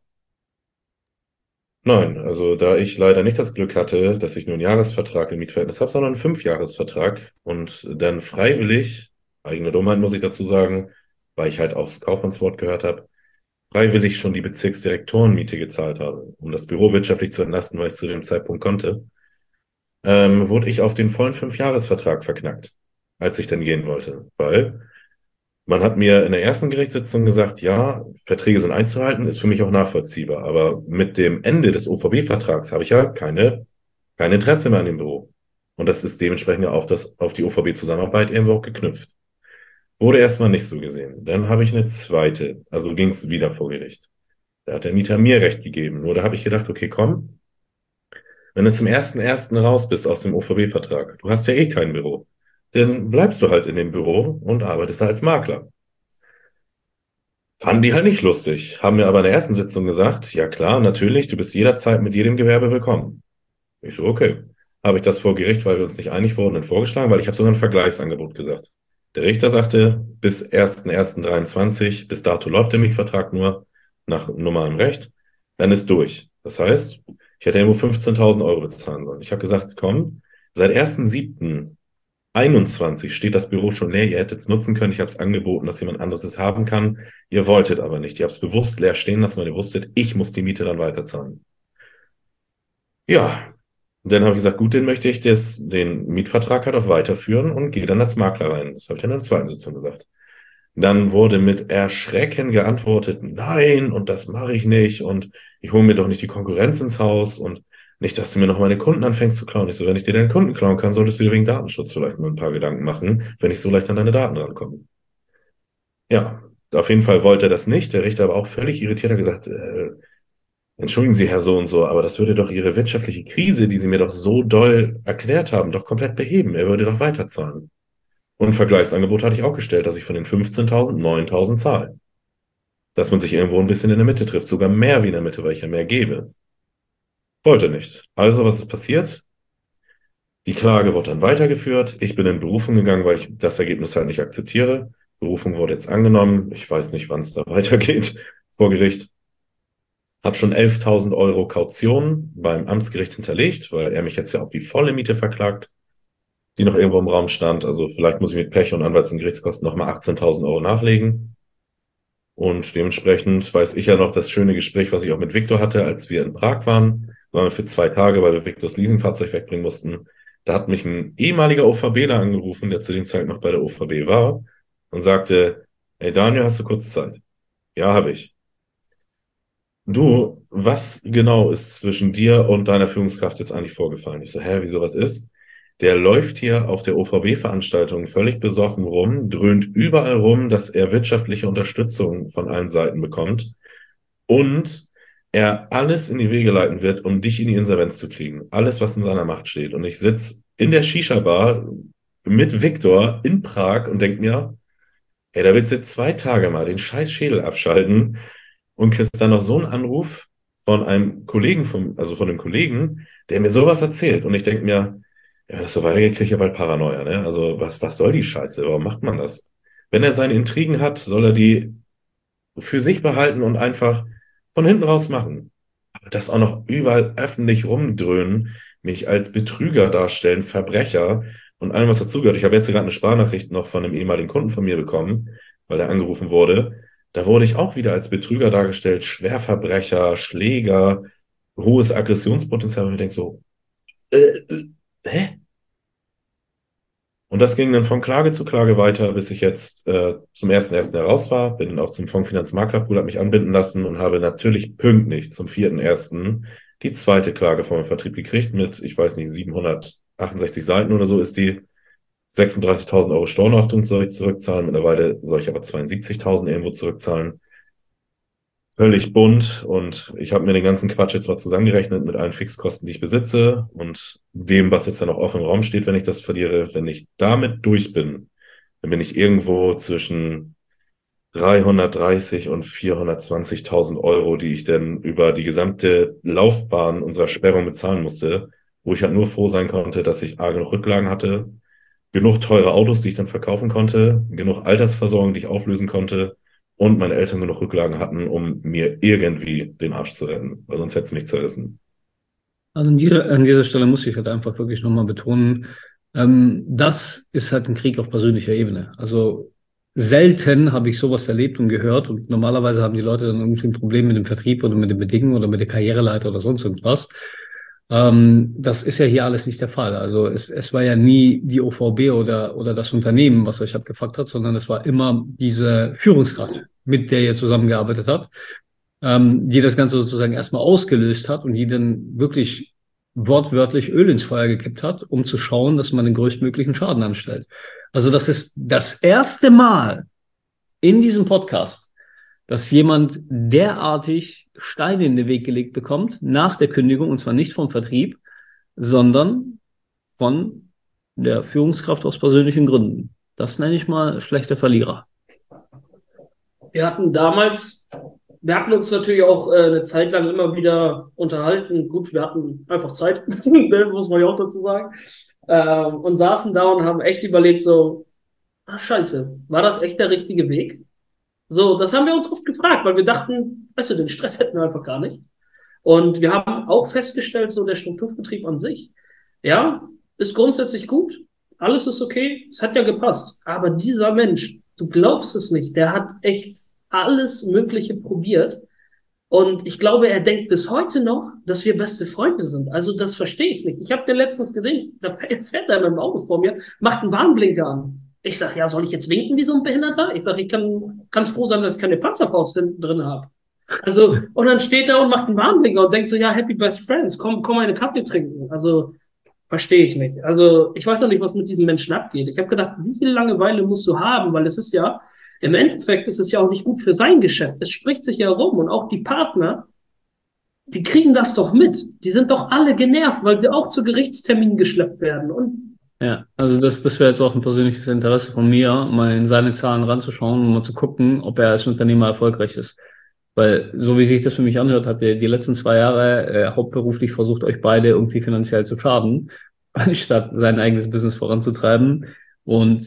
[SPEAKER 3] Nein, also da ich leider nicht das Glück hatte, dass ich nur einen Jahresvertrag im Mietverhältnis habe, sondern einen Fünfjahresvertrag und dann freiwillig, eigene Dummheit muss ich dazu sagen, weil ich halt aufs Kaufmannswort gehört habe, freiwillig schon die Bezirksdirektorenmiete gezahlt habe, um das Büro wirtschaftlich zu entlasten, weil ich es zu dem Zeitpunkt konnte, wurde ich auf den vollen Fünfjahresvertrag verknackt, als ich dann gehen wollte, weil man hat mir in der ersten Gerichtssitzung gesagt, ja, Verträge sind einzuhalten, ist für mich auch nachvollziehbar. Aber mit dem Ende des OVB-Vertrags habe ich ja kein Interesse mehr an dem Büro. Und das ist dementsprechend ja auf die OVB-Zusammenarbeit irgendwo auch geknüpft. Wurde erstmal nicht so gesehen. Dann habe ich eine zweite, also ging es wieder vor Gericht. Da hat der Mieter mir Recht gegeben. Nur da habe ich gedacht, okay, komm, wenn du zum 1.1. raus bist aus dem OVB-Vertrag, du hast ja eh kein Büro, dann bleibst du halt in dem Büro und arbeitest da als Makler. Fanden die halt nicht lustig, haben mir aber in der ersten Sitzung gesagt, ja klar, natürlich, du bist jederzeit mit jedem Gewerbe willkommen. Ich so, okay. Habe ich das vor Gericht, weil wir uns nicht einig wurden, dann vorgeschlagen, weil ich habe sogar ein Vergleichsangebot gesagt. Der Richter sagte, bis 1.1.23, bis dato läuft der Mietvertrag nur nach normalem Recht, dann ist durch. Das heißt, ich hätte irgendwo 15.000 Euro bezahlen sollen. Ich habe gesagt, komm, seit 1.7.21 steht das Büro schon leer, ihr hättet es nutzen können, ich habe es angeboten, dass jemand anderes es haben kann, ihr wolltet aber nicht. Ihr habt es bewusst leer stehen lassen, weil ihr wusstet, ich muss die Miete dann weiterzahlen. Ja, dann habe ich gesagt, gut, dann möchte ich den Mietvertrag halt auch weiterführen und gehe dann als Makler rein. Das habe ich dann in der zweiten Sitzung gesagt. Dann wurde mit Erschrecken geantwortet, nein, und das mache ich nicht und ich hole mir doch nicht die Konkurrenz ins Haus und nicht, dass du mir noch meine Kunden anfängst zu klauen. Ich so, wenn ich dir deine Kunden klauen kann, solltest du dir wegen Datenschutz vielleicht mal ein paar Gedanken machen, wenn ich so leicht an deine Daten rankomme. Ja, auf jeden Fall wollte er das nicht. Der Richter aber auch völlig irritiert hat gesagt, entschuldigen Sie, Herr so und so, aber das würde doch Ihre wirtschaftliche Krise, die Sie mir doch so doll erklärt haben, doch komplett beheben. Er würde doch weiterzahlen. Und ein Vergleichsangebot hatte ich auch gestellt, dass ich von den 15.000 9.000 zahle. Dass man sich irgendwo ein bisschen in der Mitte trifft, sogar mehr wie in der Mitte, weil ich ja mehr gebe. Wollte nicht. Also, was ist passiert? Die Klage wurde dann weitergeführt. Ich bin in Berufung gegangen, weil ich das Ergebnis halt nicht akzeptiere. Berufung wurde jetzt angenommen. Ich weiß nicht, wann es da weitergeht vor Gericht. Habe schon 11.000 Euro Kaution beim Amtsgericht hinterlegt, weil er mich jetzt ja auf die volle Miete verklagt, die noch irgendwo im Raum stand. Also vielleicht muss ich mit Pech und Anwalts- und Gerichtskosten nochmal 18.000 Euro nachlegen. Und dementsprechend weiß ich ja noch das schöne Gespräch, was ich auch mit Viktor hatte, als wir in Prag waren. Waren wir für 2 Tage, weil wir Viktors Leasingfahrzeug wegbringen mussten. Da hat mich ein ehemaliger OVBler angerufen, der zu dem Zeitpunkt noch bei der OVB war und sagte, hey Daniel, hast du kurz Zeit? Ja, habe ich. Du, was genau ist zwischen dir und deiner Führungskraft jetzt eigentlich vorgefallen? Ich so, wieso, was ist? Der läuft hier auf der OVB-Veranstaltung völlig besoffen rum, dröhnt überall rum, dass er wirtschaftliche Unterstützung von allen Seiten bekommt und er alles in die Wege leiten wird, um dich in die Insolvenz zu kriegen. Alles, was in seiner Macht steht. Und ich sitze in der Shisha-Bar mit Viktor in Prag und denke mir, ey, da willst du jetzt 2 Tage mal den scheiß Schädel abschalten und kriegst dann noch so einen Anruf von einem Kollegen, also von einem Kollegen, der mir sowas erzählt. Und ich denke mir, ja, wenn das so weitergeht, kriege ich ja bald Paranoia, ne? Also, was soll die Scheiße? Warum macht man das? Wenn er seine Intrigen hat, soll er die für sich behalten und einfach von hinten raus machen. Aber das auch noch überall öffentlich rumdröhnen, mich als Betrüger darstellen, Verbrecher und allem, was dazugehört. Ich habe jetzt gerade eine Sprachnachricht noch von einem ehemaligen Kunden von mir bekommen, weil er angerufen wurde. Da wurde ich auch wieder als Betrüger dargestellt, Schwerverbrecher, Schläger, hohes Aggressionspotenzial. Und ich denke so, hä? Und das ging dann von Klage zu Klage weiter, bis ich jetzt zum 1.1. heraus war, bin auch zum Fondsfinanzmaklerpool, habe mich anbinden lassen und habe natürlich pünktlich zum 4.1. die zweite Klage vom Vertrieb gekriegt mit, ich weiß nicht, 768 Seiten oder so ist die. 36.000 Euro Stornohaftung soll ich zurückzahlen, mittlerweile soll ich aber 72.000 irgendwo zurückzahlen. Völlig bunt und ich habe mir den ganzen Quatsch jetzt mal zusammengerechnet mit allen Fixkosten, die ich besitze und dem, was jetzt ja noch offen im Raum steht, wenn ich das verliere. Wenn ich damit durch bin, dann bin ich irgendwo zwischen 330 und 420.000 Euro, die ich dann über die gesamte Laufbahn unserer Sperrung bezahlen musste, wo ich halt nur froh sein konnte, dass ich A, genug Rücklagen hatte, genug teure Autos, die ich dann verkaufen konnte, genug Altersversorgung, die ich auflösen konnte und meine Eltern genug Rücklagen hatten, um mir irgendwie den Arsch zu retten, weil sonst hätte es mich zerrissen.
[SPEAKER 1] Also an dieser Stelle muss ich halt einfach wirklich nochmal betonen, das ist halt ein Krieg auf persönlicher Ebene. Also selten habe ich sowas erlebt und gehört und normalerweise haben die Leute dann irgendwie ein Problem mit dem Vertrieb oder mit den Bedingungen oder mit der Karriereleiter oder sonst irgendwas. Das ist ja hier alles nicht der Fall. Also es war ja nie die OVB oder das Unternehmen, was euch abgefuckt hat, sondern es war immer diese Führungskraft, mit der ihr zusammengearbeitet habt, die das Ganze sozusagen erstmal ausgelöst hat und die dann wirklich wortwörtlich Öl ins Feuer gekippt hat, um zu schauen, dass man den größtmöglichen Schaden anstellt. Also das ist das erste Mal in diesem Podcast, dass jemand derartig Steine in den Weg gelegt bekommt nach der Kündigung, und zwar nicht vom Vertrieb, sondern von der Führungskraft aus persönlichen Gründen. Das nenne ich mal schlechter Verlierer.
[SPEAKER 4] Wir hatten uns natürlich auch eine Zeit lang immer wieder unterhalten. Gut, wir hatten einfach Zeit, muss man ja auch dazu sagen. Und saßen da und haben echt überlegt, so, scheiße, war das echt der richtige Weg? So, das haben wir uns oft gefragt, weil wir dachten, weißt du, den Stress hätten wir einfach gar nicht. Und wir haben auch festgestellt, so der Strukturvertrieb an sich, ja, ist grundsätzlich gut. Alles ist okay. Es hat ja gepasst. Aber dieser Mensch, du glaubst es nicht, der hat echt alles Mögliche probiert. Und ich glaube, er denkt bis heute noch, dass wir beste Freunde sind. Also das verstehe ich nicht. Ich habe den letztens gesehen, da fährt er mit dem Auto vor mir, macht einen Warnblinker an. Ich sag, ja, soll ich jetzt winken wie so ein Behinderter? Ich sag, ich kann's froh sein, dass ich keine Panzerfaust hinten drin habe. Also, und dann steht er und macht einen Warnblinker und denkt so, ja, happy best friends, komm eine Kaffee trinken. Also, verstehe ich nicht. Also, ich weiß noch nicht, was mit diesen Menschen abgeht. Ich habe gedacht, wie viel Langeweile musst du haben? Weil es ist ja, im Endeffekt ist es ja auch nicht gut für sein Geschäft. Es spricht sich ja rum und auch die Partner, die kriegen das doch mit. Die sind doch alle genervt, weil sie auch zu Gerichtsterminen geschleppt werden. Und
[SPEAKER 1] Ja, also das wäre jetzt auch ein persönliches Interesse von mir, mal in seine Zahlen ranzuschauen und mal zu gucken, ob er als Unternehmer erfolgreich ist. Weil, so wie sich das für mich anhört, hat er die letzten 2 Jahre hauptberuflich versucht, euch beide irgendwie finanziell zu schaden, anstatt sein eigenes Business voranzutreiben. Und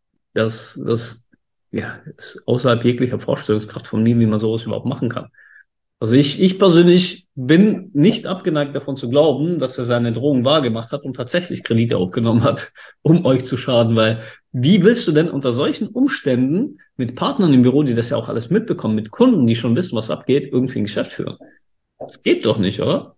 [SPEAKER 1] das ja, ist außerhalb jeglicher Vorstellungskraft von mir, wie man sowas überhaupt machen kann. Also ich persönlich bin nicht abgeneigt davon zu glauben, dass er seine Drohung wahrgemacht hat und tatsächlich Kredite aufgenommen hat, um euch zu schaden, weil wie willst du denn unter solchen Umständen mit Partnern im Büro, die das ja auch alles mitbekommen, mit Kunden, die schon wissen, was abgeht, irgendwie ein Geschäft führen? Das geht doch nicht, oder?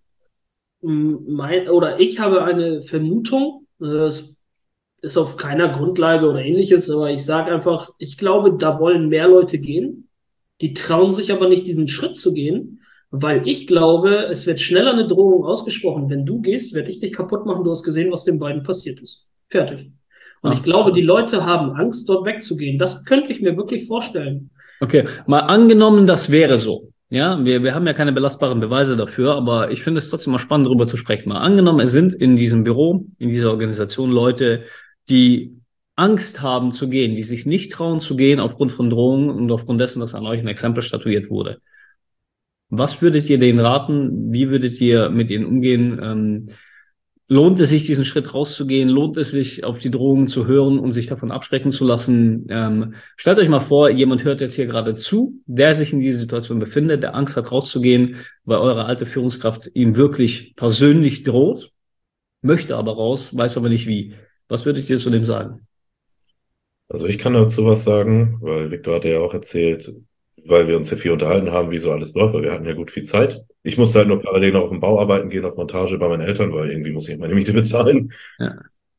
[SPEAKER 4] ich habe eine Vermutung, das ist auf keiner Grundlage oder ähnliches, aber ich sage einfach, ich glaube, da wollen mehr Leute gehen. Die trauen sich aber nicht, diesen Schritt zu gehen, weil ich glaube, es wird schneller eine Drohung ausgesprochen. Wenn du gehst, werde ich dich kaputt machen. Du hast gesehen, was den beiden passiert ist. Fertig. Und ich glaube, die Leute haben Angst, dort wegzugehen. Das könnte ich mir wirklich vorstellen.
[SPEAKER 1] Okay, mal angenommen, das wäre so. Ja, wir haben ja keine belastbaren Beweise dafür, aber ich finde es trotzdem mal spannend, darüber zu sprechen. Mal angenommen, es sind in diesem Büro, in dieser Organisation Leute, die Angst haben zu gehen, die sich nicht trauen zu gehen aufgrund von Drohungen und aufgrund dessen, dass an euch ein Exempel statuiert wurde. Was würdet ihr denen raten? Wie würdet ihr mit ihnen umgehen? lohnt es sich, diesen Schritt rauszugehen? Lohnt es sich, auf die Drohungen zu hören und sich davon abschrecken zu lassen? Stellt euch mal vor, jemand hört jetzt hier gerade zu, der sich in dieser Situation befindet, der Angst hat, rauszugehen, weil eure alte Führungskraft ihm wirklich persönlich droht, möchte aber raus, weiß aber nicht wie. Was würdet ihr zu dem sagen?
[SPEAKER 3] Also ich kann dazu was sagen, weil Viktor hatte ja auch erzählt, weil wir uns ja viel unterhalten haben, wie so alles läuft, weil wir hatten ja gut viel Zeit. Ich musste halt nur parallel noch auf dem Bau arbeiten gehen, auf Montage bei meinen Eltern, weil irgendwie muss ich meine Miete bezahlen.
[SPEAKER 1] Ja.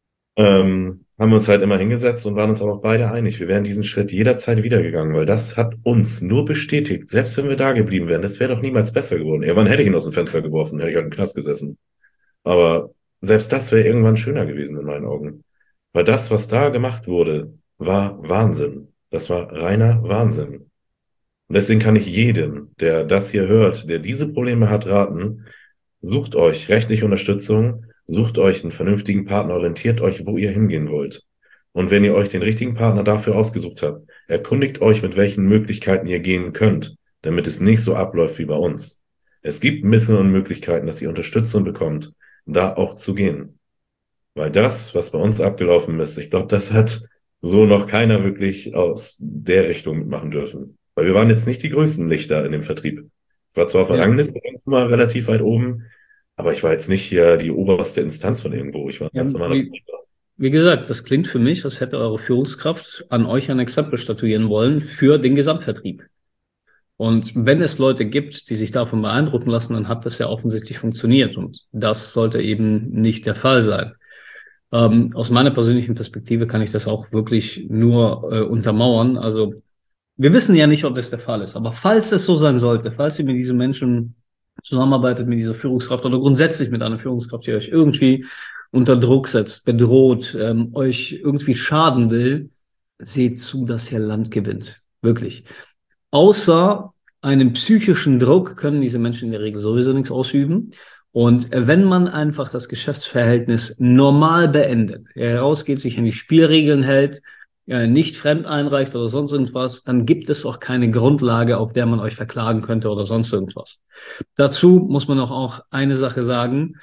[SPEAKER 3] Haben wir uns halt immer hingesetzt und waren uns aber auch beide einig. Wir wären diesen Schritt jederzeit wieder gegangen, weil das hat uns nur bestätigt, selbst wenn wir da geblieben wären, das wäre doch niemals besser geworden. Irgendwann hätte ich ihn aus dem Fenster geworfen, hätte ich halt im Knast gesessen. Aber selbst das wäre irgendwann schöner gewesen in meinen Augen. Weil das, was da gemacht wurde, war Wahnsinn. Das war reiner Wahnsinn. Und deswegen kann ich jedem, der das hier hört, der diese Probleme hat, raten, sucht euch rechtliche Unterstützung, sucht euch einen vernünftigen Partner, orientiert euch, wo ihr hingehen wollt. Und wenn ihr euch den richtigen Partner dafür ausgesucht habt, erkundigt euch, mit welchen Möglichkeiten ihr gehen könnt, damit es nicht so abläuft wie bei uns. Es gibt Mittel und Möglichkeiten, dass ihr Unterstützung bekommt, da auch zu gehen. Weil das, was bei uns abgelaufen ist, ich glaube, das hat so noch keiner wirklich aus der Richtung mitmachen dürfen. Weil wir waren jetzt nicht die größten Lichter in dem Vertrieb. Ich war zwar auf der Rangliste immer relativ weit oben, aber ich war jetzt nicht hier die oberste Instanz von irgendwo. Ich war ganz normaler Vertriebler.
[SPEAKER 1] Wie gesagt, das klingt für mich, als hätte eure Führungskraft an euch ein Exempel statuieren wollen für den Gesamtvertrieb. Und wenn es Leute gibt, die sich davon beeindrucken lassen, dann hat das ja offensichtlich funktioniert. Und das sollte eben nicht der Fall sein. Aus meiner persönlichen Perspektive kann ich das auch wirklich nur untermauern. Also wir wissen ja nicht, ob das der Fall ist. Aber falls es so sein sollte, falls ihr mit diesen Menschen zusammenarbeitet, mit dieser Führungskraft oder grundsätzlich mit einer Führungskraft, die euch irgendwie unter Druck setzt, bedroht, euch irgendwie schaden will, seht zu, dass ihr Land gewinnt. Wirklich. Außer einem psychischen Druck können diese Menschen in der Regel sowieso nichts ausüben. Und wenn man einfach das Geschäftsverhältnis normal beendet, herausgeht, sich an die Spielregeln hält, nicht fremd einreicht oder sonst irgendwas, dann gibt es auch keine Grundlage, auf der man euch verklagen könnte oder sonst irgendwas. Dazu muss man auch eine Sache sagen.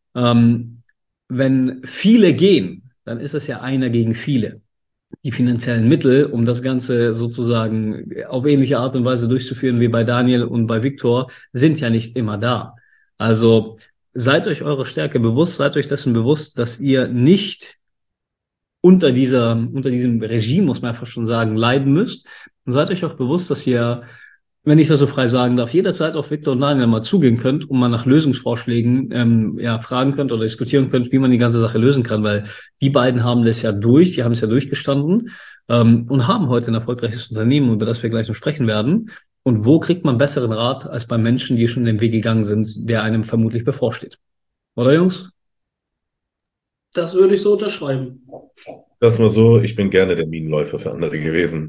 [SPEAKER 1] Wenn viele gehen, dann ist es ja einer gegen viele. Die finanziellen Mittel, um das Ganze sozusagen auf ähnliche Art und Weise durchzuführen wie bei Daniel und bei Viktor, sind ja nicht immer da. Also seid euch eurer Stärke bewusst, seid euch dessen bewusst, dass ihr nicht unter diesem Regime, muss man einfach schon sagen, leiden müsst. Und seid euch auch bewusst, dass ihr, wenn ich das so frei sagen darf, jederzeit auf Viktor und Daniel mal zugehen könnt und mal nach Lösungsvorschlägen fragen könnt oder diskutieren könnt, wie man die ganze Sache lösen kann, weil die beiden haben das ja die haben es ja durchgestanden und haben heute ein erfolgreiches Unternehmen, über das wir gleich noch sprechen werden. Und wo kriegt man besseren Rat als bei Menschen, die schon den Weg gegangen sind, der einem vermutlich bevorsteht? Oder, Jungs?
[SPEAKER 4] Das würde ich so unterschreiben.
[SPEAKER 3] Das mal so, ich bin gerne der Minenläufer für andere gewesen.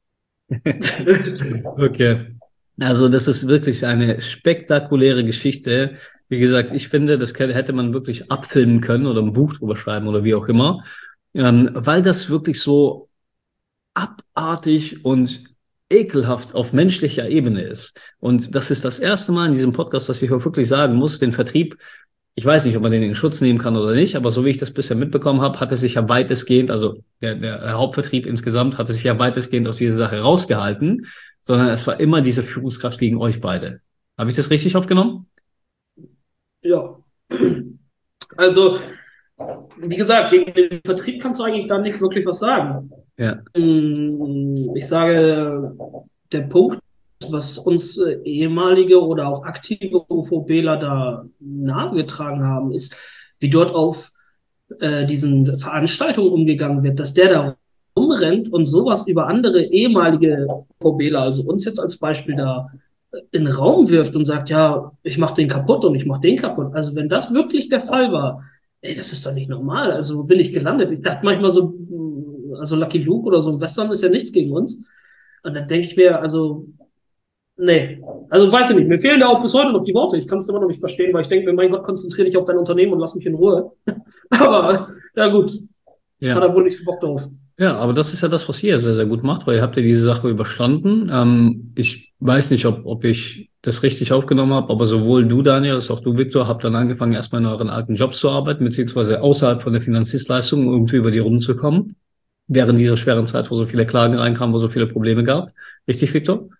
[SPEAKER 1] Okay. Also das ist wirklich eine spektakuläre Geschichte. Wie gesagt, ich finde, das hätte man wirklich abfilmen können oder ein Buch drüber schreiben oder wie auch immer, weil das wirklich so abartig und ekelhaft auf menschlicher Ebene ist. Und das ist das erste Mal in diesem Podcast, dass ich auch wirklich sagen muss, den Vertrieb, ich weiß nicht, ob man den in Schutz nehmen kann oder nicht, aber so wie ich das bisher mitbekommen habe, hat es sich ja weitestgehend, also der Hauptvertrieb insgesamt, hat es sich ja weitestgehend aus dieser Sache rausgehalten, sondern es war immer diese Führungskraft gegen euch beide. Habe ich das richtig aufgenommen?
[SPEAKER 4] Ja. Also, wie gesagt, gegen den Vertrieb kannst du eigentlich da nicht wirklich was sagen.
[SPEAKER 1] Ja.
[SPEAKER 4] Ich sage, der Punkt, was uns ehemalige oder auch aktive UVBler da nahegetragen haben, ist, wie dort auf diesen Veranstaltungen umgegangen wird, dass der da rumrennt und sowas über andere ehemalige UVBler, also uns jetzt als Beispiel da in den Raum wirft und sagt, ja, ich mach den kaputt und ich mach den kaputt. Also wenn das wirklich der Fall war, ey, das ist doch nicht normal. Also wo bin ich gelandet? Ich dachte manchmal so, also Lucky Luke oder so ein Western ist ja nichts gegen uns. Und dann denke ich mir, also, nee. Also weiß ich nicht, mir fehlen da auch bis heute noch die Worte. Ich kann es immer noch nicht verstehen, weil ich denke mir, mein Gott, konzentriere dich auf dein Unternehmen und lass mich in Ruhe. Aber, ja gut, hat er wohl nicht so Bock drauf.
[SPEAKER 1] Ja, aber das ist ja das, was ihr sehr, sehr gut macht, weil ihr habt ja diese Sache überstanden. Ich weiß nicht, ob ich das richtig aufgenommen habe, aber sowohl du, Daniel, als auch du, Viktor, habt dann angefangen, erstmal in euren alten Jobs zu arbeiten, beziehungsweise außerhalb von der Finanzdienstleistung, um irgendwie über die Runden zu kommen, während dieser schweren Zeit, wo so viele Klagen reinkamen, wo so viele Probleme gab. Richtig, Viktor?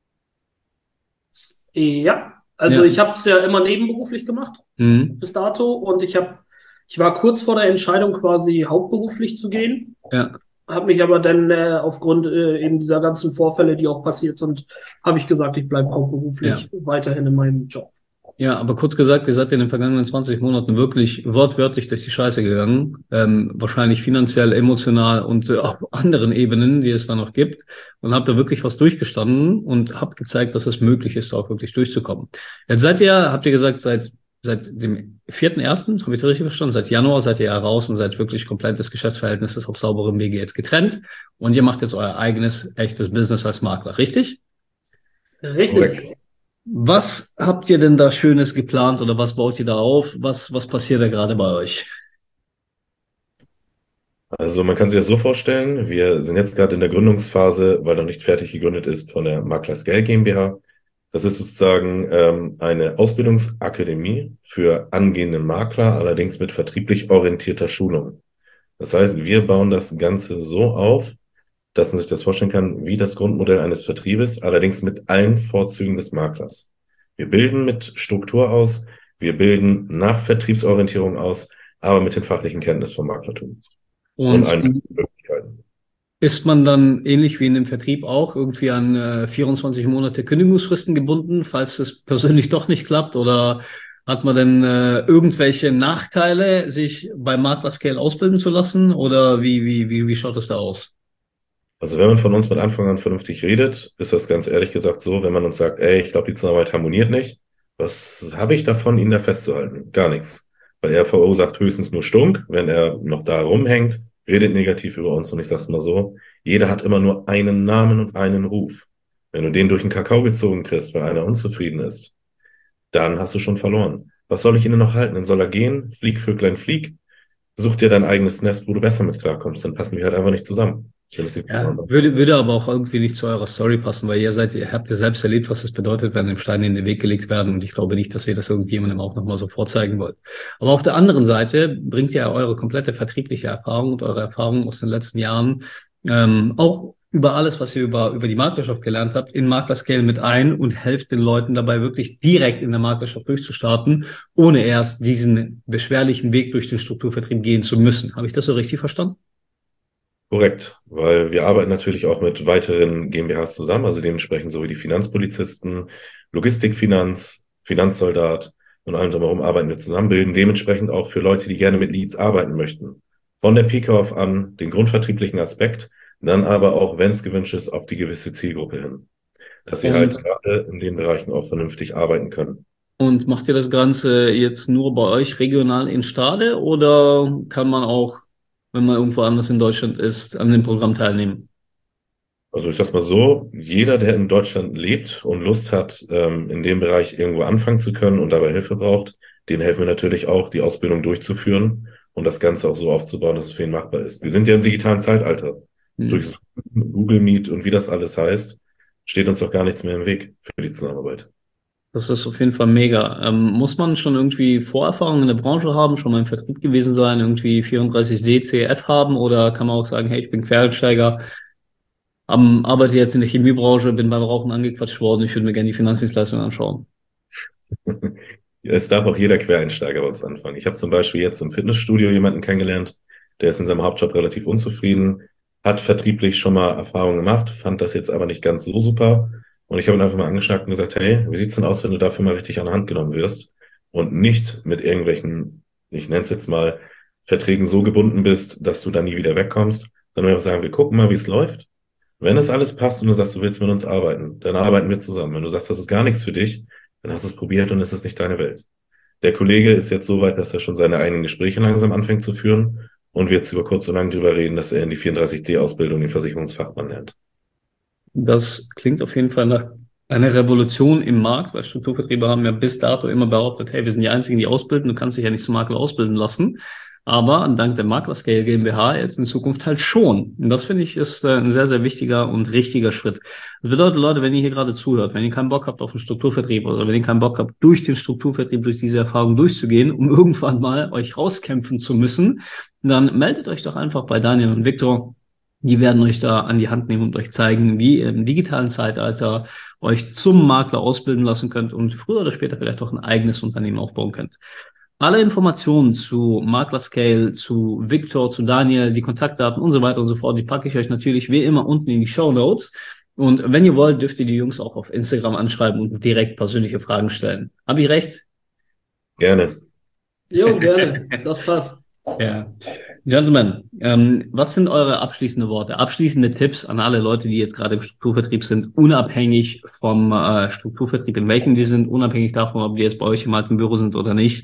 [SPEAKER 4] Ja, also
[SPEAKER 1] Ja.
[SPEAKER 4] ich habe es ja immer nebenberuflich gemacht
[SPEAKER 1] Mhm.
[SPEAKER 4] bis dato und ich war kurz vor der Entscheidung quasi hauptberuflich zu gehen,
[SPEAKER 1] Ja.
[SPEAKER 4] habe mich aber dann aufgrund eben dieser ganzen Vorfälle, die auch passiert sind, habe ich gesagt, ich bleibe hauptberuflich weiterhin in meinem Job.
[SPEAKER 1] Ja, aber kurz gesagt, ihr seid in den vergangenen 20 Monaten wirklich wortwörtlich durch die Scheiße gegangen. Wahrscheinlich finanziell, emotional und auf anderen Ebenen, die es da noch gibt. Und habt da wirklich was durchgestanden und habt gezeigt, dass es möglich ist, auch wirklich durchzukommen. Jetzt habt ihr gesagt, seit dem 4.1., habe ich das richtig verstanden? Seit Januar seid ihr ja raus und seid wirklich komplett des Geschäftsverhältnisses auf sauberem Wege jetzt getrennt. Und ihr macht jetzt euer eigenes, echtes Business als Makler, richtig?
[SPEAKER 4] Richtig.
[SPEAKER 3] Korrekt.
[SPEAKER 1] Was habt ihr denn da Schönes geplant oder was baut ihr da auf? Was passiert da gerade bei euch?
[SPEAKER 3] Also man kann sich das so vorstellen, wir sind jetzt gerade in der Gründungsphase, weil noch nicht fertig gegründet ist von der Makler Scale GmbH. Das ist sozusagen eine Ausbildungsakademie für angehende Makler, allerdings mit vertrieblich orientierter Schulung. Das heißt, wir bauen das Ganze so auf, dass man sich das vorstellen kann, wie das Grundmodell eines Vertriebes, allerdings mit allen Vorzügen des Maklers. Wir bilden mit Struktur aus, wir bilden nach Vertriebsorientierung aus, aber mit den fachlichen Kenntnissen vom Maklertum und allen Möglichkeiten.
[SPEAKER 1] Ist man dann ähnlich wie in dem Vertrieb auch irgendwie an 24 Monate Kündigungsfristen gebunden, falls es persönlich doch nicht klappt? Oder hat man denn irgendwelche Nachteile, sich bei Makler Scale ausbilden zu lassen? Oder wie schaut es da aus?
[SPEAKER 3] Also wenn man von uns mit Anfang an vernünftig redet, ist das ganz ehrlich gesagt so, wenn man uns sagt, ey, ich glaube, die Zusammenarbeit harmoniert nicht, was habe ich davon, ihn da festzuhalten? Gar nichts. Weil er verursacht höchstens nur Stunk, wenn er noch da rumhängt, redet negativ über uns und ich sag's mal so, jeder hat immer nur einen Namen und einen Ruf. Wenn du den durch den Kakao gezogen kriegst, weil einer unzufrieden ist, dann hast du schon verloren. Was soll ich ihnen noch halten? Dann soll er gehen, flieg, Vöglein, flieg, such dir dein eigenes Nest, wo du besser mit klarkommst, dann passen wir halt einfach nicht zusammen.
[SPEAKER 1] Ja, würde aber auch irgendwie nicht zu eurer Story passen, weil ihr habt ja selbst erlebt, was es bedeutet, wenn einem Steine in den Weg gelegt werden. Und ich glaube nicht, dass ihr das irgendjemandem auch nochmal so vorzeigen wollt. Aber auf der anderen Seite bringt ja eure komplette vertriebliche Erfahrung und eure Erfahrung aus den letzten Jahren auch über alles, was ihr über die Maklerschaft gelernt habt, in Makler Scale mit ein und helft den Leuten dabei, wirklich direkt in der Maklerschaft durchzustarten, ohne erst diesen beschwerlichen Weg durch den Strukturvertrieb gehen zu müssen. Habe ich das so richtig verstanden?
[SPEAKER 3] Korrekt, weil wir arbeiten natürlich auch mit weiteren GmbHs zusammen, also dementsprechend so wie die Finanzpolizisten, Logistikfinanz, Finanzsoldat und allem drumherum arbeiten wir zusammen, bilden dementsprechend auch für Leute, die gerne mit Leads arbeiten möchten. Von der Pike auf an, den grundvertrieblichen Aspekt, dann aber auch, wenn es gewünscht ist, auf die gewisse Zielgruppe hin. Dass sie halt gerade in den Bereichen auch vernünftig arbeiten können.
[SPEAKER 1] Und macht ihr das Ganze jetzt nur bei euch regional in Stade oder kann man auch, wenn man irgendwo anders in Deutschland ist, an dem Programm teilnehmen?
[SPEAKER 3] Also ich sag's mal so, jeder, der in Deutschland lebt und Lust hat, in dem Bereich irgendwo anfangen zu können und dabei Hilfe braucht, dem helfen wir natürlich auch, die Ausbildung durchzuführen und das Ganze auch so aufzubauen, dass es für ihn machbar ist. Wir sind ja im digitalen Zeitalter. Durch Google Meet und wie das alles heißt, steht uns doch gar nichts mehr im Weg für die Zusammenarbeit.
[SPEAKER 1] Das ist auf jeden Fall mega. Muss man schon irgendwie Vorerfahrungen in der Branche haben, schon mal im Vertrieb gewesen sein, irgendwie 34D, CF haben oder kann man auch sagen, hey, ich bin Quereinsteiger, arbeite jetzt in der Chemiebranche, bin beim Rauchen angequatscht worden, ich würde mir gerne die Finanzdienstleistung anschauen.
[SPEAKER 3] Es darf auch jeder Quereinsteiger bei uns anfangen. Ich habe zum Beispiel jetzt im Fitnessstudio jemanden kennengelernt, der ist in seinem Hauptjob relativ unzufrieden, hat vertrieblich schon mal Erfahrungen gemacht, fand das jetzt aber nicht ganz so super. Und ich habe ihn einfach mal angeschnackt und gesagt, hey, wie sieht's denn aus, wenn du dafür mal richtig an die Hand genommen wirst und nicht mit irgendwelchen, ich nenne es jetzt mal, Verträgen so gebunden bist, dass du da nie wieder wegkommst, sondern wir sagen, wir gucken mal, wie es läuft. Wenn das alles passt und du sagst, du willst mit uns arbeiten, dann arbeiten wir zusammen. Wenn du sagst, das ist gar nichts für dich, dann hast du es probiert und es ist nicht deine Welt. Der Kollege ist jetzt so weit, dass er schon seine eigenen Gespräche langsam anfängt zu führen und wir jetzt über kurz und lang drüber reden, dass er in die 34D-Ausbildung den Versicherungsfachmann lernt.
[SPEAKER 1] Das klingt auf jeden Fall nach einer Revolution im Markt, weil Strukturvertriebe haben ja bis dato immer behauptet, hey, wir sind die Einzigen, die ausbilden, du kannst dich ja nicht zum Makler ausbilden lassen. Aber dank der Maklerscale GmbH jetzt in Zukunft halt schon. Und das finde ich ist ein sehr, sehr wichtiger und richtiger Schritt. Das bedeutet, Leute, wenn ihr hier gerade zuhört, wenn ihr keinen Bock habt auf den Strukturvertrieb oder wenn ihr keinen Bock habt, durch den Strukturvertrieb, durch diese Erfahrung durchzugehen, um irgendwann mal euch rauskämpfen zu müssen, dann meldet euch doch einfach bei Daniel und Viktor. Die werden euch da an die Hand nehmen und euch zeigen, wie ihr im digitalen Zeitalter euch zum Makler ausbilden lassen könnt und früher oder später vielleicht auch ein eigenes Unternehmen aufbauen könnt. Alle Informationen zu Maklerscale, zu Viktor, zu Daniel, die Kontaktdaten und so weiter und so fort, die packe ich euch natürlich wie immer unten in die Shownotes. Und wenn ihr wollt, dürft ihr die Jungs auch auf Instagram anschreiben und direkt persönliche Fragen stellen. Habe ich recht?
[SPEAKER 3] Gerne.
[SPEAKER 4] Jo, gerne. Das passt.
[SPEAKER 1] Ja. Gentlemen, was sind eure abschließenden Worte, abschließende Tipps an alle Leute, die jetzt gerade im Strukturvertrieb sind, unabhängig vom Strukturvertrieb, in welchem die sind, unabhängig davon, ob die jetzt bei euch im alten Büro sind oder nicht?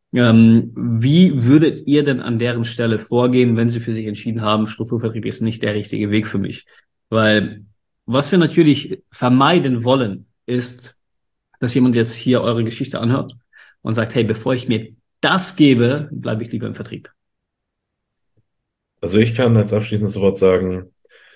[SPEAKER 1] Wie würdet ihr denn an deren Stelle vorgehen, wenn sie für sich entschieden haben, Strukturvertrieb ist nicht der richtige Weg für mich? Weil was wir natürlich vermeiden wollen, ist, dass jemand jetzt hier eure Geschichte anhört und sagt, hey, bevor ich mir das gebe, bleibe ich lieber im Vertrieb.
[SPEAKER 3] Also ich kann als abschließendes Wort sagen,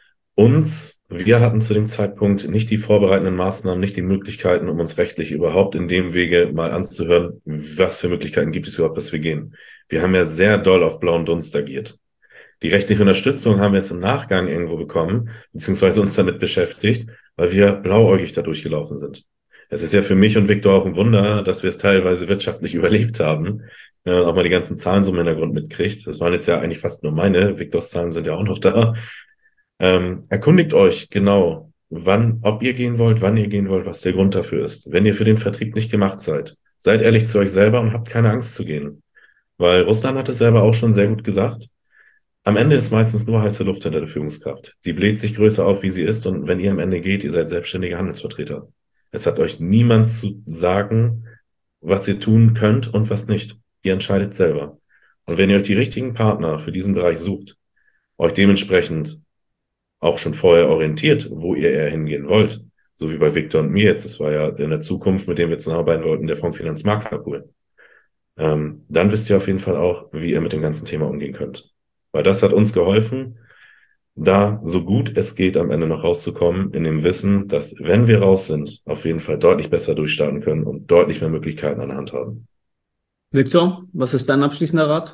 [SPEAKER 3] wir hatten zu dem Zeitpunkt nicht die vorbereitenden Maßnahmen, nicht die Möglichkeiten, um uns rechtlich überhaupt in dem Wege mal anzuhören, was für Möglichkeiten gibt es überhaupt, dass wir gehen. Wir haben ja sehr doll auf blauen Dunst agiert. Die rechtliche Unterstützung haben wir jetzt im Nachgang irgendwo bekommen, beziehungsweise uns damit beschäftigt, weil wir blauäugig da durchgelaufen sind. Es ist ja für mich und Viktor auch ein Wunder, dass wir es teilweise wirtschaftlich überlebt haben, auch mal die ganzen Zahlen so im Hintergrund mitkriegt. Das waren jetzt ja eigentlich fast nur meine, Viktors Zahlen sind ja auch noch da. Erkundigt euch genau, ob ihr gehen wollt, wann ihr gehen wollt, was der Grund dafür ist. Wenn ihr für den Vertrieb nicht gemacht seid, seid ehrlich zu euch selber und habt keine Angst zu gehen. Weil Russland hat es selber auch schon sehr gut gesagt. Am Ende ist meistens nur heiße Luft hinter der Führungskraft. Sie bläht sich größer auf, wie sie ist, und wenn ihr am Ende geht, ihr seid selbstständige Handelsvertreter. Es hat euch niemand zu sagen, was ihr tun könnt und was nicht. Ihr entscheidet selber. Und wenn ihr euch die richtigen Partner für diesen Bereich sucht, euch dementsprechend auch schon vorher orientiert, wo ihr eher hingehen wollt, so wie bei Viktor und mir jetzt, das war ja in der Zukunft, mit dem wir zusammenarbeiten wollten, der Fondsfinanzmaklerpool, dann wisst ihr auf jeden Fall auch, wie ihr mit dem ganzen Thema umgehen könnt. Weil das hat uns geholfen, da so gut es geht am Ende noch rauszukommen, in dem Wissen, dass, wenn wir raus sind, auf jeden Fall deutlich besser durchstarten können und deutlich mehr Möglichkeiten an der Hand haben.
[SPEAKER 1] Viktor, was ist dein abschließender Rat?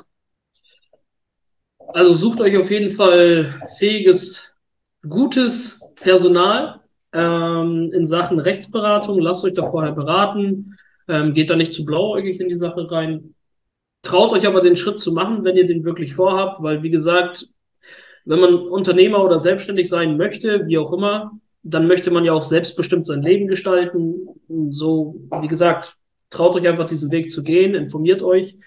[SPEAKER 4] Also sucht euch auf jeden Fall fähiges, gutes Personal in Sachen Rechtsberatung. Lasst euch da vorher beraten. Geht da nicht zu blauäugig in die Sache rein. Traut euch aber den Schritt zu machen, wenn ihr den wirklich vorhabt, weil, wie gesagt, wenn man Unternehmer oder selbstständig sein möchte, wie auch immer, dann möchte man ja auch selbstbestimmt sein Leben gestalten. So, wie gesagt, traut euch einfach diesen Weg zu gehen, informiert euch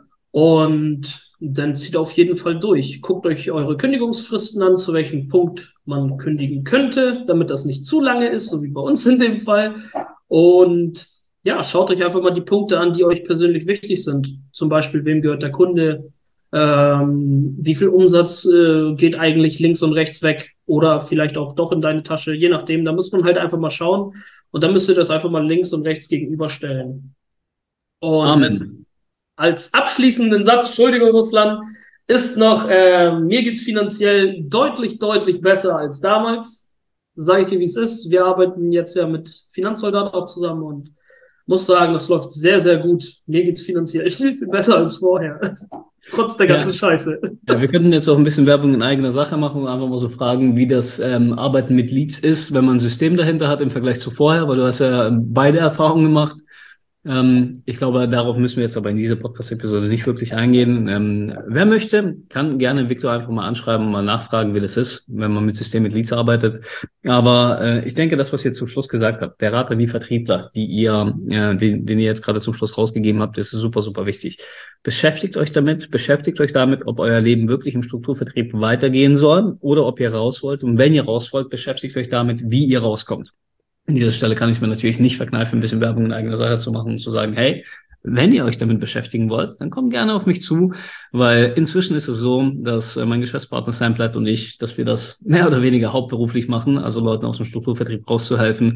[SPEAKER 4] und dann zieht auf jeden Fall durch. Guckt euch eure Kündigungsfristen an, zu welchem Punkt man kündigen könnte, damit das nicht zu lange ist, so wie bei uns in dem Fall. Und ja, schaut euch einfach mal die Punkte an, die euch persönlich wichtig sind. Zum Beispiel, wem gehört der Kunde? Wie viel Umsatz geht eigentlich links und rechts weg oder vielleicht auch doch in deine Tasche, je nachdem. Da muss man halt einfach mal schauen und dann müsst ihr das einfach mal links und rechts gegenüberstellen. Und
[SPEAKER 1] Amen.
[SPEAKER 4] als abschließenden Satz, Entschuldigung, Russland, ist noch, mir geht's finanziell deutlich, deutlich besser als damals. Sage ich dir, wie es ist. Wir arbeiten jetzt ja mit Finanzsoldaten auch zusammen und muss sagen, das läuft sehr, sehr gut. Mir geht's finanziell viel, viel besser als vorher. Trotz der ganzen Scheiße.
[SPEAKER 1] Ja, wir könnten jetzt auch ein bisschen Werbung in eigener Sache machen und einfach mal so fragen, wie das Arbeiten mit Leads ist, wenn man ein System dahinter hat im Vergleich zu vorher, weil du hast ja beide Erfahrungen gemacht. Ich glaube, darauf müssen wir jetzt aber in dieser Podcast-Episode nicht wirklich eingehen. Wer möchte, kann gerne Viktor einfach mal anschreiben und mal nachfragen, wie das ist, wenn man mit System mit Leads arbeitet. Aber ich denke, das, was ihr zum Schluss gesagt habt, der Rat an die Vertriebler, den ihr jetzt gerade zum Schluss rausgegeben habt, ist super, super wichtig. Beschäftigt euch damit, ob euer Leben wirklich im Strukturvertrieb weitergehen soll oder ob ihr raus wollt. Und wenn ihr raus wollt, beschäftigt euch damit, wie ihr rauskommt. An dieser Stelle kann ich mir natürlich nicht verkneifen, ein bisschen Werbung in eigener Sache zu machen und zu sagen, hey, wenn ihr euch damit beschäftigen wollt, dann kommt gerne auf mich zu, weil inzwischen ist es so, dass mein Geschäftspartner Sam Platt und ich, dass wir das mehr oder weniger hauptberuflich machen, also Leuten aus dem Strukturvertrieb rauszuhelfen.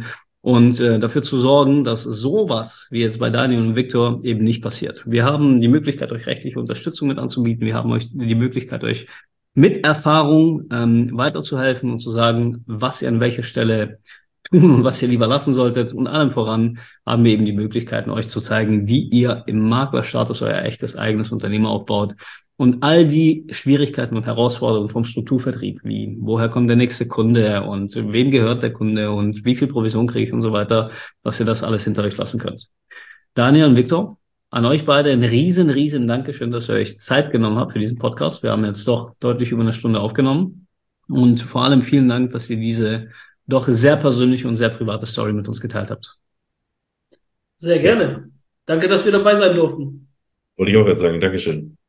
[SPEAKER 1] und dafür zu sorgen, dass sowas wie jetzt bei Daniel und Victor eben nicht passiert. Wir haben die Möglichkeit, euch rechtliche Unterstützung mit anzubieten. Wir haben euch die Möglichkeit, euch mit Erfahrung weiterzuhelfen und zu sagen, was ihr an welcher Stelle tun und was ihr lieber lassen solltet. Und allem voran haben wir eben die Möglichkeiten, euch zu zeigen, wie ihr im Maklerstatus euer echtes eigenes Unternehmen aufbaut. Und all die Schwierigkeiten und Herausforderungen vom Strukturvertrieb, wie woher kommt der nächste Kunde und wem gehört der Kunde und wie viel Provision kriege ich und so weiter, dass ihr das alles hinter euch lassen könnt. Daniel und Victor, an euch beide ein riesen Dankeschön, dass ihr euch Zeit genommen habt für diesen Podcast. Wir haben jetzt doch deutlich über eine Stunde aufgenommen. Und vor allem vielen Dank, dass ihr diese doch sehr persönliche und sehr private Story mit uns geteilt habt.
[SPEAKER 4] Sehr gerne. Danke, dass wir dabei sein durften.
[SPEAKER 3] Wollte ich auch jetzt sagen, Dankeschön.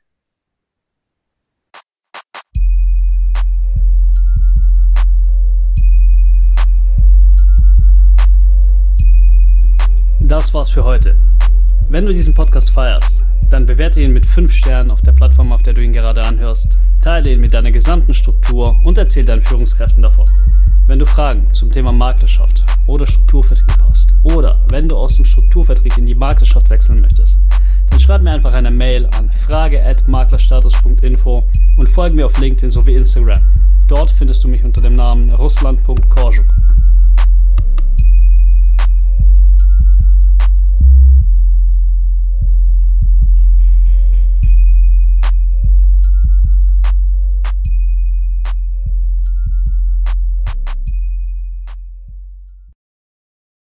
[SPEAKER 1] Das war's für heute. Wenn du diesen Podcast feierst, dann bewerte ihn mit 5 Sternen auf der Plattform, auf der du ihn gerade anhörst. Teile ihn mit deiner gesamten Struktur und erzähl deinen Führungskräften davon. Wenn du Fragen zum Thema Maklerschaft oder Strukturvertrieb hast oder wenn du aus dem Strukturvertrieb in die Maklerschaft wechseln möchtest, dann schreib mir einfach eine Mail an frage@maklerstatus.info und folge mir auf LinkedIn sowie Instagram. Dort findest du mich unter dem Namen Russland.Korjuk.